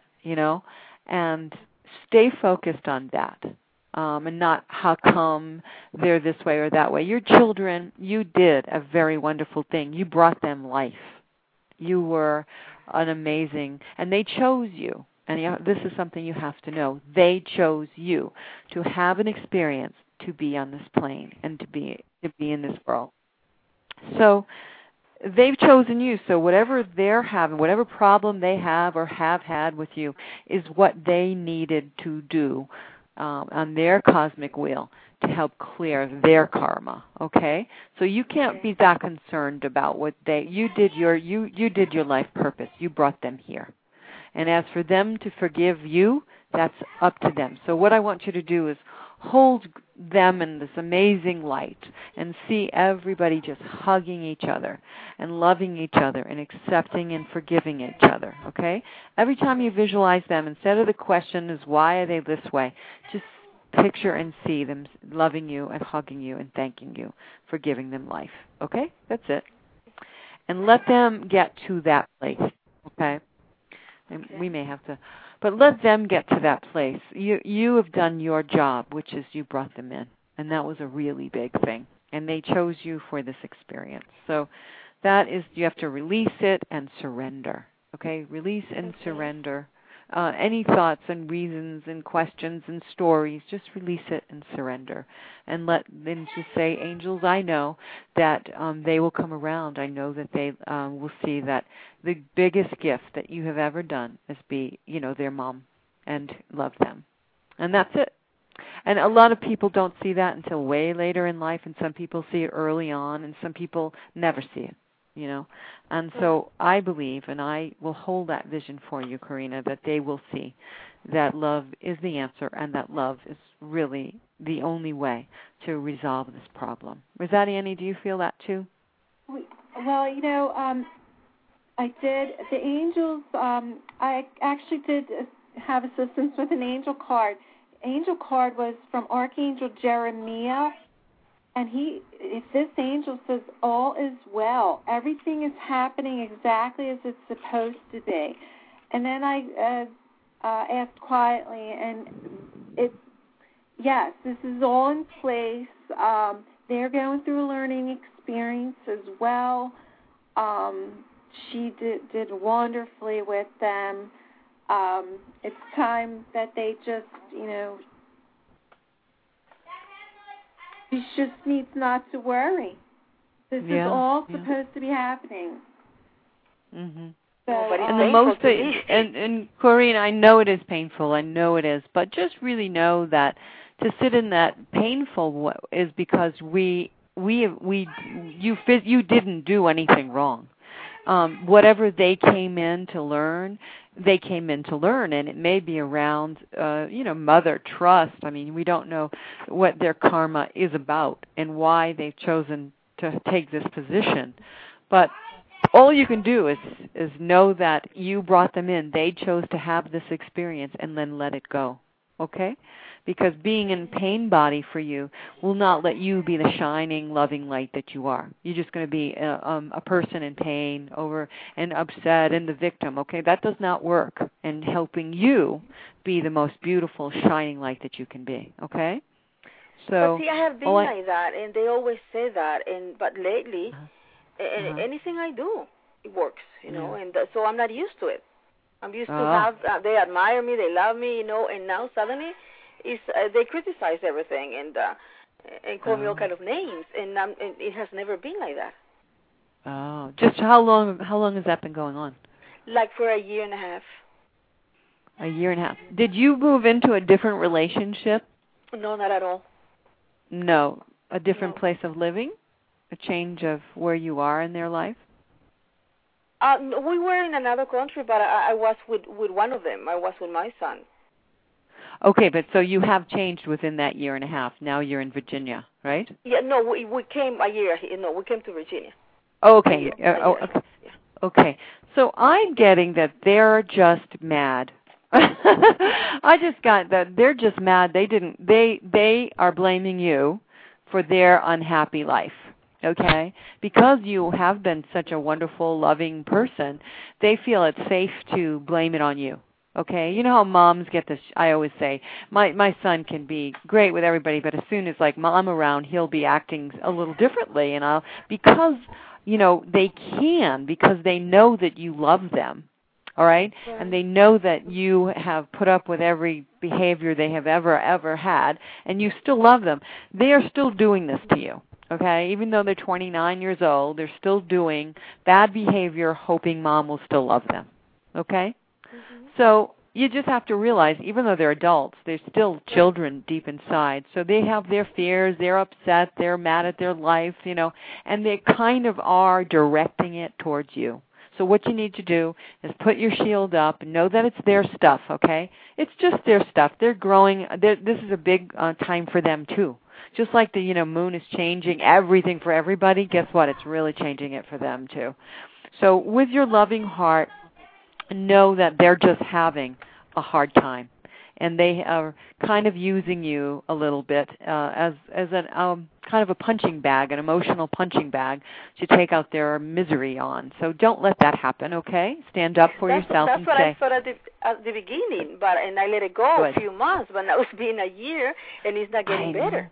Speaker 1: and stay focused on that. And not how come they're this way or that way. Your children, you did a very wonderful thing. You brought them life. You were an amazing, and they chose you. And this is something you have to know. They chose you to have an experience, to be on this plane and to be in this world. So they've chosen you. So whatever they're having, whatever problem they have or have had with you, is what they needed to do on their cosmic wheel to help clear their karma. Okay, so you can't be that concerned about what you did your life purpose. You brought them here, and as for them to forgive you, that's up to them. So what I want you to do is hold them in this amazing light and see everybody just hugging each other and loving each other and accepting and forgiving each other, okay? Every time you visualize them, instead of the question is why are they this way, just picture and see them loving you and hugging you and thanking you for giving them life, okay? That's it. And let them get to that place, okay? And we may have to... But let them get to that place. You have done your job, which is you brought them in. And that was a really big thing. And they chose you for this experience. So that is, you have to release it and surrender. Okay? Release and surrender. Any thoughts and reasons and questions and stories, just release it and surrender. And let them just say, angels, I know that they will come around. I know that they will see that the biggest gift that you have ever done is be, their mom and love them. And that's it. And a lot of people don't see that until way later in life, and some people see it early on, and some people never see it. And so I believe, and I will hold that vision for you, Karina, that they will see that love is the answer and that love is really the only way to resolve this problem. Rosati, Annie, do you feel that too?
Speaker 3: Well, I did. The angels, I actually did have assistance with an angel card. Angel card was from Archangel Jeremiah. And this angel says, all is well. Everything is happening exactly as it's supposed to be. And then I asked quietly, and yes, this is all in place. They're going through a learning experience as well. She did wonderfully with them. It's time that they just, she just needs not to worry. This is all supposed to be happening.
Speaker 1: Mm-hmm.
Speaker 3: So,
Speaker 1: and the most, and Corinne, I know it is painful. I know it is, but just really know that to sit in that painful is because you didn't do anything wrong. Whatever they came in to learn, they came in to learn, and it may be around, mother trust. I mean, we don't know what their karma is about and why they've chosen to take this position. But all you can do is know that you brought them in. They chose to have this experience, and then let it go, okay? Because being in pain body for you will not let you be the shining, loving light that you are. You're just going to be a person in pain and upset and the victim, okay? That does not work in helping you be the most beautiful, shining light that you can be, okay? So,
Speaker 9: but see, I have been like that, and they always say that. But lately, anything I do, it works, and so I'm not used to it. I'm used to have they admire me, they love me, and now suddenly they criticize everything and call me all kind of names, and it has never been like that.
Speaker 1: Oh, just how long has that been going on?
Speaker 9: Like for a year and a half.
Speaker 1: A year and a half. Did you move into a different relationship?
Speaker 9: No, not at all.
Speaker 1: No, a different place of living? A change of where you are in their life?
Speaker 9: We were in another country, but I was with one of them. I was with my son.
Speaker 1: Okay, but so you have changed within that year and a half. Now you're in Virginia, right?
Speaker 9: Yeah, no, we came a year. No, we came to Virginia.
Speaker 1: Oh, okay. Okay. So I'm getting that they're just mad. I just got that they're just mad. They are blaming you for their unhappy life. Okay? Because you have been such a wonderful, loving person, they feel it's safe to blame it on you. Okay? You know how moms get this, I always say, my son can be great with everybody, but as soon as like mom around, he'll be acting a little differently, and because they can, because they know that you love them. All right? And they know that you have put up with every behavior they have ever had, and you still love them. They are still doing this to you. Okay? Even though they're 29 years old, they're still doing bad behavior, hoping mom will still love them. Okay? Mm-hmm. So you just have to realize, even though they're adults, they're still children deep inside. So they have their fears, they're upset, they're mad at their life, and they kind of are directing it towards you. So what you need to do is put your shield up and know that it's their stuff, okay? It's just their stuff. They're growing. This is a big time for them, too. Just like the moon is changing everything for everybody, guess what? It's really changing it for them, too. So with your loving heart, know that they're just having a hard time. And they are kind of using you a little bit as an kind of a punching bag, an emotional punching bag to take out their misery on. So don't let that happen, okay? Stand up for yourself and say.
Speaker 9: That's what I thought at the beginning, and I let it go a few months, but now it's been a year, and it's not getting better.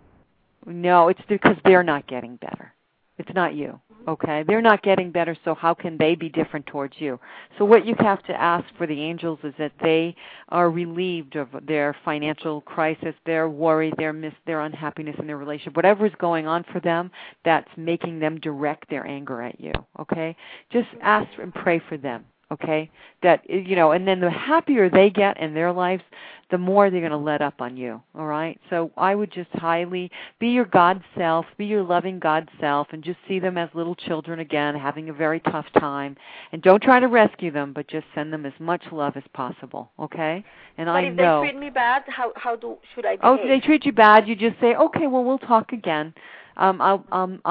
Speaker 1: No, it's because they're not getting better. It's not you, okay? They're not getting better, so how can they be different towards you? So what you have to ask for the angels is that they are relieved of their financial crisis, their worry, their unhappiness in their relationship, whatever is going on for them that's making them direct their anger at you, okay? Just ask and pray for them, okay? That, and then the happier they get in their lives, the more they're going to let up on you, all right? So I would just highly be your God self, be your loving God self, and just see them as little children again, having a very tough time. And don't try to rescue them, but just send them as much love as possible, okay? And
Speaker 9: but if they treat me bad, how should I behave?
Speaker 1: Oh, if they treat you bad, you just say, okay, well, we'll talk again. I'll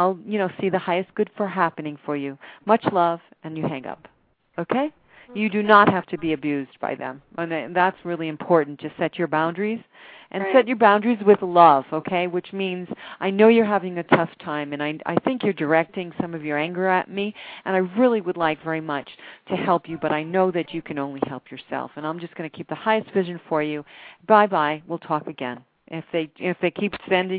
Speaker 1: see the highest good for happening for you. Much love, and you hang up, okay? You do not have to be abused by them. And that's really important. Just set your boundaries and set your boundaries with love, okay, which means I know you're having a tough time, and I think you're directing some of your anger at me, and I really would like very much to help you, but I know that you can only help yourself, and I'm just going to keep the highest vision for you. Bye-bye. We'll talk again. If they keep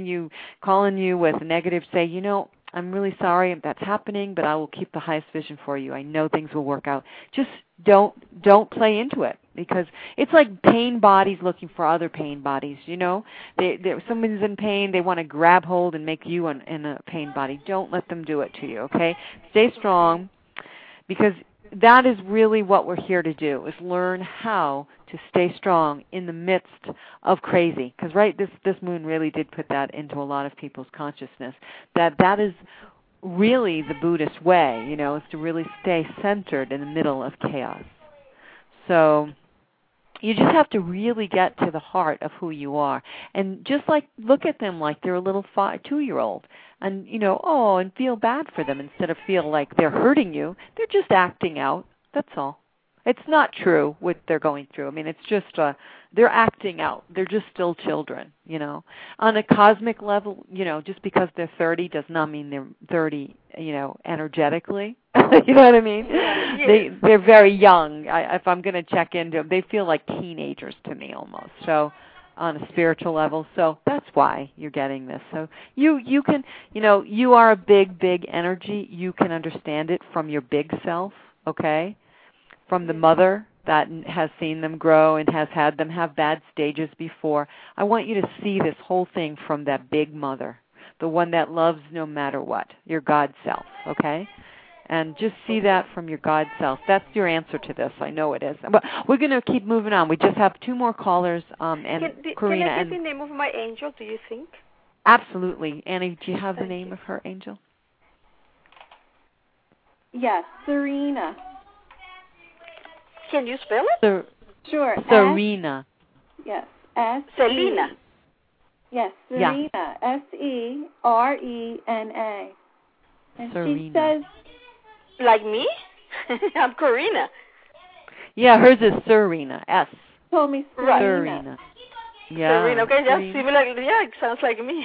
Speaker 1: calling you with negative, say, I'm really sorry if that's happening, but I will keep the highest vision for you. I know things will work out. Just don't play into it, because it's like pain bodies looking for other pain bodies, someone's in pain, they want to grab hold and make you in a pain body. Don't let them do it to you, okay? Stay strong, because that is really what we're here to do, is learn how to stay strong in the midst of crazy. Because, this moon really did put that into a lot of people's consciousness, that is really the Buddhist way, is to really stay centered in the middle of chaos. So you just have to really get to the heart of who you are. And just look at them like they're a little 2-year-old. And, and feel bad for them instead of feel like they're hurting you. They're just acting out. That's all. It's not true what they're going through. I mean, it's just they're acting out. They're just still children, On a cosmic level, just because they're 30 does not mean they're 30, energetically. You know what I mean? Yes. They're very young. If I'm going to check into them, they feel like teenagers to me almost. So on a spiritual level. So that's why you're getting this. So you can, you are a big energy. You can understand it from your big self, okay? From the mother that has seen them grow and has had them have bad stages before. I want you to see this whole thing from that big mother, the one that loves no matter what, your God self, okay? And just see that from your God self. That's your answer to this. I know it is. But we're going to keep moving on. We just have 2 more callers. And Karina.
Speaker 9: Can I get the name of my angel, do you think?
Speaker 1: Absolutely. Annie, do you have the name of her angel?
Speaker 3: Yes, Serena.
Speaker 9: Can you spell
Speaker 3: it? Sure.
Speaker 1: Serena.
Speaker 3: Yes.
Speaker 9: Selena.
Speaker 3: Yes, Serena. Yeah. Serena. And
Speaker 1: Serena.
Speaker 3: she says,
Speaker 9: like me? I'm Corina.
Speaker 1: Yeah, hers is Serena. S.
Speaker 3: Told me
Speaker 1: Serena. Yeah.
Speaker 9: Serena. Okay, yeah, similar. Yeah, it sounds like me.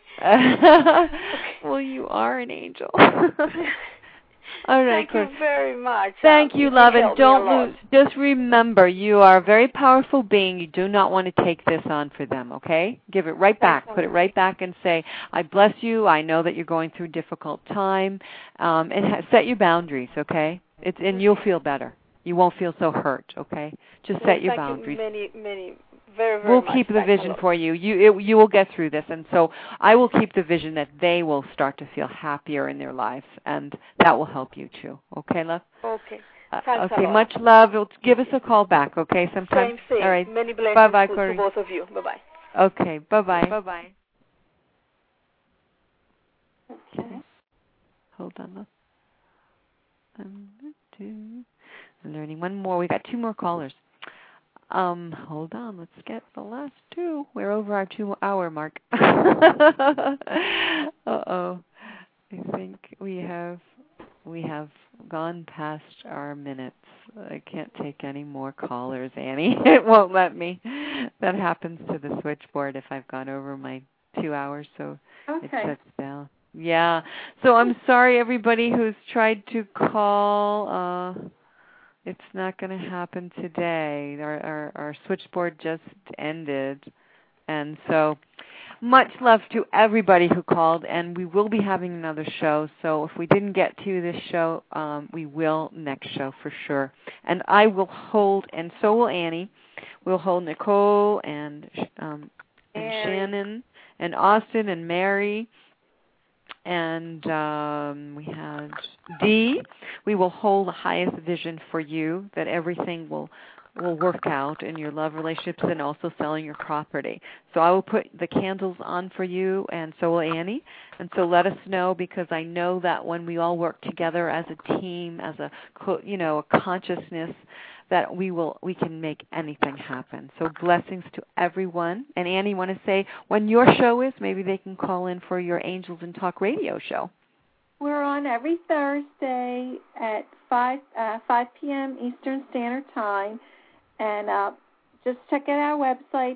Speaker 1: Well, you are an angel. All right,
Speaker 9: Thank you very much.
Speaker 1: Thank you, love, and don't lose. Just remember, you are a very powerful being. You do not want to take this on for them, okay? Give it right back. Put it right back and say, I bless you. I know that you're going through a difficult time. And set your boundaries, okay? And you'll feel better. You won't feel so hurt, okay? Just set your boundaries.
Speaker 9: Thank you very, very
Speaker 1: we'll
Speaker 9: much.
Speaker 1: Keep the vision for you. You will get through this, and so I will keep the vision that they will start to feel happier in their lives, and that will help you too. Okay, love?
Speaker 9: Okay.
Speaker 1: Okay, much love. Give us a call back, okay, sometime?
Speaker 9: Same thing.
Speaker 1: All right.
Speaker 9: Many blessings
Speaker 1: bye-bye,
Speaker 9: to both of you. Bye-bye.
Speaker 1: Okay, bye-bye. Bye-bye. Okay. Hold on, love. I'm learning one more. We got 2 more callers. Hold on. Let's get the last 2. We're over our 2-hour mark. Uh-oh. I think we have gone past our minutes. I can't take any more callers, Annie. It won't let me. That happens to the switchboard if I've gone over my 2 hours, so it shuts down. Yeah. So I'm sorry, everybody who's tried to call. It's not going to happen today. Our switchboard just ended. And so much love to everybody who called, and we will be having another show. So if we didn't get to this show, we will next show for sure. And I will hold, and so will Annie. We'll hold Nicole and Shannon and Austin and Mary. And we had Dee. We will hold the highest vision for you, that everything will work out in your love relationships and also selling your property. So I will put the candles on for you, and so will Annie. And so let us know, because I know that when we all work together as a team, as a consciousness, that we can make anything happen. So blessings to everyone. And Annie, want to say when your show is? Maybe they can call in for your Angels in Talk radio show.
Speaker 3: We're on every Thursday at 5 p.m. Eastern Standard Time. And just check out our website,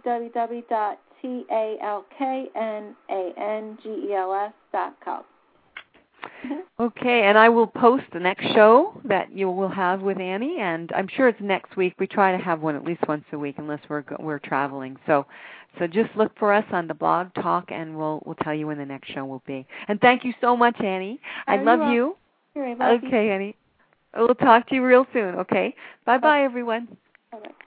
Speaker 3: www.talknangels.com.
Speaker 1: Okay, and I will post the next show that you will have with Annie, and I'm sure it's next week. We try to have one at least once a week, unless we're traveling. So just look for us on the Blog Talk, and we'll tell you when the next show will be. And thank you so much, Annie. I love you. Okay, Annie. We'll talk to you real soon. Okay. Bye, everyone.
Speaker 3: Bye.